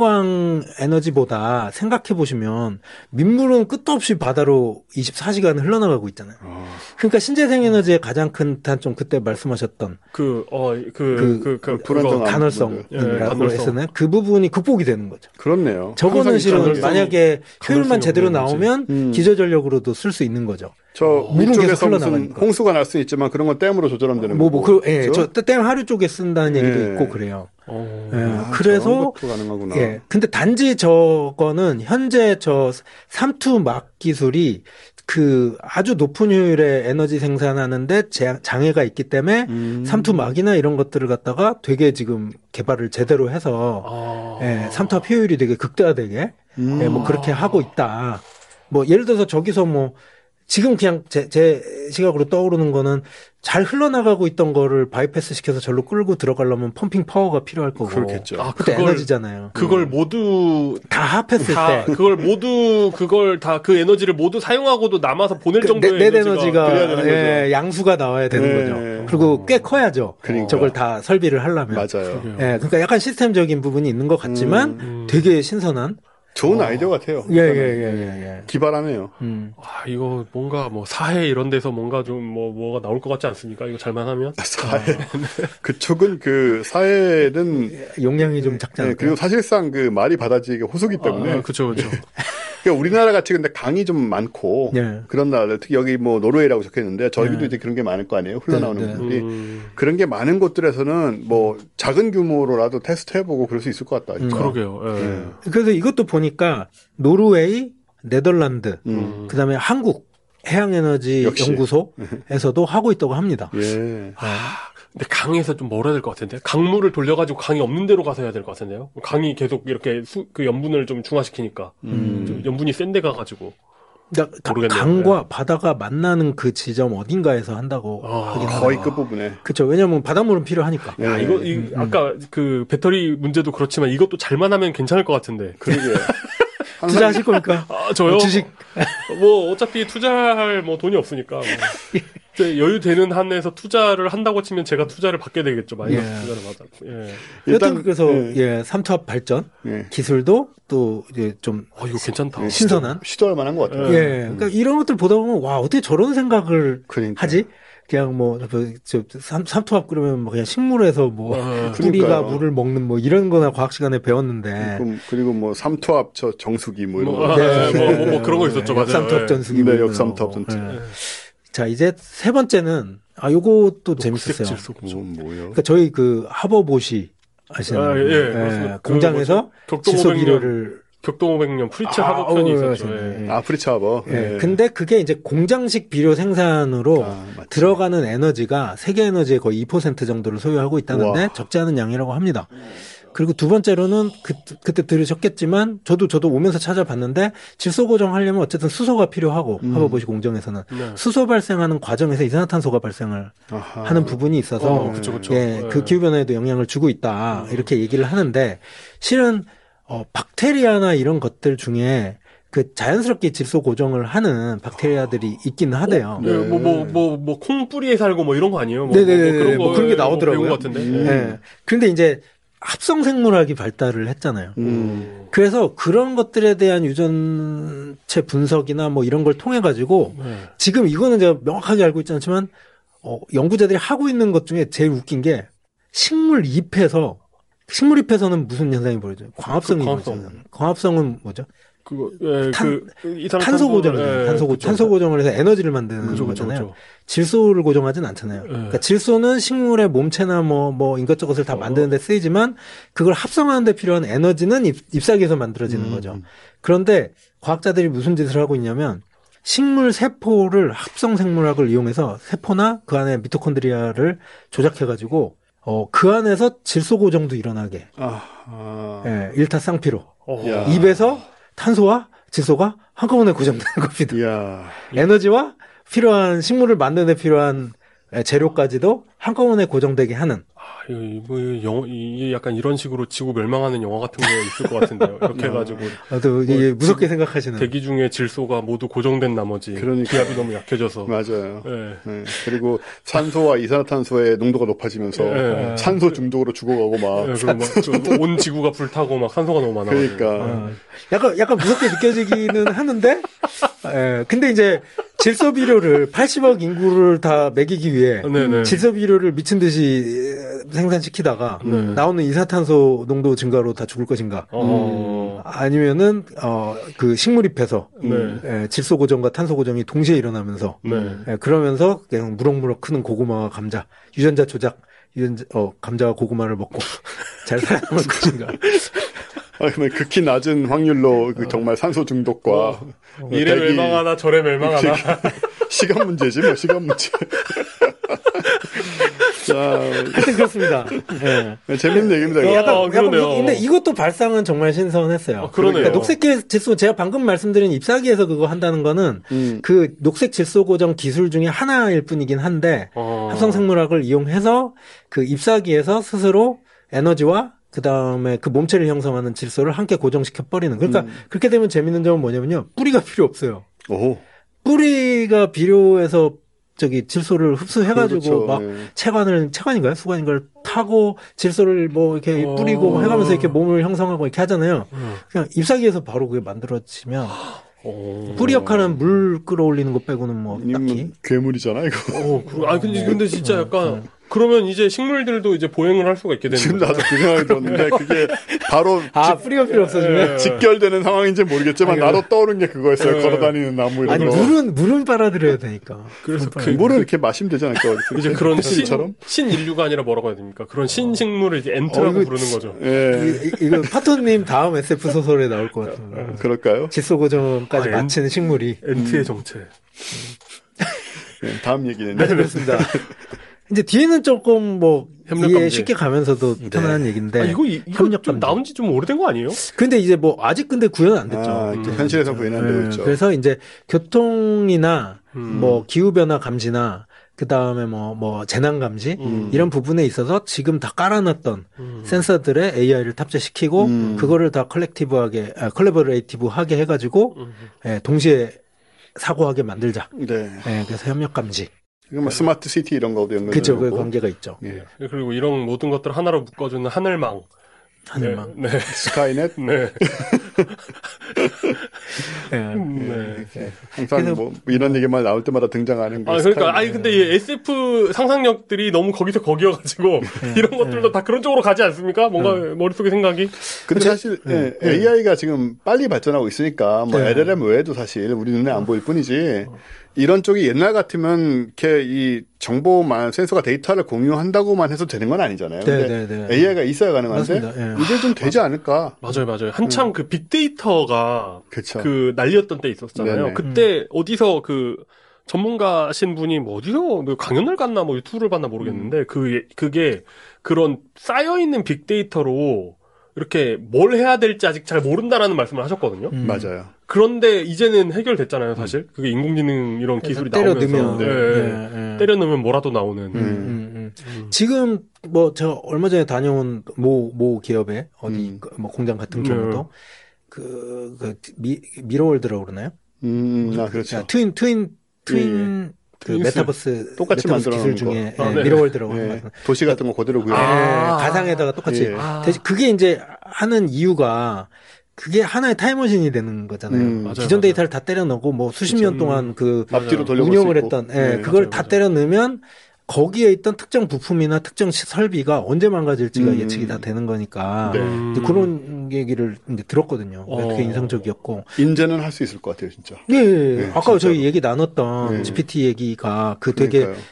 태양광 에너지보다 생각해 보시면 민물은 끝도 없이 바다로 이십사 시간 흘러나가고 있잖아요. 아. 그러니까 신재생 에너지의 가장 큰 단점 그때 말씀하셨던 그, 어, 그, 그- 그, 그, 불안정함. 그거. 간헐성이라고 예, 간헐성. 했었나요? 그 부분이 극복이 되는 거죠. 그렇네요. 저거는 항상 실은 있잖아요. 만약에 효율만 간헐성이 제대로 없는 거지. 나오면 음. 기저전력으로도 쓸 수 있는 거죠. 저 물은 계속 위쪽에서 무슨 흘러나가니까. 홍수가 날 수 있지만 그런 건 댐으로 조절하면 되는 뭐, 거고. 뭐, 그, 예, 그렇죠? 저, 댐 하류 쪽에 쓴다는 얘기도 예. 있고 그래요. 어. 예, 아, 저런 그래서, 것도 가능하구나. 예. 근데 단지 저거는 현재 저 삼투 막 기술이 그 아주 높은 효율의 에너지 생산하는데 제- 장애가 있기 때문에 음. 삼투 막이나 이런 것들을 갖다가 되게 지금 개발을 제대로 해서 아. 예, 삼투압 효율이 되게 극대화되게 음. 예, 뭐 그렇게 하고 있다. 뭐 예를 들어서 저기서 뭐 지금 그냥 제, 제 시각으로 떠오르는 거는 잘 흘러나가고 있던 거를 바이패스 시켜서 절로 끌고 들어가려면 펌핑 파워가 필요할 거고. 그렇겠죠. 아, 그때 그걸- 에너지잖아요. 그걸 모두 다 합했을 다 때. 그걸 모두 그걸 다 그 에너지를 모두 사용하고도 남아서 보낼 그 정도의 넷 에너지가, 에너지가 그래야 되는 예, 거죠. 양수가 나와야 되는 네. 거죠. 그리고 꽤 커야죠. 그러니까. 저걸 다 설비를 하려면. 맞아요. 예, 그러니까 약간 시스템적인 부분이 있는 것 같지만 음. 되게 신선한. 좋은 아이디어 같아요. 예, 예, 예, 예, 예. 기발하네요. 음. 아, 이거 뭔가 뭐 사회 이런 데서 뭔가 좀 뭐 뭐가 나올 것 같지 않습니까? 이거 잘만 하면. 사회 그쪽은 그 사회는 용량이 좀 작지 네, 않을까요? 그리고 사실상 그 말이 바다지가 호수기 때문에 아, 그렇죠, 그렇죠. 그러니까 우리나라 같이 근데 강이 좀 많고 네. 그런 나라들 특히 여기 뭐 노르웨이라고 적혀있는데 저기도 네. 이제 그런 게 많을 거 아니에요 흘러나오는 네, 네. 분들이 음, 그런 게 많은 곳들에서는 뭐 작은 규모로라도 테스트 해보고 그럴 수 있을 것 같다. 진짜. 그러게요. 예. 네. 그래서 이것도 보니까 노르웨이, 네덜란드, 음. 그다음에 한국 해양에너지 역시. 연구소에서도 하고 있다고 합니다. 예. 아, 근데 강에서 좀 멀어야 될 것 같은데 강물을 돌려가지고 강이 없는 데로 가서 해야 될 것 같은데요. 강이 계속 이렇게 수, 그 염분을 좀 중화시키니까 음. 좀 염분이 센 데 가가지고. 그러니까 모르겠네요. 강과 네. 바다가 만나는 그 지점 어딘가에서 한다고 아, 하긴 거의 하네요. 끝부분에. 그렇죠. 왜냐하면 바닷물은 필요하니까. 예. 야, 이거, 이, 음, 음. 아까 그 배터리 문제도 그렇지만 이것도 잘만 하면 괜찮을 것 같은데. 그러게. 투자하실 겁니까? 아, 저요? 주식. 뭐, 어차피 투자할 뭐 돈이 없으니까. 뭐. 이제 여유 되는 한에서 투자를 한다고 치면 제가 투자를 받게 되겠죠. 많이 예. 투자를 받아. 예. 일단 그래서 예. 예, 삼투압 발전 예. 기술도 또 이제 좀 어, 이거 괜찮다. 예, 신선한. 시도할 만한 것 같아요. 예, 그러니까 이런 것들 보다 보면 와 어떻게 저런 생각을 그러니까. 하지? 그냥 뭐, 그, 저, 삼, 삼투압 그러면 뭐 그냥 식물에서 뭐, 어, 뿌리가 그러니까요. 물을 먹는 뭐 이런 거나 과학 시간에 배웠는데. 그럼, 그리고 뭐 삼투압 저 정수기 뭐 이런 뭐, 거. 아, 네, 뭐, 뭐, 뭐 그런 거 있었죠. 맞아요. 역삼투압 예. 전수기. 네, 뭐 역삼투압 이런 거. 전투기. 예. 자, 이제 세 번째는, 아, 요것도 재밌었어요. 질소 뭐, 뭐요? 그러니까 저희 그 하버보시 아시나요? 아, 예, 그렇습니다. 그 공장에서 뭐지? 격동 질소 오백 년 비료를 격동 오백 년 프리츠 아, 하버 편이 어, 있었죠. 맞아요. 예. 예. 아프리차버. 예. 근데 그게 이제 공장식 비료 생산으로 아, 맞지. 들어가는 에너지가 세계 에너지의 거의 이 퍼센트 정도를 소유하고 있다는데 우와. 적지 않은 양이라고 합니다. 그리고 두 번째로는 그, 그때 들으셨겠지만 저도 저도 오면서 찾아봤는데 질소 고정하려면 어쨌든 수소가 필요하고 음. 하버보시 공정에서는 네. 수소 발생하는 과정에서 이산화탄소가 발생을 아하. 하는 부분이 있어서 어, 그쵸, 그쵸. 예, 네. 그 기후변화에도 영향을 주고 있다 이렇게 얘기를 하는데 실은 어, 박테리아나 이런 것들 중에 그 자연스럽게 질소 고정을 하는 박테리아들이 있기는 하대요. 네. 뭐, 뭐, 뭐, 뭐, 콩 뿌리에 살고 뭐 이런 거 아니에요? 뭐, 네네네. 뭐 그런 거. 뭐 그런 게 예, 뭐 나오더라고요. 배운 것 같은데. 음. 예. 그런데 이제 합성 생물학이 발달을 했잖아요. 음. 그래서 그런 것들에 대한 유전체 분석이나 뭐 이런 걸 통해 가지고 네. 지금 이거는 제가 명확하게 알고 있지 않지만 어, 연구자들이 하고 있는 것 중에 제일 웃긴 게 식물 잎에서 식물 잎에서는 무슨 현상이 벌어져요? 광합성이 그 광합성. 벌어져요. 광합성은 뭐죠? 그거, 예, 탄- 그, 이산화탄소- 탄소 고정이에요. 예, 탄소, 고, 그쵸. 탄소 고정을 해서 에너지를 만드는 그죠, 그죠, 거잖아요. 그죠. 질소를 고정하진 않잖아요. 그러니까 질소는 식물의 몸체나 뭐, 뭐, 이것저것을 다 어. 만드는데 쓰이지만 그걸 합성하는데 필요한 에너지는 잎, 잎사귀에서 만들어지는 음. 거죠. 그런데 과학자들이 무슨 짓을 하고 있냐면 식물 세포를 합성 생물학을 이용해서 세포나 그 안에 미토콘드리아를 조작해가지고 어, 그 안에서 질소 고정도 일어나게. 아, 아. 예, 일타쌍피로. 어. 야. 입에서 탄소와 질소가 한꺼번에 고정되는 겁니다. 이야. 에너지와 필요한 식물을 만드는 데 필요한 재료까지도 한꺼번에 고정되게 하는. 아, 이거, 이거, 영화, 이게 약간 이런 식으로 지구 멸망하는 영화 같은 거 있을 것 같은데요. 이렇게 해가지고. 아, 또 이게 무섭게 생각하시는. 대기 중에 질소가 모두 고정된 나머지. 그러니까. 기압이 너무 약해져서. 맞아요. 예. 네. 그리고 산소와 이산화탄소의 농도가 높아지면서 예. 산소 중독으로 죽어가고 막. 예, 그리고 막, 온 지구가 불타고 막 산소가 너무 많아. 그러니까. 어, 약간, 약간 무섭게 느껴지기는 하는데, 예, 근데 이제 질소 비료를 팔십억 인구를 다 먹이기 위해 네네. 질소 비료를 미친 듯이 생산시키다가 네. 나오는 이산화탄소 농도 증가로 다 죽을 것인가? 어. 아니면은 어 그 식물잎에서 네. 예, 질소 고정과 탄소 고정이 동시에 일어나면서 네. 예, 그러면서 그냥 무럭무럭 크는 고구마와 감자 유전자 조작 유전자 어 감자와 고구마를 먹고 잘 살아남을 것인가? 아, 그러면 극히 낮은 확률로 그 정말 산소 중독과 어. 그 이래 대기- 멸망하나 저래 멸망하나. 시간 문제지 뭐 시간 문제. 자, 하여튼 그렇습니다. 예. 재밌는 얘기입니다. 이거. 약간- 어, 약간 그러네요. 무슨- 근데 이것도 발상은 정말 신선했어요. 어, 그러네요. 그러니까 녹색 질소 제가 방금 말씀드린 잎사귀에서 그거 한다는 거는 음. 그 녹색 질소 고정 기술 중에 하나일 뿐이긴 한데 어. 합성 생물학을 이용해서 그 잎사귀에서 스스로 에너지와 그 다음에 그 몸체를 형성하는 질소를 함께 고정시켜 버리는. 그러니까 음. 그렇게 되면 재밌는 점은 뭐냐면요. 뿌리가 필요 없어요. 오, 뿌리가 비료에서 저기 질소를 흡수해가지고 그렇죠. 막 네. 체관을 체관인가요? 수관인가를 타고 질소를 뭐 이렇게 어. 뿌리고 해가면서 이렇게 몸을 형성하고 이렇게 하잖아요. 음. 그냥 잎사귀에서 바로 그게 만들어지면 어. 뿌리 역할은 물 끌어올리는 것 빼고는 뭐 이건 딱히. 괴물이잖아 이거. 어, 그, 아, 근데, 근데 진짜 약간, 그러면 이제 식물들도 이제 보행을 할 수가 있게 되는 지금 거죠. 나도 그 생각이 들었는데 그게 바로 아 뿌리가 필요 없어지면. 예. 직결되는 상황인지 모르겠지만 아니, 나도 떠오른 게 그거였어요. 예. 걸어다니는 나무 이런 아니 거. 물은 물은 빨아들여야 되니까. 그래서 물은 그, 물을 이렇게 마시면 되지 않을까? 이제 그런 신, 처럼. 신인류가 아니라 뭐라고 해야 됩니까? 그런 신식물을 이제 엔트라고 어, 이거 부르는 거죠. 예, 이, 이, 이거 파토님 다음 에스에프 소설에 나올 것 같은데. 그럴까요? 질소 고정까지 아, 엔- 마치는 식물이 엔트의 정체. 네, 다음 얘기는. 네, 그렇습니다. 이제 뒤에는 조금 뭐 협력 이해 감지. 쉽게 가면서도 편안한 얘기인데. 아, 이거, 이- 이거 협력 좀 감지. 나온 지 좀 오래된 거 아니에요? 근데 이제 뭐 아직 근데 구현 안 됐죠. 아, 음. 현실에서 구현 안 되고 네, 있죠. 그래서 이제 교통이나 음. 뭐 기후 변화 감지나 그 다음에 뭐 뭐 재난 감지 음. 이런 부분에 있어서 지금 다 깔아놨던 음. 센서들에 에이아이를 탑재시키고 음. 그거를 다 컬렉티브하게 아, 컬래버레이티브하게 해가지고 음. 예, 동시에 사고하게 만들자. 네. 예, 그래서 협력 감지. 이거 뭐 스마트 시티 이런 거도 연결되고. 그죠, 그 관계가 있죠. 예. 그리고 이런 모든 것들을 하나로 묶어주는 하늘망. 하늘망. 네. 네. 스카이넷. 네. 예. 네. 항상 그래서- 뭐 이런 얘기만 나올 때마다 등장하는 그 아, 그러니까, 스카이넷. 아니, 근데 이 에스에프 상상력들이 너무 거기서 거기여가지고, 이런 것들도 다 그런 쪽으로 가지 않습니까? 뭔가 머릿속에 생각이. 근데 사실 예, 에이아이가 지금 빨리 발전하고 있으니까 뭐 네. 엘엘엠 외에도 사실 우리 눈에 안 보일 뿐이지 이런 쪽이 옛날 같으면 이렇게 이 정보만 센서가 데이터를 공유한다고만 해서 되는 건 아니잖아요. 네, 근데 네, 네. 에이아이가 있어야 가능한데 맞습니다. 예. 이제 좀 되지 않을까? 맞아요, 맞아요. 한창 그 빅데이터가 그렇죠. 그 난리였던 때 있었잖아요. 네네. 그때 어디서 그 전문가신 분이 뭐 어디서 뭐 강연을 갔나 뭐 유튜브를 봤나 모르겠는데 그 그게 그런 쌓여 있는 빅데이터로 이렇게 뭘 해야 될지 아직 잘 모른다라는 말씀을 하셨거든요. 음. 맞아요. 그런데 이제는 해결됐잖아요, 사실. 그게 인공지능 이런 기술이 때려 나오면서 넣으면 예, 예. 예, 예. 때려 넣으면 뭐라도 나오는. 음. 음, 음. 지금 뭐 저 얼마 전에 다녀온 모 모 기업의 어디 음. 그 뭐 공장 같은 네. 경우도 그, 그 미, 미러월드라고 그러나요? 음, 아 그렇죠. 자, 트윈 트윈 트윈 그 트윈스. 메타버스 똑같이 메타버스 만들어 기술 놓은 중에 거. 아, 예, 네. 미러월드라고 예, 하는 도시 같은 거 그대로 구현. 아. 가상에다가 똑같이 예. 아. 대신 그게 이제 하는 이유가 그게 하나의 타임머신이 되는 거잖아요. 음. 맞아요, 기존 맞아요. 데이터를 다 때려 넣고 뭐 수십 년 그쵸. 동안 그 앞뒤로 돌려볼 운영을 수 있고. 했던 예, 네, 그걸 맞아요, 다 맞아요. 때려 넣으면 거기에 있던 특정 부품이나 특정 시- 설비가 언제 망가질지가 음. 예측이 다 되는 거니까 네. 음. 이제 그런 얘기를 이제 들었거든요. 그래서 그게 어. 인상적이었고 인제는 할 수 있을 것 같아요, 진짜. 예, 예. 네, 아까 진짜로. 저희 얘기 나눴던 네. 지피티 얘기가 그 되게 그러니까요.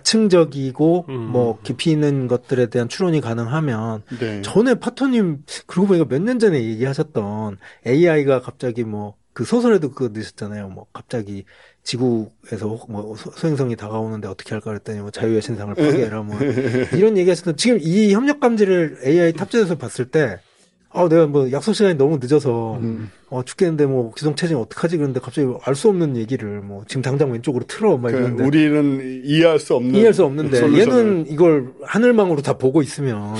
다층적이고 음. 뭐 깊이 있는 것들에 대한 추론이 가능하면 네. 전에 파토님 그러고 보니까 몇 년 전에 얘기하셨던 에이아이가 갑자기 뭐 그 소설에도 그거 넣으셨잖아요. 뭐 갑자기 지구에서 혹 뭐 소- 소행성이 다가오는데 어떻게 할까 그랬더니 뭐 자유의 신상을 파괴해라 뭐 이런 얘기하셨던 지금 이 협력 감지를 에이아이 탑재해서 봤을 때 아, 내가 뭐 약속 시간이 너무 늦어서 음. 어 죽겠는데 뭐 기성 체증 어떡하지 그런데 갑자기 알 수 없는 얘기를 뭐 지금 당장 왼쪽으로 틀어 막 그 이러는데 우리는 이해할 수 없는 이해할 수 없는데 솔루션을. 얘는 이걸 하늘망으로 다 보고 있으면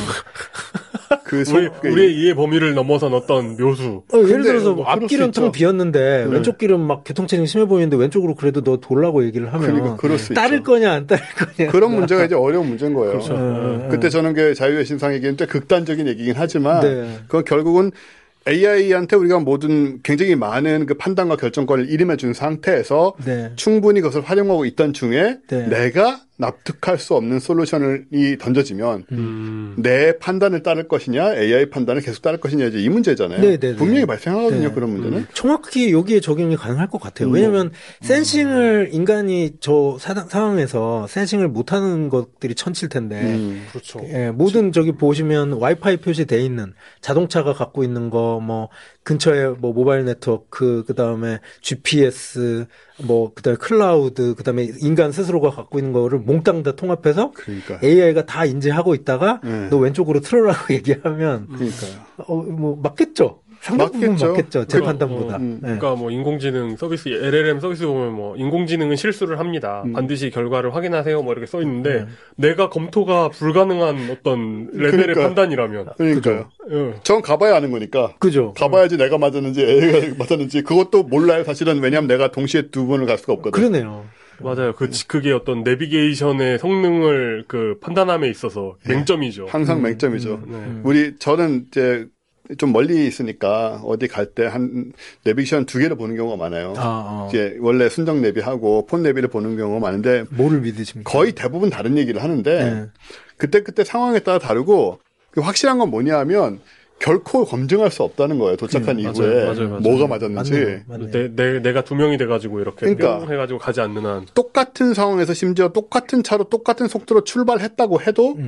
그 속, 우리, 우리의 이해 범위를 넘어선 어떤 묘수. 어, 예를 근데 들어서 뭐 뭐 그럴 앞길은 수 텅 있죠. 비었는데 왼쪽 길은 막 교통체증 심해 보이는데 왼쪽으로 그래도 너 돌라고 얘기를 하면 그러니까 그럴 수 따를 있죠. 거냐 안 따를 거냐 그런 문제가 이제 어려운 문제인 거예요. 그렇죠. 어, 그때 저는 그 자유의 신상 얘기는 꽤 극단적인 얘기긴 하지만 네. 그건 결국은 에이아이한테 우리가 모든 굉장히 많은 그 판단과 결정권을 이름해 준 상태에서 네. 충분히 그것을 활용하고 있던 중에 네. 내가 납득할 수 없는 솔루션이 던져지면 음. 내 판단을 따를 것이냐 에이아이 판단을 계속 따를 것이냐 이제 이 문제잖아요. 네, 네, 네. 분명히 발생하거든요. 네. 그런 문제는. 정확히 여기에 적용이 가능할 것 같아요. 음. 왜냐하면 센싱을 인간이 저 사- 상황에서 센싱을 못하는 것들이 천칠 텐데 음. 그렇죠. 예, 모든 저기 보시면 와이파이 표시돼 있는 자동차가 갖고 있는 거, 뭐 근처에 뭐 모바일 네트워크, 그 다음에 지피에스, 뭐 그다음에 클라우드, 그다음에 인간 스스로가 갖고 있는 거를 몽땅 다 통합해서 그러니까. 에이아이가 다 인지하고 있다가 네. 너 왼쪽으로 틀어라고 얘기하면 그러니까요. 어 뭐 맞겠죠. 상당 부분 맞겠죠. 맞겠죠. 제 그러니까, 판단보다. 어, 음. 예. 그러니까 뭐 인공지능 서비스 엘엘엠 서비스 보면 뭐 인공지능은 실수를 합니다. 음. 반드시 결과를 확인하세요. 뭐 이렇게 써 있는데 음. 내가 검토가 불가능한 어떤 레벨의 그러니까. 판단이라면 그러니까요. 예. 전 가봐야 아는 거니까. 그죠. 가봐야지 내가 맞았는지 에이아이가 맞았는지 그것도 몰라요. 사실은 왜냐하면 내가 동시에 두 번을 갈 수가 없거든. 그러네요. 맞아요. 그 그게 어떤 내비게이션의 성능을 그 판단함에 있어서 맹점이죠. 항상 음, 맹점이죠. 네. 우리 저는 이제 좀 멀리 있으니까 어디 갈 때 한 내비게이션 두 개를 보는 경우가 많아요. 아, 어. 이제 원래 순정 내비하고 폰 내비를 보는 경우가 많은데 뭐를 믿으십니까? 거의 대부분 다른 얘기를 하는데 네. 그때 그때 상황에 따라 다르고 그 확실한 건 뭐냐하면 결코 검증할 수 없다는 거예요. 도착한 음, 이후에 맞아요, 맞아요, 맞아요. 뭐가 맞았는지. 맞네요. 맞네요. 내, 내, 내가 두 명이 돼가지고 이렇게 그러니까. 뿅 해가지고 가지 않는 한. 똑같은 상황에서 심지어 똑같은 차로 똑같은 속도로 출발했다고 해도 음.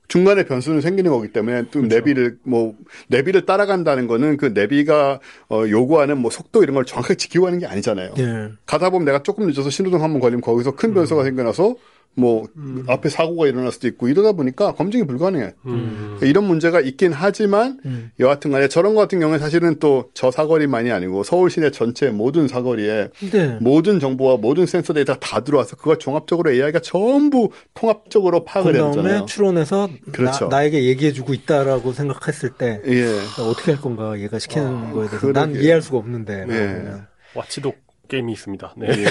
중간에 변수는 생기는 거기 때문에 또 그렇죠. 내비를 뭐 내비를 따라간다는 거는 그 내비가 어, 요구하는 뭐 속도 이런 걸 정확하게 지키고 하는 게 아니잖아요. 예. 가다 보면 내가 조금 늦어서 신호등 한번 걸리면 거기서 큰 변수가 음. 생겨나서 뭐 음. 앞에 사고가 일어날 수도 있고 이러다 보니까 검증이 불가능해. 음. 이런 문제가 있긴 하지만 음. 여하튼간에 저런 거 같은 경우는 사실은 또 저 사거리만이 아니고 서울 시내 전체 모든 사거리에 네. 모든 정보와 모든 센서 데이터가 다 들어와서 그걸 종합적으로 에이아이가 전부 통합적으로 파악을 해야 되잖아요. 그다음에 추론해서 그렇죠. 나, 나에게 얘기해주고 있다라고 생각했을 때 예. 어떻게 할 건가 얘가 시키는 아, 거에 대해서 난 이해할 수가 없는데. 예. 와치독 게임이 있습니다. 네. 예.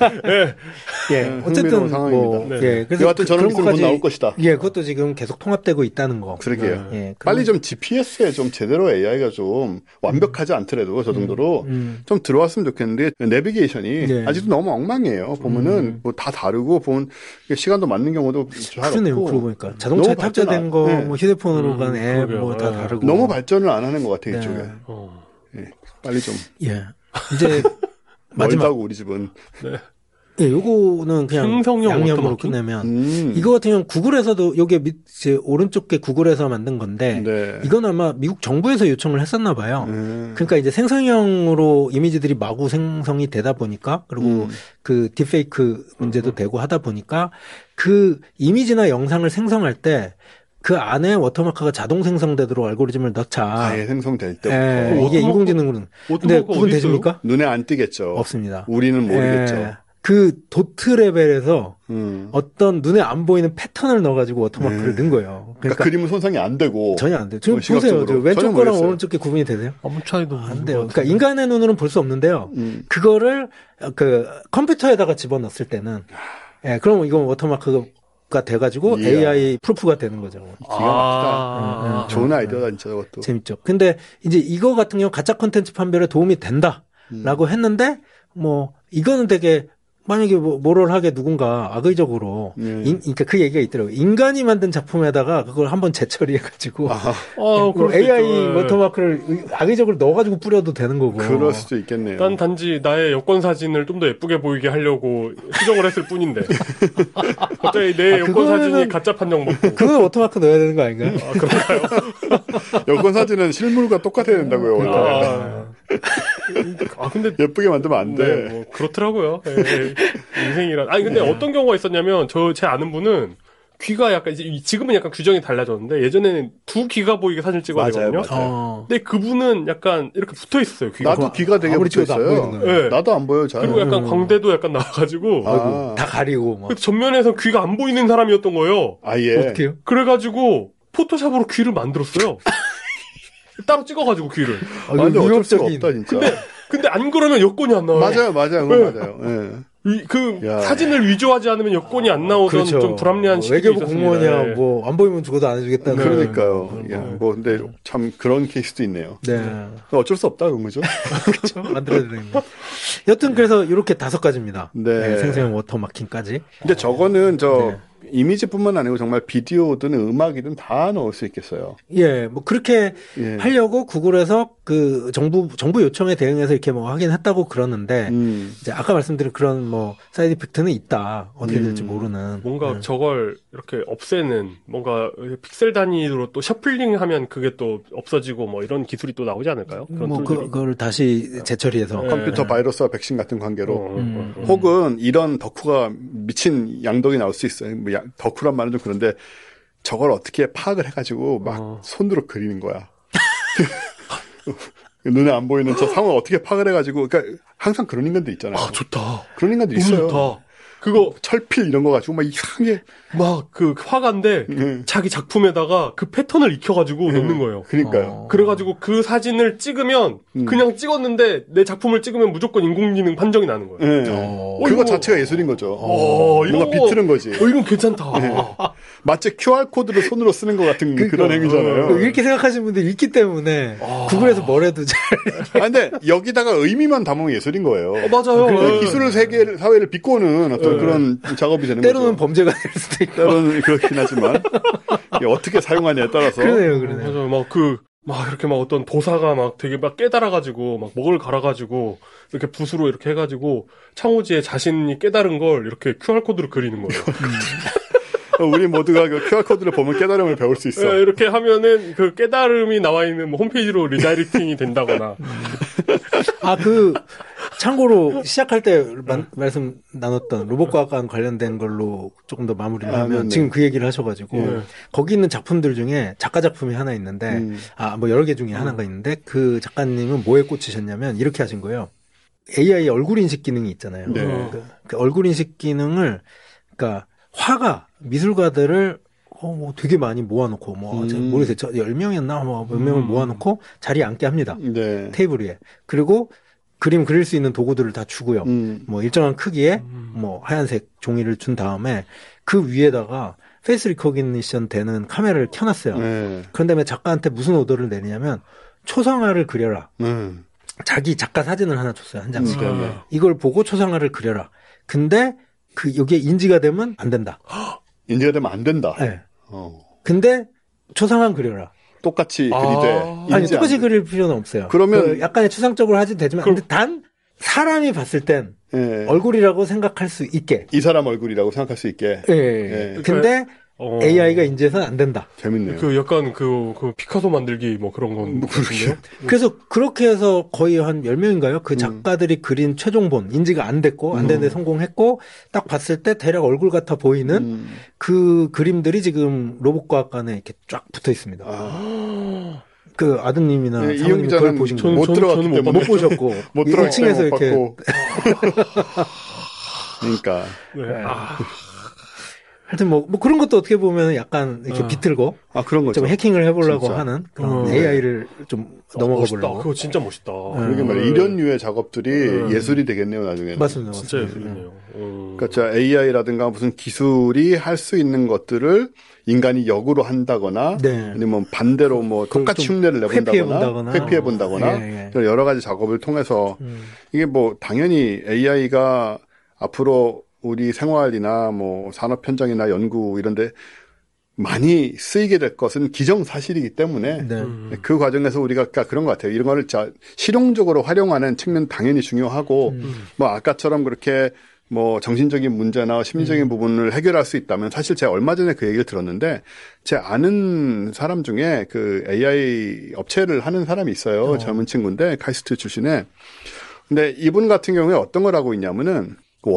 네. 예. 어쨌든 뭐 네. 예. 그래서 여하튼 저런 기술은 곧 나올 것이다. 예. 그것도 지금 계속 통합되고 있다는 거. 그러게요. 예. 빨리 좀 지피에스에 좀 제대로 에이아이가 좀 완벽하지 않더라도 저 정도로 음. 음. 좀 들어왔으면 좋겠는데 내비게이션이 예. 아직도 너무 엉망이에요. 보면은 음. 뭐 다 다르고 보면 시간도 맞는 경우도 잘 그러네요. 없고. 그러고 보니까 자동차에 탑재된 거, 네. 뭐 휴대폰으로 음. 간 앱 뭐 다 다르고. 너무 발전을 안 하는 것 같아 네. 이쪽에. 어. 예. 빨리 좀. 예. 이제 마지막 우리 집은. 네. 예, 요거는 그냥 양념으로 끝내면 음. 이거 같은 경우는 구글에서도 요게 밑 이제 오른쪽 게 구글에서 만든 건데 네. 이건 아마 미국 정부에서 요청을 했었나 봐요. 음. 그러니까 이제 생성형으로 이미지들이 마구 생성이 되다 보니까 그리고 음. 그 딥페이크 문제도 음. 되고 하다 보니까 그 이미지나 영상을 생성할 때 그 안에 워터마크가 자동 생성되도록 알고리즘을 넣자. 아예 생성될 때. 예, 이게 인공지능으로는. 근데 구분 되십니까? 눈에 안 띄겠죠. 없습니다. 우리는 모르겠죠. 예, 그 도트 레벨에서 음. 어떤 눈에 안 보이는 패턴을 넣어가지고 워터마크를 음. 넣은 거예요. 그러니까, 그러니까 그림은 손상이 안 되고. 전혀 안 돼요. 지금 보세요. 저 왼쪽 거랑 오른쪽 게 구분이 되세요? 아무 차이도 안 돼요. 그러니까 인간의 눈으로는 볼 수 없는데요. 음. 그거를 그 컴퓨터에다가 집어넣었을 때는 예, 그럼 이건 워터마크가 가 돼가지고 이야. 에이아이 프루프가 되는 거죠. 기가 막히다. 아~ 음, 좋은 아이디어다 진짜 그것도. 재밌죠. 근데 이제 이거 같은 경우 가짜 콘텐츠 판별에 도움이 된다라고 음. 했는데 뭐 이거는 되게 만약에 뭐 모럴하게 누군가 악의적으로 네. 인, 그러니까 그 얘기가 있더라고요. 인간이 만든 작품에다가 그걸 한번 재처리해가지고 아. 어, 뭐 에이아이 워터마크를 악의적으로 넣어가지고 뿌려도 되는 거고. 그럴 수도 있겠네요. 난 단지 나의 여권 사진을 좀 더 예쁘게 보이게 하려고 수정을 했을 뿐인데 갑자기 내 아, 여권 사진이 가짜 판정 먹고. 그건 워터마크 넣어야 되는 거 아닌가요? 아, 그런가요? 여권 사진은 실물과 똑같아야 된다고요 원래. 아, 아 근데 예쁘게 만들면 안 돼. 네, 뭐 그렇더라고요. 네. 인생이란. 아니 근데 어떤 경우가 있었냐면 저 제 아는 분은 귀가 약간 이제 지금은 약간 규정이 달라졌는데 예전에는 두 귀가 보이게 사진 찍어야 되거든요. 어. 근데 그분은 약간 이렇게 붙어 있었어요. 귀가. 나도 귀가 되게 붙어 있어요. 네. 나도 안 보여 잘. 그리고 약간 광대도 약간 나와가지고 아. 다 가리고 막. 전면에서 귀가 안 보이는 사람이었던 거예요. 아 예. 어떻게요? 그래가지고 포토샵으로 귀를 만들었어요. 따로 찍어가지고 귀를. 아, 근데 어쩔 수가 없다 진짜. 근데 근데 안 그러면 여권이 안 나와요. 맞아요, 맞아요, 그건 네. 맞아요. 네. 이, 그 야. 사진을 위조하지 않으면 여권이 안 나오던 그렇죠. 좀 불합리한 시기가 외교부 있었습니다. 공무원이야 네. 뭐 안 보이면 죽어도 안 해주겠다는. 그러니까요. 야, 뭐 근데 참 그런 케이스도 있네요. 네. 어쩔 수 없다 그런 거죠. 그렇죠. 만들어야 되는데. 여튼 그래서 이렇게 다섯 가지입니다. 네. 네, 생성형 워터마킹까지. 근데 저거는 저 네. 이미지뿐만 아니고 정말 비디오든 음악이든 다 넣을 수 있겠어요. 예, 뭐 그렇게 예. 하려고 구글에서 그 정부 정부 요청에 대응해서 이렇게 뭐 하긴 했다고 그러는데 음. 이제 아까 말씀드린 그런 뭐 사이드 이펙트는 있다. 어떻게 될지 음. 모르는. 뭔가 네. 저걸 이렇게 없애는 뭔가 픽셀 단위로 또 셔플링하면 그게 또 없어지고 뭐 이런 기술이 또 나오지 않을까요? 그런 뭐 그, 그걸 다시 재처리해서 네. 컴퓨터 바이러스와 백신 같은 관계로 어, 음. 음. 혹은 이런 덕후가 미친 양덕이 나올 수 있어요. 뭐 양, 덕후란 말은 좀 그런데 저걸 어떻게 파악을 해가지고 막 어. 손으로 그리는 거야. 눈에 안 보이는 저 상황을 어떻게 파악을 해가지고 그러니까 항상 그런 인간들 있잖아요. 아 좋다. 그런 인간도 있어요. 좋다. 그거 철필 이런 거 가지고 막 이상하게 막 그 화가인데 음. 자기 작품에다가 그 패턴을 익혀가지고 음. 넣는 거예요. 그러니까요. 어. 그래가지고 그 사진을 찍으면 음. 그냥 찍었는데 내 작품을 찍으면 무조건 인공지능 판정이 나는 거예요. 네. 어. 그거 이거- 자체가 예술인 거죠. 어, 뭔가 이거- 비트는 거지. 어 이건 괜찮다. 네. 마치 큐알코드를 손으로 쓰는 것 같은 그러니까. 그런 행위잖아요. 이렇게 생각하시는 분들이 있기 때문에 아. 구글에서 뭘 해도 잘. 아, 근데 여기다가 의미만 담으면 예술인 거예요. 어, 맞아요. 그러니까 네. 기술 세계 사회를 비꼬는 어떤 네. 그런 작업이 되는 때로는 거죠. 범죄가 될 수도 있고. 때로는 그렇긴 하지만 이게 어떻게 사용하냐에 따라서 그러네요, 그러네요. 맞아요. 막 그, 막 이렇게 막 어떤 도사가 막 되게 막 깨달아가지고 막 먹을 갈아가지고 이렇게 붓으로 이렇게 해가지고 창호지에 자신이 깨달은 걸 이렇게 큐알코드로 그리는 거예요. 우리 모두가 그 큐알코드를 보면 깨달음을 배울 수 있어. 네, 이렇게 하면은 그 깨달음이 나와 있는 뭐 홈페이지로 리다이렉팅이 된다거나. 아, 그, 참고로 시작할 때 마, 말씀 나눴던 로봇과학과 관련된 걸로 조금 더 마무리를 아, 하면 네네. 지금 그 얘기를 하셔가지고 네. 거기 있는 작품들 중에 작가 작품이 하나 있는데 음. 아, 뭐 여러 개 중에 하나가 있는데 그 작가님은 뭐에 꽂히셨냐면 이렇게 하신 거예요. 에이아이 얼굴 인식 기능이 있잖아요. 네. 그, 그 얼굴 인식 기능을 그러니까 화가 미술가들을 어, 뭐 되게 많이 모아놓고 뭐 음. 모르겠어요. 열 명이었나 뭐 몇 명을 음. 모아놓고 자리에 앉게 합니다. 네. 테이블 위에. 그리고 그림 그릴 수 있는 도구들을 다 주고요. 음. 뭐 일정한 크기의 음. 뭐 하얀색 종이를 준 다음에 그 위에다가 페이스 리코그니션 되는 카메라를 켜놨어요. 네. 그런 다음에 작가한테 무슨 오더를 내리냐면 초상화를 그려라. 음. 자기 작가 사진을 하나 줬어요. 한 장씩. 음. 이걸 보고 초상화를 그려라. 근데 그 여기에 인지가 되면 안 된다. 인지가 되면 안 된다. 네. 어. 근데 초상화 그려라. 똑같이 아. 그리되 아니 인지 똑같이 안 돼. 그릴 필요는 없어요. 그러면- 그 약간의 추상적으로 하지 되지만 그럼- 근데 단 사람이 봤을 땐 예. 얼굴이라고 생각할 수 있게. 이 사람 얼굴이라고 생각할 수 있게. 예. 예. 근데 어. 에이아이가 인지해서는 안 된다. 재밌네요. 그 약간 그, 그 피카소 만들기 뭐 그런 건. 뭐 그러게요. 그래서 그렇게 해서 거의 한 열 명인가요? 그 작가들이 그린 최종본, 인지가 안 됐고, 안 되는데 성공했고, 딱 봤을 때 대략 얼굴 같아 보이는 음. 그 그림들이 지금 로봇과학관에 이렇게 쫙 붙어 있습니다. 아. 그 아드님이나 네, 사모님이 이용 그걸 기자는 보신 저는- 거예요. 못 저는- 들어갔기 저는 못 때문에 못 보셨고. 못 들어갔기 일 층에서 때문에 못 이렇게. 봤고. 그러니까 네. 아. 하여튼 뭐, 뭐 그런 것도 어떻게 보면 약간 이렇게 어. 비틀고, 아 그런 거죠. 좀 해킹을 해보려고 진짜. 하는 그런 어. 에이아이를 좀 넘어가 멋있다. 보려고. 그거 진짜 멋있다. 그러게 말이야. 이런 류의 작업들이 음. 예술이 되겠네요 나중에. 맞습니다. 진짜 맞습니다. 예술이네요. 음. 그러니까 저 에이아이라든가 무슨 기술이 할 수 있는 것들을 인간이 역으로 한다거나, 네. 아니면 반대로 뭐 그걸 똑같이 좀 흉내를 내본다거나, 회피해본다거나. 회피해본다거나, 예, 예. 그런 여러 가지 작업을 통해서 음. 이게 뭐 당연히 에이아이가 앞으로 우리 생활이나 뭐 산업 현장이나 연구 이런데 많이 쓰이게 될 것은 기정사실이기 때문에 네. 음. 그 과정에서 우리가 그러니까 그런 것 같아요. 이런 거를 자, 실용적으로 활용하는 측면 당연히 중요하고 음. 뭐 아까처럼 그렇게 뭐 정신적인 문제나 심리적인 음. 부분을 해결할 수 있다면 사실 제가 얼마 전에 그 얘기를 들었는데 제 아는 사람 중에 그 에이아이 업체를 하는 사람이 있어요. 어. 젊은 친구인데 카이스트 출신에. 근데 이분 같은 경우에 어떤 걸 하고 있냐면은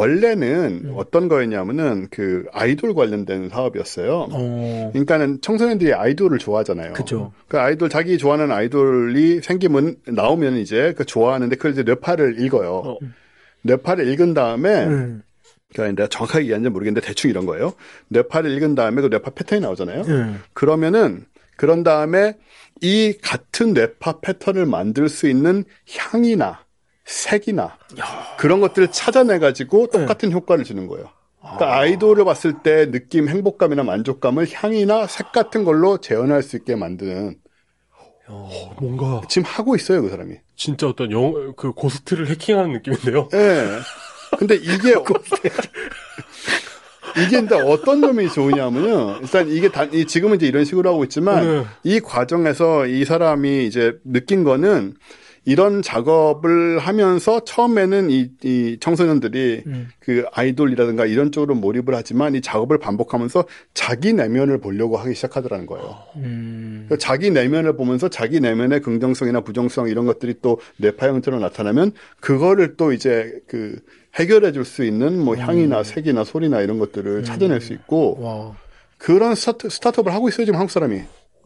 원래는 음. 어떤 거였냐면은 그 아이돌 관련된 사업이었어요. 어. 그러니까는 청소년들이 아이돌을 좋아하잖아요. 그죠. 그 아이돌 자기 좋아하는 아이돌이 생기면 나오면 이제 그 좋아하는데 그걸 이제 뇌파를 읽어요. 어. 뇌파를 읽은 다음에 음. 그러니까 내가 정확하게 이해하는지 모르겠는데 대충 이런 거예요. 뇌파를 읽은 다음에 그 뇌파 패턴이 나오잖아요. 음. 그러면은 그런 다음에 이 같은 뇌파 패턴을 만들 수 있는 향이나 색이나 그런 것들을 찾아내가지고 똑같은 효과를 주는 거예요. 그러니까 아이돌을 봤을 때 느낌, 행복감이나 만족감을 향이나 색 같은 걸로 재현할 수 있게 만드는 뭔가 지금 하고 있어요, 그 사람이. 진짜 어떤 영, 그 고스트를 해킹하는 느낌인데요. 예. 근데 이게 이게 근데 어떤 점이 좋으냐면요. 일단 이게 단, 이 지금은 이제 이런 식으로 하고 있지만 네. 이 과정에서 이 사람이 이제 느낀 거는 이런 작업을 하면서 처음에는 이, 이 청소년들이 음. 그 아이돌이라든가 이런 쪽으로 몰입을 하지만 이 작업을 반복하면서 자기 내면을 보려고 하기 시작하더라는 거예요. 음. 그러니까 자기 내면을 보면서 자기 내면의 긍정성이나 부정성 이런 것들이 또 뇌파 형태로 나타나면 그거를 또 이제 그 해결해 줄 수 있는 뭐 향이나 색이나 소리나 이런 것들을 찾아낼 수 있고 와. 그런 스타트, 스타트업을 하고 있어요, 지금 한국 사람이.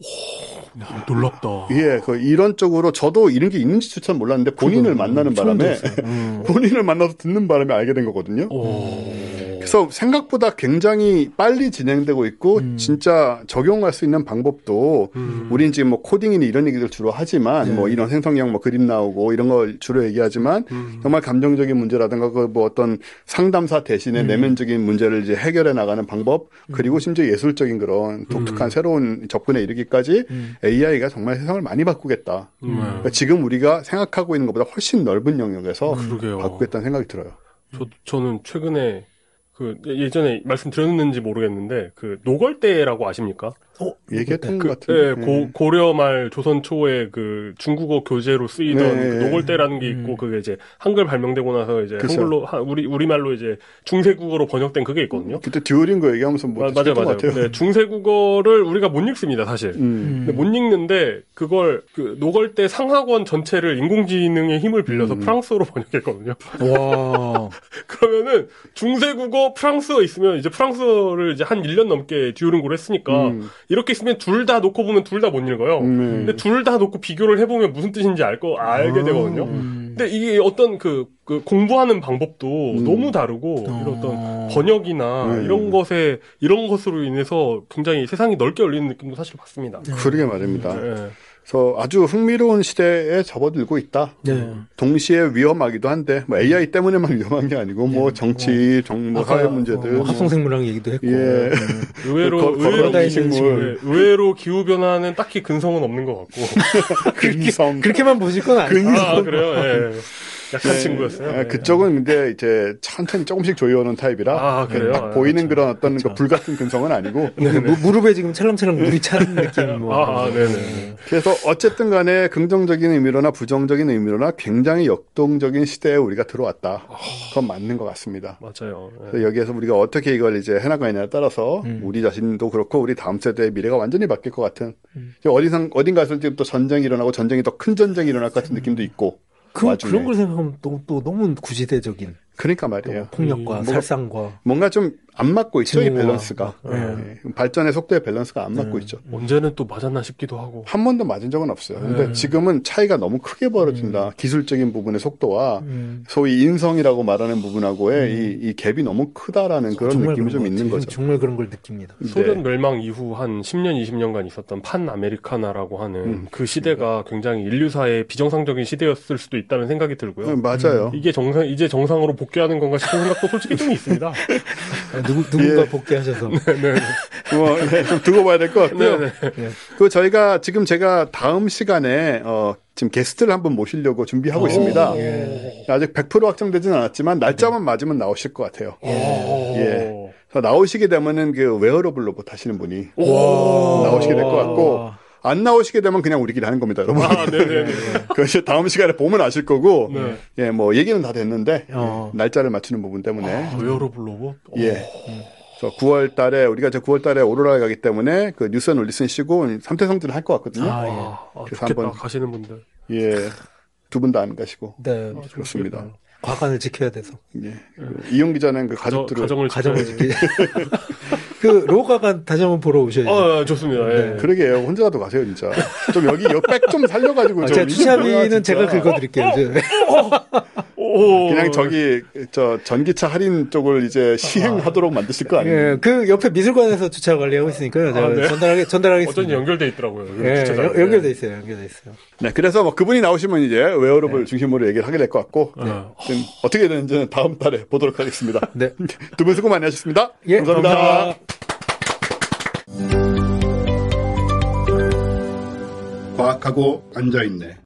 놀랍다. 예, 그 이런 쪽으로 저도 이런 게 있는지 잘 몰랐는데 본인을 만나는 처음 바람에 들었어요. 음. 본인을 만나서 듣는 바람에 알게 된 거거든요. 오. 그래서 생각보다 굉장히 빨리 진행되고 있고 음. 진짜 적용할 수 있는 방법도 음. 우린 지금 뭐 코딩이니 이런 얘기들 주로 하지만 네. 뭐 이런 생성형 뭐 그림 나오고 이런 걸 주로 얘기하지만 음. 정말 감정적인 문제라든가 그 뭐 어떤 상담사 대신에 음. 내면적인 문제를 이제 해결해 나가는 방법 그리고 심지어 예술적인 그런 독특한 음. 새로운 접근에 이르기까지 음. 에이아이가 정말 세상을 많이 바꾸겠다. 음. 그러니까 지금 우리가 생각하고 있는 것보다 훨씬 넓은 영역에서 그러게요. 바꾸겠다는 생각이 들어요. 저, 저는 최근에 그 예전에 말씀드렸는지 모르겠는데 그 노걸대라고 아십니까? 어, 얘기했던 그, 것 같은데. 예, 고, 고려 말 조선 초에 그 중국어 교재로 쓰이던 네. 그 노골대라는 게 있고 음. 그게 이제 한글 발명되고 나서 이제 그쵸. 한글로 하- 우리 우리말로 이제 중세국어로 번역된 그게 있거든요. 그때 듀오링고 얘기하면서 뭐 아, 맞아요, 했던 것 맞아요. 같아요. 네, 중세국어를 우리가 못 읽습니다, 사실. 음. 근데 못 읽는데 그걸 그 노골대 상하권 전체를 인공지능의 힘을 빌려서 음. 프랑스어로 번역했거든요. 와. 그러면은 중세국어 프랑스어 있으면 이제 프랑스어를 이제 한 일 년 넘게 듀오링고를 했으니까 음. 이렇게 있으면 둘 다 놓고 보면 둘 다 못 읽어요. 음. 근데 둘 다 놓고 비교를 해보면 무슨 뜻인지 알 거 알게 아. 되거든요. 음. 근데 이게 어떤 그, 그 공부하는 방법도 음. 너무 다르고 어. 이런 어떤 번역이나 네. 이런 것에 이런 것으로 인해서 굉장히 세상이 넓게 열리는 느낌도 사실 받습니다. 그러게 말입니다. 네. 그래서 아주 흥미로운 시대에 접어들고 있다. 네. 동시에 위험하기도 한데 뭐 에이아이 때문에만 위험한 게 아니고 뭐 정치, 정, 뭐 사회 문제들, 어, 뭐 합성생물학 얘기도 했고. 예. 음. 의외로 거- 의외로 걸어다니는 기식물. 식물, 네, 의외로 기후 변화는 딱히 근성은 없는 것 같고. 근성. 그렇게만 보실 건 아니에요. 아 그래요. 예. 약한 네. 친구였어요. 아, 네. 그쪽은 근데 이제 천천히 조금씩 조여오는 타입이라 아, 그래요? 딱 아, 보이는 그렇죠. 그런 어떤 그렇죠. 그 불같은 근성은 아니고 그 무- 무릎에 지금 찰랑찰랑 물이 차는 느낌. 뭐. 아, 아, 네네. 그래서 어쨌든 간에 긍정적인 의미로나 부정적인 의미로나 굉장히 역동적인 시대에 우리가 들어왔다. 그건 맞는 것 같습니다. 맞아요. 예. 그래서 여기에서 우리가 어떻게 이걸 이제 해나가느냐에 따라서 음. 우리 자신도 그렇고 우리 다음 세대의 미래가 완전히 바뀔 것 같은 음. 어디선 어딘가에서 지금 또 전쟁이 일어나고 전쟁이 더 큰 전쟁이 일어날 것 같은 느낌도 있고 그, 와중에. 그런 걸 생각하면 또, 또 너무 구시대적인 그러니까 또 말이에요. 폭력과 음, 뭐가- 살상과 뭔가 좀 안 맞고 있죠, 이 증오와 밸런스가. 막, 예. 발전의 속도의 밸런스가 안 맞고 음. 있죠. 언제는 또 맞았나 싶기도 하고. 한 번도 맞은 적은 없어요. 근데 음. 지금은 차이가 너무 크게 벌어진다. 기술적인 부분의 속도와 음. 소위 인성이라고 말하는 부분하고의 이, 이 갭이 너무 크다라는 그런 정말 느낌이 그런 좀 것 있는 같아요. 거죠. 정말 그런 걸 느낍니다. 소련 네. 멸망 이후 한 십 년, 이십 년간 있었던 판 아메리카나라고 하는 음. 그 시대가 굉장히 인류사의 비정상적인 시대였을 수도 있다는 생각이 들고요. 음, 맞아요. 이게 정상, 이제 정상으로 복귀하는 건가 싶은 생각도 솔직히 좀 있습니다. 아, 누구, 누군가 예. 복귀하셔서. 뭐, 네, 좀 두고 봐야 될 것 같고요. 네네. 그 저희가 지금 제가 다음 시간에 어, 지금 게스트를 한번 모시려고 준비하고 오, 있습니다. 예. 아직 백 퍼센트 확정되진 않았지만 날짜만 맞으면 나오실 것 같아요. 오. 예. 그래서 나오시게 되면은 그 웨어러블 로봇 하시는 분이 오. 나오시게 될 것 같고 안 나오시게 되면 그냥 우리끼리 하는 겁니다, 여러분. 아, 네네네. 그것이 다음 시간에 보면 아실 거고, 네. 예, 뭐 얘기는 다 됐는데 어. 날짜를 맞추는 부분 때문에, 아, 웨어러블 로봇? 예. 그래서 구월 달에 우리가 저 구월 달에 오로라에 가기 때문에 그 뉴스 앤 올리슨 쉬고 삼태 성지를 할 것 같거든요. 아, 예. 아, 아, 그래서 좋겠다. 한번- 가시는 분들. 예, 두 분 다 안 가시고 네. 그렇습니다. 과관을 지켜야 돼서. 예. 그 이용 기자는 그 가정, 가족들을 가정을 가정을 지켜야 지키 그, 로가관 다시 한번 보러 오셔야죠. 어, 아, 좋습니다. 예. 네. 그러게요. 혼자라도 가세요, 진짜. 좀 여기 역백 좀 살려가지고 아, 좀 제가 이게 뭐야, 주차비는 진짜. 제가 긁어드릴게요. 이제. 오. 그냥 저기 저 전기차 할인 쪽을 이제 시행하도록 만드실 거 아니에요? 예, 그 옆에 미술관에서 주차 관리하고 있으니까요. 제가 아, 네. 전달하게, 전달하겠습니다. 어쩐지 연결돼 있더라고요. 예, 주차장에. 연- 연결돼 있어요. 연결돼 있어요. 네, 그래서 뭐 그분이 나오시면 이제 웨어러블 중심으로 얘기를 하게 될 것 같고 네. 하여튼 어떻게 되는지는 다음 달에 보도록 하겠습니다. 네. 두 분 수고 많이 하셨습니다. 예, 감사합니다. 감사합니다. 과학하고 앉아있네.